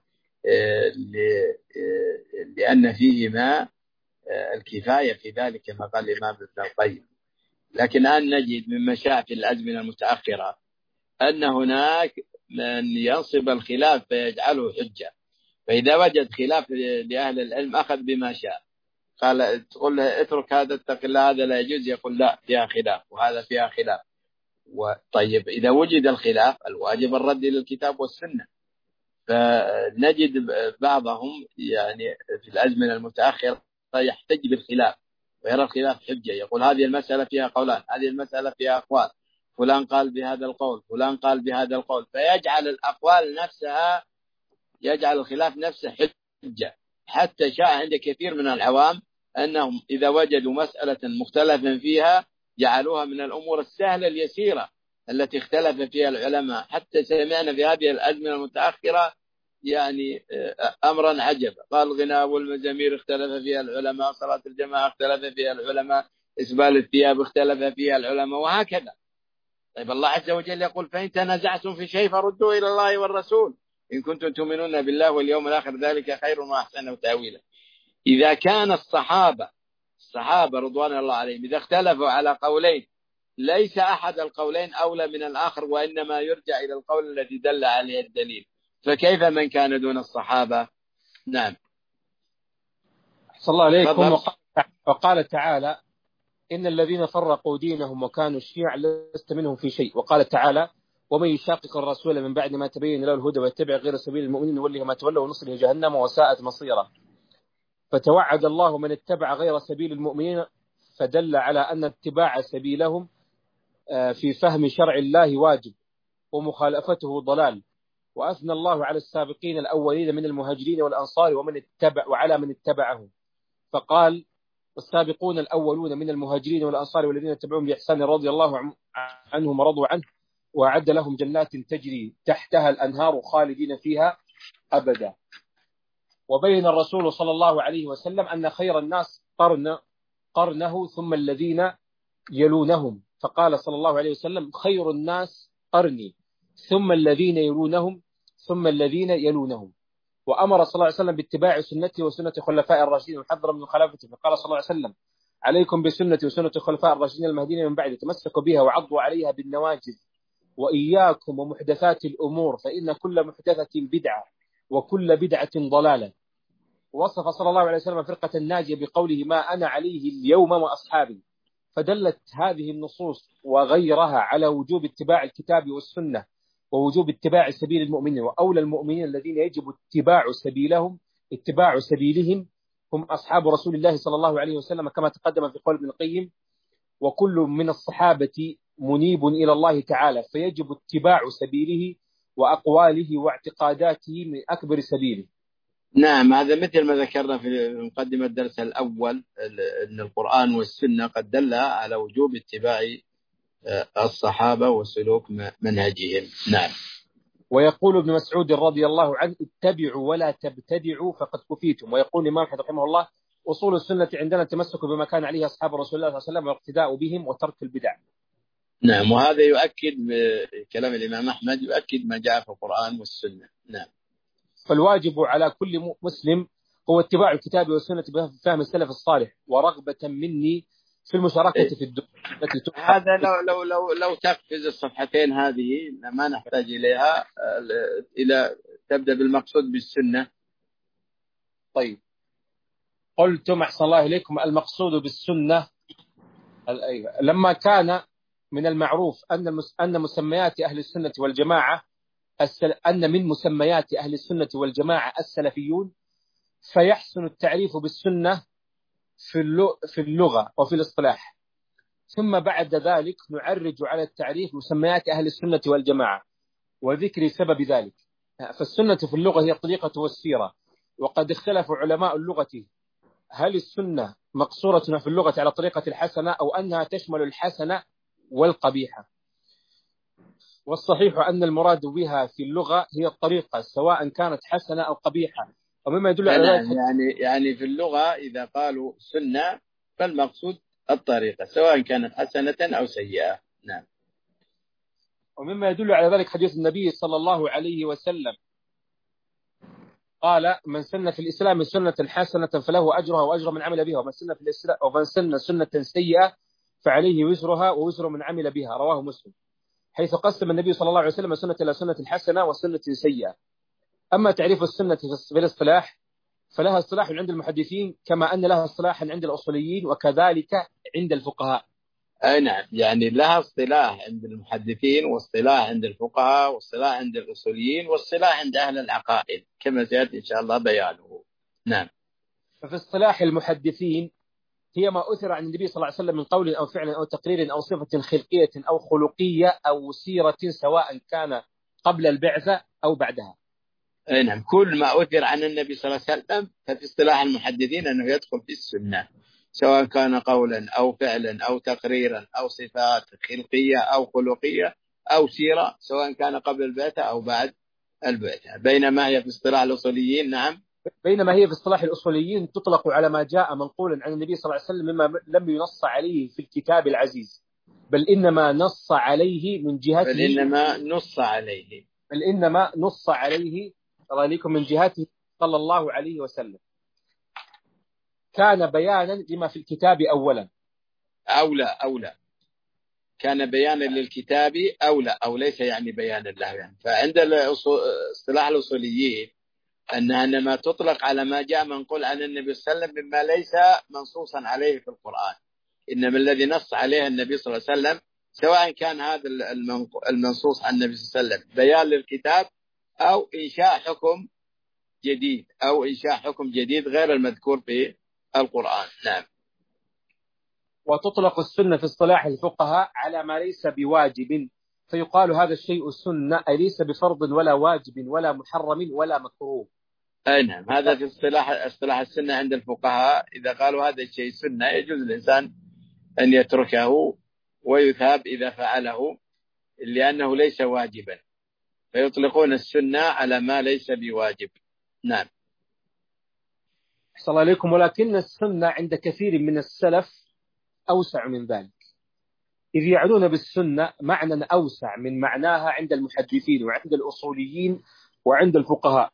لأن فيهما الكفاية في ذلك كما قال الإمام ابن القيم. لكن الآن نجد من مشاكل الأزمنة المتأخرة أن هناك من ينصب الخلاف فيجعله حجة، فإذا وجد خلاف لأهل العلم أخذ بما شاء. قال تقول له اترك هذا اتق الله هذا لا يجوز، يقول لا فيها خلاف وهذا فيها خلاف. طيب إذا وجد الخلاف الواجب الرد إلى الكتاب والسنة. فنجد بعضهم يعني في الأزمنة المتأخرة يحتج بالخلاف ويرى الخلاف حجة، يقول هذه المسألة فيها قولان، هذه المسألة فيها أقوال، فلان قال بهذا القول فلان قال بهذا القول، فيجعل الأقوال نفسها يجعل الخلاف نفسه حجة. حتى شاء عند كثير من العوام أنهم إذا وجدوا مسألة مختلفا فيها جعلوها من الأمور السهلة اليسيرة التي اختلف فيها العلماء، حتى سمعنا في هذه الأزمنة المتأخرة يعني أمرا عجبا، قال الغناء والمزامير اختلف فيها العلماء، صلاة الجماعة اختلف فيها العلماء، إسبال الثياب اختلف فيها العلماء، وهكذا. طيب الله عز وجل يقول فإن تنازعتم في شيء فردوا إلى الله والرسول إن كنتم تؤمنون بالله واليوم الآخر ذلك خير وأحسن تأويلا. إذا كان الصحابة الصحابة رضوان الله عليهم إذا اختلفوا على قولين ليس أحد القولين أولى من الآخر، وإنما يرجع إلى القول الذي دل عليه الدليل، فكيف من كان دون الصحابة؟ نعم. صلى الله عليكم. وقال تعالى إن الذين فرقوا دينهم وكانوا شيعا لست منهم في شيء. وقال تعالى ومن يشاقق الرسول من بعد ما تبين له الهدى ويتبع غير سبيل المؤمنين نوله ما تولى ونصله جهنم وساءت مصيره. فتوعد الله من اتبع غير سبيل المؤمنين، فدل على أن اتباع سبيلهم في فهم شرع الله واجب ومخالفته ضلال. وأثنى الله على السابقين الأولين من المهاجرين والأنصار ومن اتبع وعلى من اتبعهم، فقال والسابقون الأولون من المهاجرين والأنصار والذين اتبعوهم بإحسان رضي الله عنهم ورضوا عنه وأعد لهم جنات تجري تحتها الأنهار خالدين فيها أبدا. وبين الرسول صلى الله عليه وسلم أن خير الناس قرن قرنه ثم الذين يلونهم، فقال صلى الله عليه وسلم خير الناس قرني ثم الذين يلونهم ثم الذين يلونهم. وأمر صلى الله عليه وسلم باتباع سنته وسنة خلفاء الراشدين وحذر من خلافته، فقال صلى الله عليه وسلم عليكم بسنتي وسنة خلفاء الراشدين المهديين من بعد تمسكوا بها وعضوا عليها بالنواجذ وإياكم ومحدثات الأمور فإن كل محدثة بدعة وكل بدعة ضلالة. ووصف صلى الله عليه وسلم فرقة الناجية بقوله ما أنا عليه اليوم وأصحابي. فدلت هذه النصوص وغيرها على وجوب اتباع الكتاب والسنة ووجوب اتباع سبيل المؤمنين، وأولى المؤمنين الذين يجب اتباع سبيلهم اتباع سبيلهم هم أصحاب رسول الله صلى الله عليه وسلم، كما تقدم في قول ابن القيم وكل من الصحابة منيب إلى الله تعالى، فيجب اتباع سبيله وأقواله واعتقاداته من أكبر سبيله. نعم، هذا مثل ما ذكرنا في مقدمة الدرس الأول أن القرآن والسنة قد دل على وجوب اتباع الصحابة وسلوك منهجهم. نعم. ويقول ابن مسعود رضي الله عنه اتبعوا ولا تبتدعوا فقد كفيتم. ويقول الإمام أحمد رحمه الله أصول السنة عندنا التمسك بما كان عليه أصحاب رسول الله صلى الله عليه وسلم والاقتداء بهم وترك البدع. نعم، وهذا يؤكد كلام الإمام أحمد يؤكد ما جاء في القرآن والسنة. نعم. فالواجب على كل مسلم هو اتباع الكتاب والسنة بفهم السلف الصالح ورغبة مني في المشاركة في الدعوة التي هذا لو لو لو لو تقفز الصفحتين هذه ما نحتاج إليها إلى تبدأ بالمقصود بالسنة. طيب، قلتم أحسن الله إليكم المقصود بالسنة لما كان من المعروف أن أن مسميات أهل السنة والجماعة أن من مسميات أهل السنة والجماعة السلفيون، فيحسن التعريف بالسنة في اللغة وفي الاصطلاح، ثم بعد ذلك نعرج على التعريف مسميات أهل السنة والجماعة وذكر سبب ذلك. فالسنة في اللغة هي الطريقة والسيرة، وقد اختلف علماء اللغة هل السنة مقصورة في اللغة على طريقة الحسنة أو أنها تشمل الحسنة والقبيحة. والصحيح أن المراد بها في اللغة هي الطريقة سواء كانت حسنة أو قبيحة. ومما يدل على ذلك يعني يعني في اللغة إذا قالوا سنة فالمقصود الطريقة سواء كانت حسنة أو سيئة. نعم. ومما يدل على ذلك حديث النبي صلى الله عليه وسلم قال من سن في الإسلام سنة حسنة فله أجرها وأجر من عمل بها، ومن سن في الإسلام ومن سن سنة سيئة فعليه وزرها ووزر من عمل بها، رواه مسلم، حيث قسم النبي صلى الله عليه وسلم سنة إلى سنة حسنة وسنة سيئة. أما تعريف السنة في الاصطلاح فلها اصطلاح عند المحدثين كما أن لها اصطلاحا عند الأصوليين وكذلك عند الفقهاء. أي نعم، يعني لها اصطلاح عند المحدثين واصطلاح عند الفقهاء واصطلاح عند الأصوليين واصطلاح عند أهل العقائد كما سيأتي إن شاء الله بيانه. نعم. ففي اصطلاح المحدثين هي ما أثر عن النبي صلى الله عليه وسلم من قول أو فعل أو تقرير أو صفة خلقية أو خلقية أو سيرة سواء كان قبل البعثة أو بعدها. أي نعم، كل ما أثر عن النبي صلى الله عليه وسلم ففي اصطلاح المحدثين أنه يدخل في السنة. سواء كان قولا أو فعلا أو تقريرا أو صفات خلقية أو خلقية أو سيرة، سواء كان قبل البعثة أو بعد البعثة. بينما هي في اصطلاح الأصوليين نعم بينما هي في اصطلاح الأصوليين تطلق على ما جاء منقولا عن النبي صلى الله عليه وسلم مما لم ينص عليه في الكتاب العزيز، بل إنما نص عليه من جهته بل إنما نص عليه بل إنما نص عليه عليكم من جهته صلى الله عليه وسلم، كان بيانا لما في الكتاب أولا. أولى أولى كان بيانا للكتاب أولى أو ليس يعني بيانا له يعني. فعند اصطلاح الأصوليين أنها إنما تطلق على ما جاء منقول عن النبي صلى الله عليه وسلم مما ليس منصوصا عليه في القرآن، إنما الذي نص عليه النبي صلى الله عليه وسلم، سواء كان هذا المنصوص عن النبي صلى الله عليه وسلم بيان للكتاب أو إنشاء حكم جديد أو إنشاء حكم جديد غير المذكور في القرآن. نعم. وتطلق السنة في اصطلاح الفقهاء على ما ليس بواجب، فيقال هذا الشيء سنة أي ليس بفرض ولا واجب ولا محرم ولا مكروه. أي نعم، هذا في اصطلاح اصطلاح السنة عند الفقهاء. إذا قالوا هذا الشيء سنة يجوز الإنسان أن يتركه ويثاب إذا فعله لأنه ليس واجبا، فيطلقون السنة على ما ليس بواجب. نعم. أحسن الله عليكم. ولكن السنة عند كثير من السلف أوسع من ذلك، إذ يعنون بالسنة معنى أوسع من معناها عند المحدثين وعند الأصوليين وعند الفقهاء،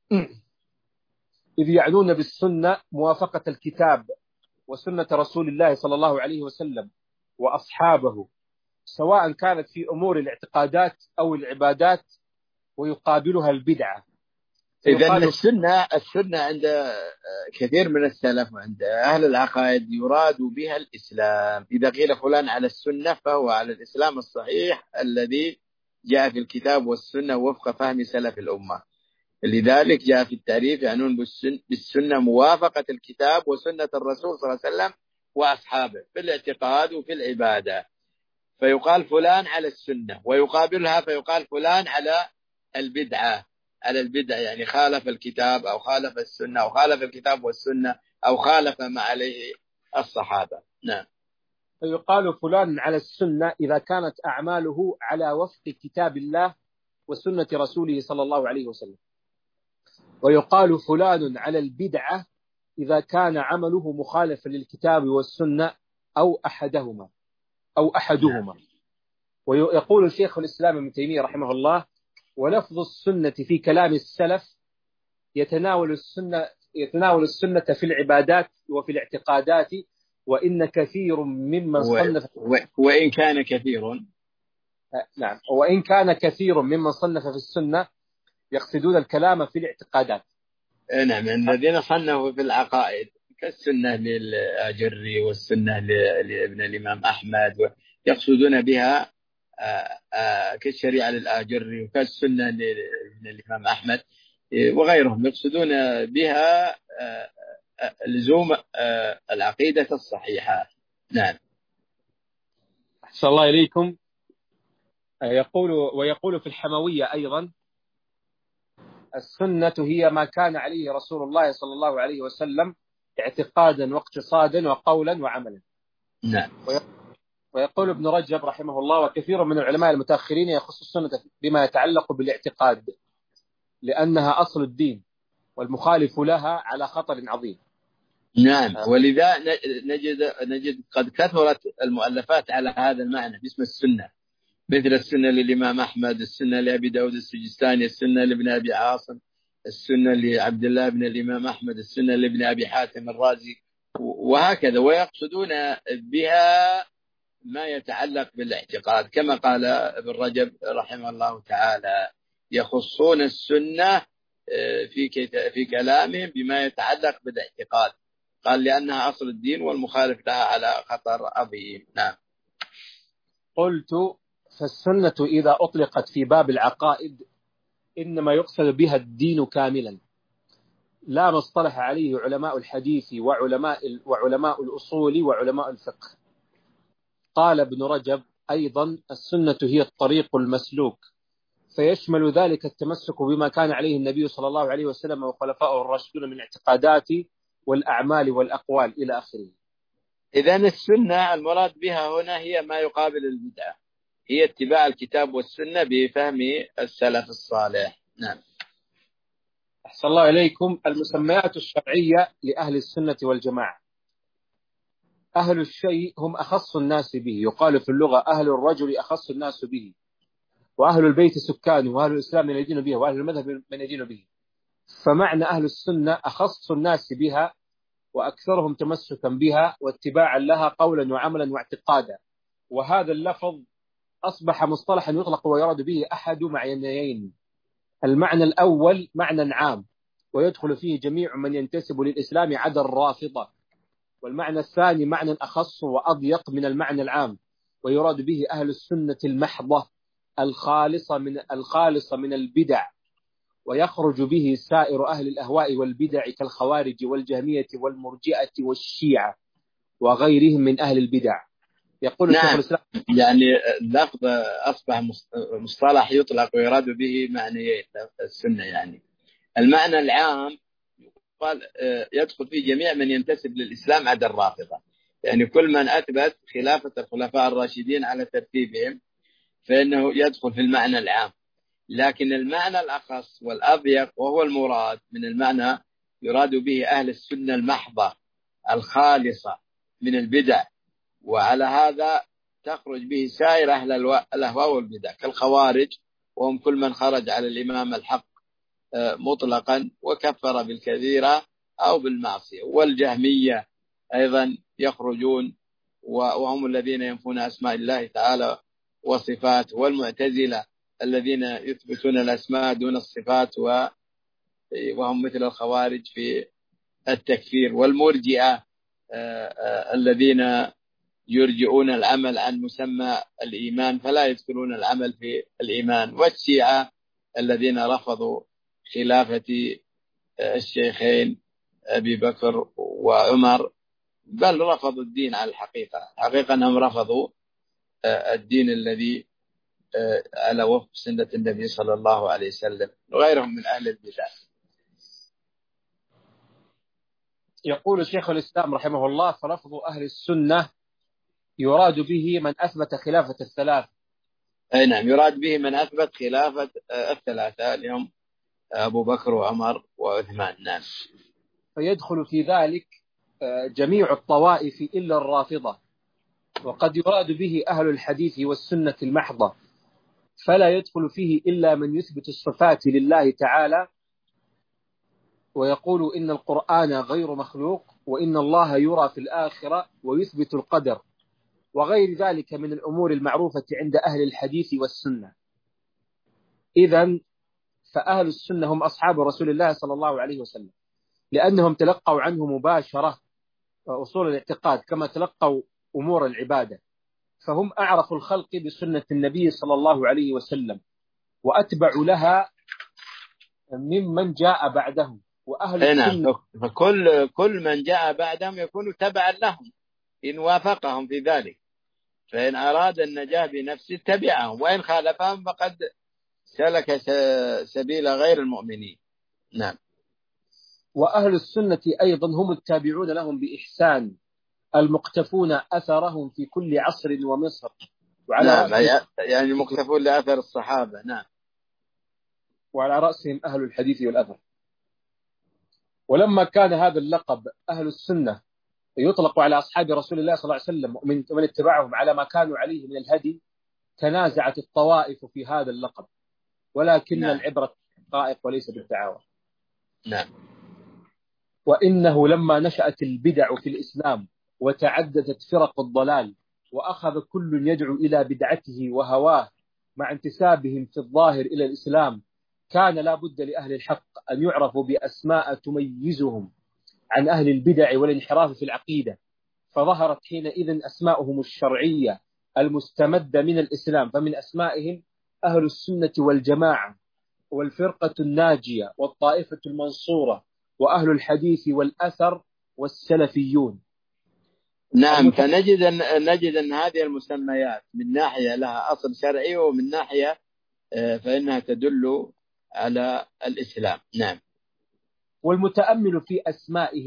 إذ يعنون بالسنة موافقة الكتاب وسنة رسول الله صلى الله عليه وسلم وأصحابه، سواء كانت في أمور الاعتقادات أو العبادات، ويقابلها البدعة. إذن السنة السنة عند كثير من السلف وعند أهل العقائد يراد بها الإسلام. إذا قيل فلان على السنة فهو على الإسلام الصحيح الذي جاء في الكتاب والسنة وفق فهم سلف الأمة. لذلك جاء في التعريف يعنون بالسنة موافقة الكتاب وسنة الرسول صلى الله عليه وسلم وأصحابه في الاعتقاد وفي العبادة، فيقال فلان على السنة، ويقابلها فيقال فلان على البدعة. على البدع يعني خالف الكتاب أو خالف السنة أو خالف الكتاب والسنة أو خالف ما عليه الصحابة. نعم. فيقال فلان على السنة إذا كانت أعماله على وفق كتاب الله وسنة رسوله صلى الله عليه وسلم، ويقال فلان على البدعة إذا كان عمله مخالفا للكتاب والسنة أو أحدهما أو أحدهما. ويقول الشيخ الإسلام ابن تيمية رحمه الله: ولفظ السنة في كلام السلف يتناول السنة يتناول السنة في العبادات وفي الاعتقادات، وإن كثير ممن صنف و... وإن كان كثير نعم وإن كان كثير ممن صنف في السنة يقصدون الكلام في الاعتقادات. نعم. الذين صنفوا في العقائد كالسنة للآجري والسنة لابن الإمام أحمد يقصدون بها كالشريعة للآجري وكالسنة لابن الإمام أحمد وغيرهم، يقصدون بها لزوم العقيدة الصحيحة. نعم. أحسن الله إليكم. يقول ويقول في الحموية أيضا: السنة هي ما كان عليه رسول الله صلى الله عليه وسلم اعتقادا واقتصادا وقولا وعملا. نعم. ويقول ابن رجب رحمه الله: وكثير من العلماء المتأخرين يخص السنة بما يتعلق بالاعتقاد لأنها أصل الدين والمخالف لها على خطر عظيم. نعم. ولذا نجد نجد قد كثرت المؤلفات على هذا المعنى باسم السنة، مثل السنة للإمام أحمد، السنة لأبي داود السجستاني، السنة لابن أبي عاصم، السنة لعبد الله بن الإمام أحمد، السنة لابن أبي حاتم الرازي، وهكذا. ويقصدون بها ما يتعلق بالاعتقاد، كما قال ابن رجب رحمه الله تعالى: يخصون السنة في في كلامهم بما يتعلق بالاعتقاد، قال لأنها أصل الدين والمخالف لها على خطر عظيم. نعم. قلت: فالسنة إذا أطلقت في باب العقائد إنما يقصد بها الدين كاملا، لا ما اصطلح عليه علماء الحديث وعلماء وعلماء الأصول وعلماء الفقه. قال ابن رجب أيضا: السنة هي الطريق المسلوك، فيشمل ذلك التمسك بما كان عليه النبي صلى الله عليه وسلم وخلفائه الراشدون من الاعتقادات والأعمال والأقوال إلى آخره. إذن السنة المراد بها هنا هي ما يقابل البدعة، هي اتباع الكتاب والسنة بفهم السلف الصالح. نعم. أحسن الله إليكم. المسميات الشرعية لأهل السنة والجماعة: أهل الشيء هم أخص الناس به، يقال في اللغة أهل الرجل أخص الناس به، وأهل البيت سكانه، وأهل الإسلام من يدين به، وأهل المذهب من يدين به. فمعنى أهل السنة أخص الناس بها وأكثرهم تمسكا بها واتباعا لها قولا وعملا واعتقادا. وهذا اللفظ أصبح مصطلحا يطلق ويراد به أحد معنيين: المعنى الأول معنى عام ويدخل فيه جميع من ينتسب للإسلام عدا الرافضة، والمعنى الثاني معنى أخص وأضيق من المعنى العام ويراد به أهل السنة المحضة الخالصة من الخالصة من البدع، ويخرج به سائر أهل الأهواء والبدع كالخوارج والجهمية والمرجئة والشيعة وغيرهم من أهل البدع. يقول نعم. الشيخ الإسلام يعني اللفظ أصبح مصطلح يطلق ويراد به معنيين السنة. يعني المعنى العام قال يدخل فيه جميع من ينتسب للإسلام عدا الرافضة، يعني كل من أثبت خلافة الخلفاء الراشدين على ترتيبهم فإنه يدخل في المعنى العام. لكن المعنى الأخص والأضيق وهو المراد من المعنى يراد به أهل السنة المحضة الخالصة من البدع، وعلى هذا تخرج به سائر أهل الأهواء والبدع كالخوارج، وهم كل من خرج على الإمام الحق مطلقا وكفر بالكثيرة أو بالمعصية، والجهمية أيضا يخرجون وهم الذين ينفون أسماء الله تعالى وصفات، والمعتزلة الذين يثبتون الأسماء دون الصفات وهم مثل الخوارج في التكفير، والمرجئة الذين يرجئون العمل عن مسمى الإيمان فلا يذكرون العمل في الإيمان، والشيعة الذين رفضوا خلافة الشيخين أبي بكر وعمر، بل رفضوا الدين على الحقيقة. حقيقة أنهم رفضوا الدين الذي على وفق سنة النبي صلى الله عليه وسلم، وغيرهم من أهل البدع. يقول الشيخ الإسلام رحمه الله: فرفض أهل السنة يراد به من أثبت خلافة الثلاث. أي نعم، يراد به من أثبت خلافة الثلاثة اليوم أبو بكر وعمر وعثمان. نعم. فيدخل في ذلك جميع الطوائف إلا الرافضة. وقد يراد به أهل الحديث والسنة المحضة، فلا يدخل فيه إلا من يثبت الصفات لله تعالى ويقول إن القرآن غير مخلوق وإن الله يرى في الآخرة ويثبت القدر وغير ذلك من الأمور المعروفة عند أهل الحديث والسنة. إذن فأهل السنة هم أصحاب رسول الله صلى الله عليه وسلم، لأنهم تلقوا عنه مباشرة أصول الاعتقاد كما تلقوا أمور العبادة، فهم أعرف الخلق بسنة النبي صلى الله عليه وسلم وأتبع لها ممن جاء بعدهم. وأهل السنة فكل كل من جاء بعدهم يكون تبعا لهم إن وافقهم في ذلك، فإن أراد النجاة بنفسه تبعهم، وإن خالفهم فقد سلك سبيل غير المؤمنين. نعم. وأهل السنة أيضا هم التابعون لهم بإحسان المقتفون أثرهم في كل عصر ومصر، وعلى نعم. رأسهم يعني مقتفون لأثر الصحابة. نعم. وعلى رأسهم أهل الحديث والأثر. ولما كان هذا اللقب أهل السنة يطلق على أصحاب رسول الله صلى الله عليه وسلم ومن اتبعهم على ما كانوا عليه من الهدي، تنازعت الطوائف في هذا اللقب، ولكن نعم. العبرة بالحقائق وليس بالتعاون. نعم. وإنه لما نشأت البدع في الإسلام وتعددت فرق الضلال وأخذ كل يدعو إلى بدعته وهواه مع انتسابهم في الظاهر إلى الإسلام، كان لا بد لأهل الحق أن يعرفوا بأسماء تميزهم عن أهل البدع والانحراف في العقيدة، فظهرت حينئذ أسماءهم الشرعية المستمدة من الإسلام، فمن أسمائهم أهل السنة والجماعة والفرقة الناجية والطائفة المنصورة وأهل الحديث والأثر والسلفيون. نعم. فنجد أن نجد أن هذه المسميات من ناحية لها أصل شرعي، ومن ناحية فإنها تدل على الإسلام. نعم. والمتأمل في أسمائهم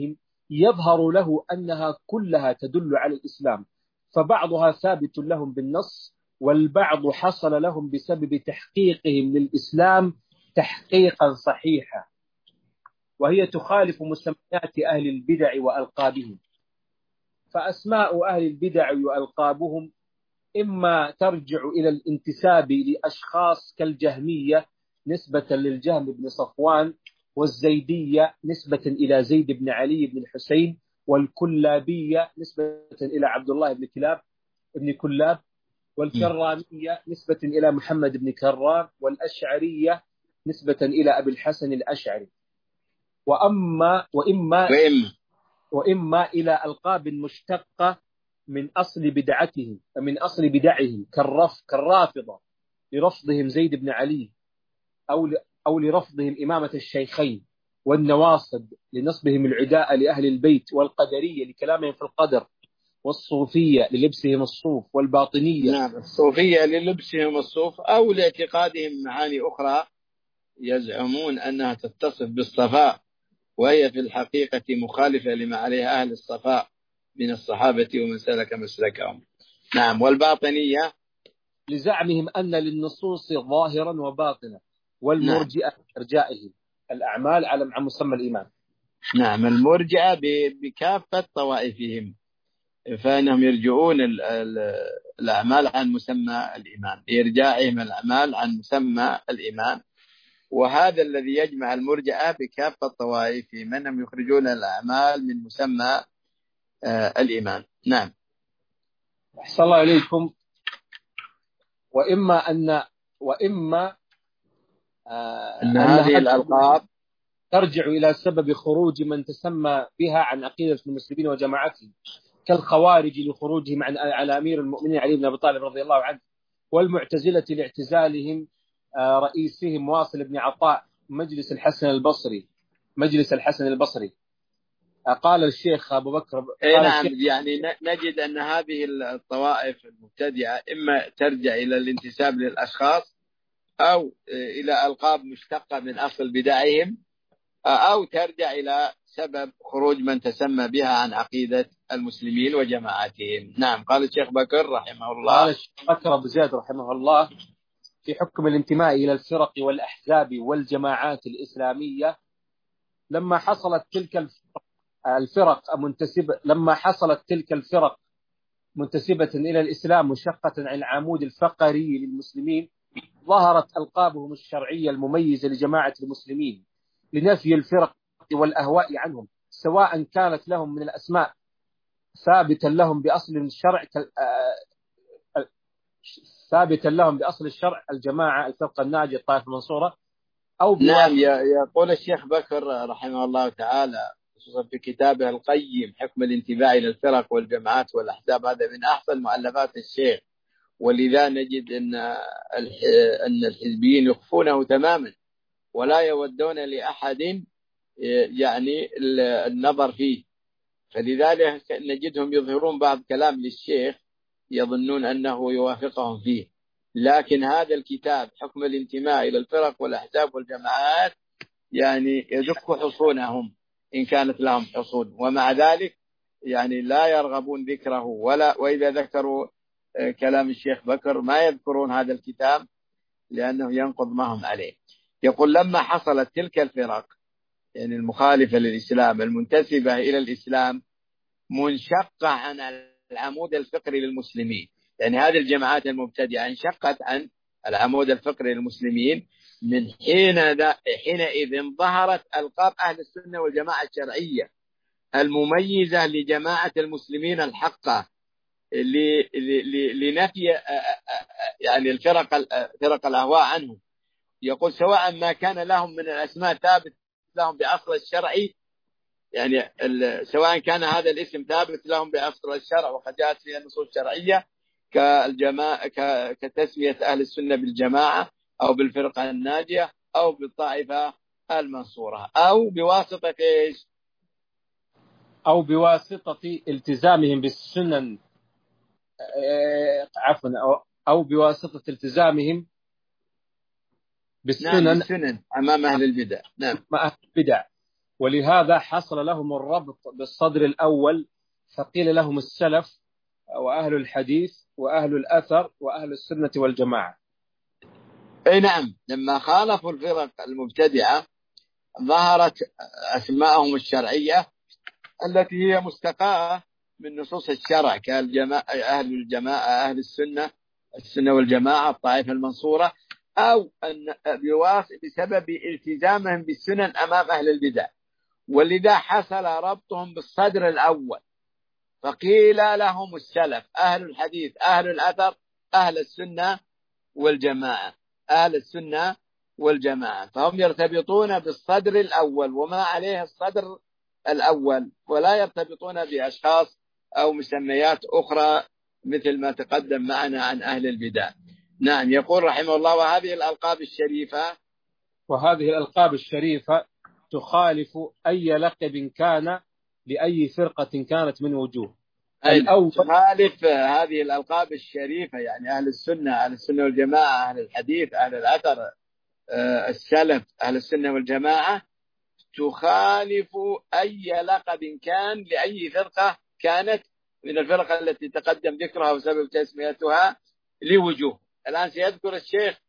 يظهر له أنها كلها تدل على الإسلام، فبعضها ثابت لهم بالنص، والبعض حصل لهم بسبب تحقيقهم للإسلام تحقيقا صحيحا، وهي تخالف مسميات أهل البدع وألقابهم. فأسماء أهل البدع وألقابهم إما ترجع إلى الانتساب لأشخاص كالجهمية نسبة للجهم بن صفوان، والزيدية نسبة إلى زيد بن علي بن الحسين، والكلابية نسبة إلى عبد الله بن كلاب بن كلاب، والكرامية نسبة إلى محمد بن كرام، والأشعرية نسبة إلى أبي الحسن الأشعري. وأما وإما وإما, وإما إلى ألقاب مشتقة من أصل بدعتهم من أصل بدعهم كالرف كالرافضة لرفضهم زيد بن علي، أو أو لرفضهم إمامة الشيخين، والنواصب لنصبهم العداء لأهل البيت، والقدرية لكلامهم في القدر، والصوفية للبسهم الصوف، والباطنية نعم الصوفية للبسهم الصوف أو لاعتقادهم معاني أخرى يزعمون أنها تتصف بالصفاء، وهي في الحقيقة مخالفة لما عليها أهل الصفاء من الصحابة ومن سلك مسلكهم. نعم. والباطنية لزعمهم أن للنصوص ظاهرا وباطنا، والمرجئة إرجائهم الأعمال على عن مسمى الإيمان. نعم المرجئة بكافة طوائفهم، فإنهم يرجعون الأعمال عن مسمى الإيمان، إرجاعهم الأعمال عن مسمى الإيمان، وهذا الذي يجمع المرجئة بكافة طوائفهم، أنهم يخرجون الأعمال من مسمى الإيمان. نعم. أحسن الله إليكم. وإما أن وإما آه أن هذه الألقاب ترجع إلى سبب خروج من تسمى بها عن عقيدة المسلمين وجماعتهم، كالخوارج لخروجهم عن على أمير المؤمنين علي بن أبي طالب رضي الله عنه، والمعتزلة لاعتزالهم آه رئيسهم واصل بن عطاء مجلس الحسن البصري مجلس الحسن البصري. قال الشيخ أبو بكر قال نعم يعني نجد أن هذه الطوائف المبتدعة إما ترجع إلى الانتساب للأشخاص، أو إلى ألقاب مشتقة من أصل بدعهم، أو ترجع إلى سبب خروج من تسمى بها عن عقيدة المسلمين وجماعتهم. نعم. قال الشيخ بكر رحمه الله قال الشيخ بكر أبو زيد رحمه الله في حكم الانتماء إلى الفرق والأحزاب والجماعات الإسلامية، لما حصلت تلك الفرق منتسبة لما حصلت تلك الفرق منتسبة إلى الإسلام مشقة عن العمود الفقري للمسلمين، ظهرت ألقابهم الشرعية المميزة لجماعة المسلمين لنفي الفرق والأهواء عنهم، سواء كانت لهم من الأسماء ثابتا لهم بأصل الشرع ثابتا لهم بأصل الشرع الجماعة الفرقة الناجية الطائفة المنصورة، أو نعم. يقول الشيخ بكر رحمه الله تعالى خصوصا في كتابه القيم حكم الانتماء إلى الفرق والجماعات والأحزاب، هذا من أحسن مؤلفات الشيخ، ولذا نجد أن أن الحزبيين يخفونه تماما ولا يودون لأحد يعني النظر فيه، فلذلك نجدهم يظهرون بعض كلام للشيخ يظنون أنه يوافقهم فيه، لكن هذا الكتاب حكم الانتماء إلى الفرق والأحزاب والجماعات يعني يدك حصونهم إن كانت لهم حصون، ومع ذلك يعني لا يرغبون ذكره، ولا وإذا ذكروا كلام الشيخ بكر ما يذكرون هذا الكتاب لأنه ينقض ما هم عليه. يقول لما حصلت تلك الفرق يعني المخالفة للإسلام المنتسبة إلى الإسلام منشقة عن العمود الفقري للمسلمين، يعني هذه الجماعات المبتدعة انشقت عن العمود الفقري للمسلمين، من حين حينئذ ظهرت ألقاب أهل السنة والجماعة الشرعية المميزة لجماعة المسلمين الحقة لنفي يعني الفرق فرق الأهواء عنهم. يقول سواء ما كان لهم من الأسماء ثابت لهم بأصل الشرعي، يعني سواء كان هذا الاسم ثابت لهم بأصل الشرع وقد جاءت فيها النصوص الشرعية كالجماعة كتسمية أهل السنة بالجماعة أو بالفرقة الناجية أو بالطائفة المنصورة، أو بواسطة إيش؟ أو بواسطة التزامهم بالسنن عفوا أو, أو بواسطة التزامهم بالسنن نعم بالسنن أمام أهل البدع. نعم مع أهل البدع، ولهذا حصل لهم الربط بالصدر الأول، فقيل لهم السلف وأهل الحديث وأهل الأثر وأهل السنة والجماعة. أي نعم، لما خالفوا الفرق المبتدعة ظهرت أسماءهم الشرعية التي هي مستقاة من نصوص الشرع، كالجماعة أهل الجماعة أهل السنة السنة والجماعة الطائفة المنصورة، أو أن بسبب التزامهم بالسنن أمام أهل البدع، ولذا حصل ربطهم بالصدر الأول، فقيل لهم السلف أهل الحديث أهل الأثر أهل السنة والجماعة أهل السنة والجماعة، فهم يرتبطون بالصدر الأول وما عليه الصدر الأول، ولا يرتبطون بأشخاص أو مسميات أخرى مثل ما تقدم معنا عن أهل البدع. نعم، يقول رحمه الله: وهذه الألقاب الشريفة وهذه الألقاب الشريفة تخالف أي لقب كان لأي فرقة كانت من وجوه. الأول تخالف هذه الألقاب الشريفة، يعني أهل السنة أهل السنة والجماعة أهل الحديث أهل الأثر السلف أهل السنة والجماعة، تخالف أي لقب كان لأي فرقة كانت من الفرق التي تقدم ذكرها وسبب تسميتها لوجوه. الآن سيذكر الشيخ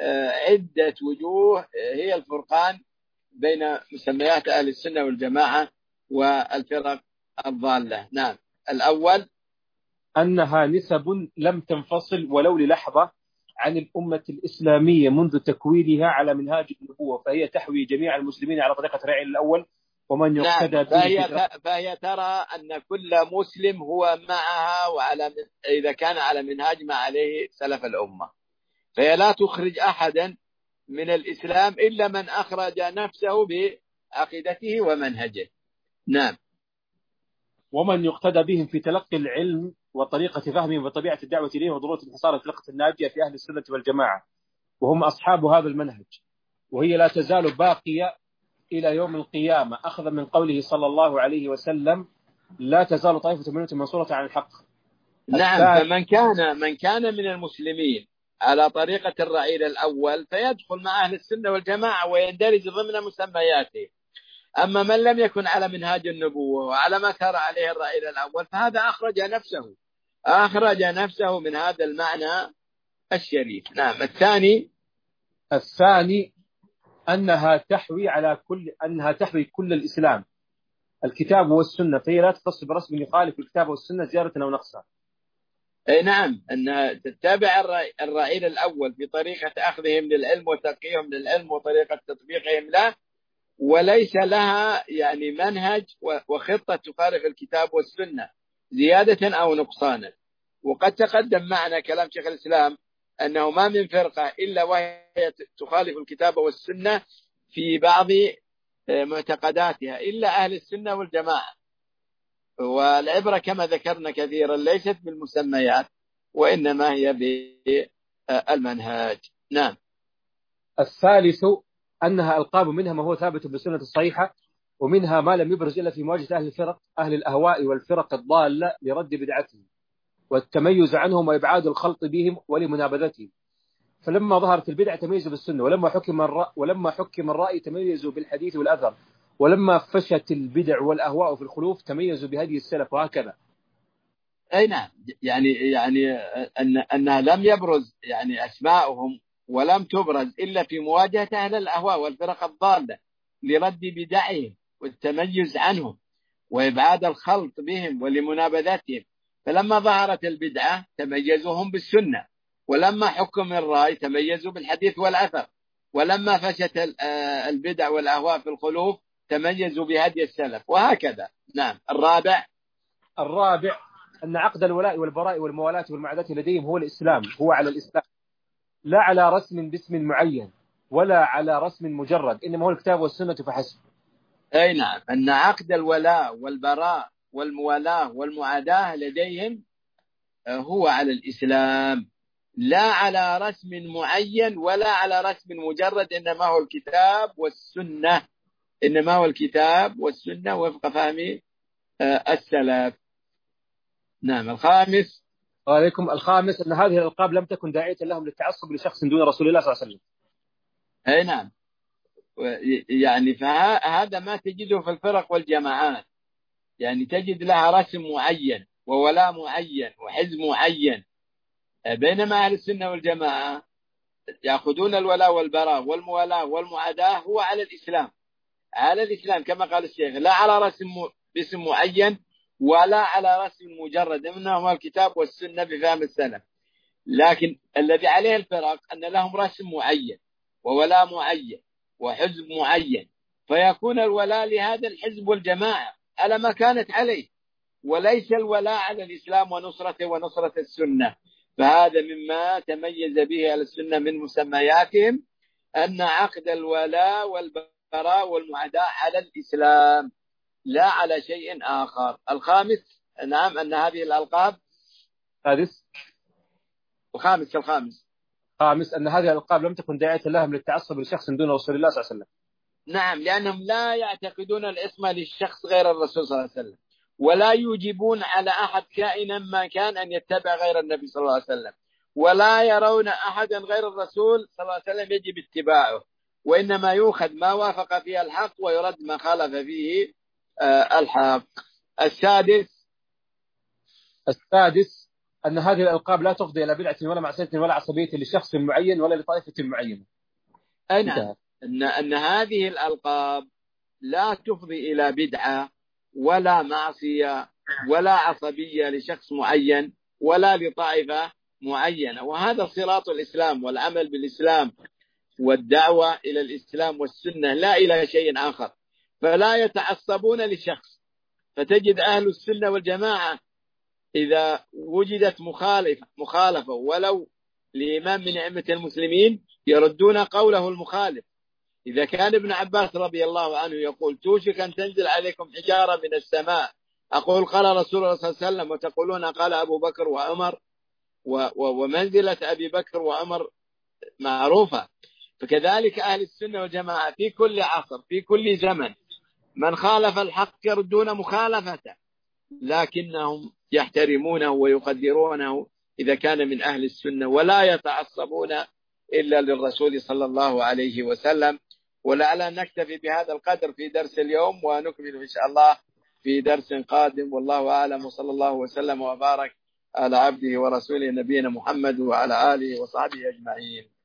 عدة وجوه هي الفرقان بين مسميات أهل السنة والجماعة والفرق الضالة. نعم. الأول أنها نسب لم تنفصل ولو للحظة عن الأمة الإسلامية منذ تكوينها على منهاج النبوة، فهي تحوي جميع المسلمين على طريقة الرعيل الأول ومن يقتدى نعم. به. فهي, فهي ترى أن كل مسلم هو معها وعلى إذا كان على منهاج ما عليه سلف الأمة، فهي لا تخرج أحدا من الإسلام إلا من أخرج نفسه بعقيدته ومنهجه. نعم. ومن يقتدى بهم في تلقي العلم وطريقة فهمهم وطبيعة الدعوة إليه وضرورة انحصار الفرقة الناجية في أهل السنة والجماعة، وهم أصحاب هذا المنهج، وهي لا تزال باقية إلى يوم القيامة، أخذا من قوله صلى الله عليه وسلم: لا تزال طائفة من أمتي منصورة عن الحق. نعم. فمن كان من كان من المسلمين على طريقة الرعيل الأول فيدخل مع أهل السنة والجماعة ويندرج ضمن مسمياته. أما من لم يكن على منهاج النبوة وعلى ما سار عليه الرعيل الأول فهذا أخرج نفسه أخرج نفسه من هذا المعنى الشريف. نعم. الثاني الثاني أنها تحوي على كل أنها تحوي كل الإسلام الكتاب والسنة، فهي لا تخص برسم يخالف الكتاب والسنة زيادة أو نقصا. أي نعم، أنها تتبع الرعيل الأول في طريقة أخذهم للعلم وتلقيهم للعلم وطريقة تطبيقهم له، وليس لها يعني منهج وخطة تخالف الكتاب والسنة زيادة أو نقصانا. وقد تقدم معنا كلام شيخ الإسلام أنه ما من فرقة إلا وهي تخالف الكتاب والسنة في بعض معتقداتها إلا أهل السنة والجماعة، والعبرة كما ذكرنا كثيرا ليست بالمسميات وإنما هي بالمنهاج. نعم. الثالث أنها ألقاب منها ما هو ثابت بالسنة الصحيحة، ومنها ما لم يبرز إلا في مواجهة أهل الفرق أهل الأهواء والفرق الضالة لرد بدعتهم والتميز عنهم وإبعاد الخلط بهم ولمنابذتهم. فلما ظهرت البدع تميزوا بالسنة، ولما حكم الرأي ولما حكم الرأي تميزوا بالحديث والأثر، ولما فشت البدع والأهواء في الخلوف تميزوا بهدي السلف، وهكذا. أي نعم. يعني يعني أن أنها لم يبرز يعني أسماءهم ولم تبرز إلا في مواجهة أهل الأهواء والفرق الضالة لرد بدعهم والتميز عنهم وإبعاد الخلط بهم ولمنابذتهم. فلما ظهرت البدعة تميزوهم بالسنة، ولما حكم الرأي تميزوا بالحديث والأثر، ولما فشت البدع والأهواء في الخلوف تميزوا بهدي السلف، وهكذا. نعم. الرابع الرابع أن عقد الولاء والبراء والموالاة والمعاداة لديهم هو الإسلام، هو على الإسلام، لا على رسم باسم معين ولا على رسم مجرد، إنما هو الكتاب والسنة فحسب. أي نعم. أن عقد الولاء والبراء والموالاة والمعاداة لديهم هو على الإسلام، لا على رسم معين ولا على رسم مجرد، إنما هو الكتاب والسنة إنما هو الكتاب والسنة وفق فهم السلف. نعم. الخامس وعليكم الخامس أن هذه الألقاب لم تكن داعية لهم للتعصب لشخص دون رسول الله صلى الله عليه وسلم. أي نعم. يعني فهذا ما تجده في الفرق والجماعات، يعني تجد لها رسم معين وولاء معين وحزب معين، بينما أهل السنة والجماعة يأخذون الولاء والبراء والموالاة والمعاداة هو على الإسلام، على الإسلام كما قال الشيخ، لا على رسم باسم معين ولا على رسم مجرد، منهم الكتاب والسنة بفهم السلف. لكن الذي عليه الفرق أن لهم رسم معين وولاء معين وحزب معين، فيكون الولاء لهذا الحزب والجماعة على ما كانت عليه، وليس الولاء على الإسلام ونصرته ونصرة السنة. فهذا مما تميز به أهل السنة من مسمياتهم، أن عقد الولاء والبراء والمعاداة على الإسلام لا على شيء آخر. الخامس، نعم، أن هذه الألقاب السادس الخامس الخامس خامس أن هذه الألقاب لم تكن داعية لهم للتعصب لشخص دون رسول الله صلى الله عليه وسلم. نعم، لأنهم لا يعتقدون العصمة للشخص غير الرسول صلى الله عليه وسلم، ولا يوجبون على أحد كائنا ما كان أن يتبع غير النبي صلى الله عليه وسلم، ولا يرون أحدا غير الرسول صلى الله عليه وسلم يجب اتباعه، وإنما يؤخذ ما وافق فيه الحق ويرد ما خالف فيه الحق. السادس السادس أن هذه الألقاب لا تفضي إلى بدعة ولا معصية ولا عصبية لشخص معين ولا لطائفة معينة. أنا أن أن هذه الألقاب لا تفضي إلى بدعة ولا معصية ولا عصبية لشخص معين ولا لطائفة معينة، وهذا صراط الإسلام والعمل بالإسلام والدعوة إلى الإسلام والسنة لا إلى شيء آخر. فلا يتعصبون لشخص، فتجد أهل السنة والجماعة إذا وجدت مخالفة مخالفة ولو لإمام من أئمة المسلمين يردون قوله المخالف. إذا كان ابن عباس رضي الله عنه يقول توشك أن تنزل عليكم حجارة من السماء، أقول قال رسول الله صلى الله عليه وسلم، وتقولون قال أبو بكر وعمر، ومنزلة أبي بكر وعمر معروفة. فكذلك أهل السنة والجماعة في كل عصر في كل زمن من خالف الحق يردون مخالفته، لكنهم يحترمونه ويقدرونه إذا كان من أهل السنة، ولا يتعصبون إلا للرسول صلى الله عليه وسلم. ولعل نكتفي بهذا القدر في درس اليوم، ونكمل إن شاء الله في درس قادم، والله أعلم، وصلى الله وسلم وبارك على عبده ورسوله نبينا محمد وعلى آله وصحبه أجمعين.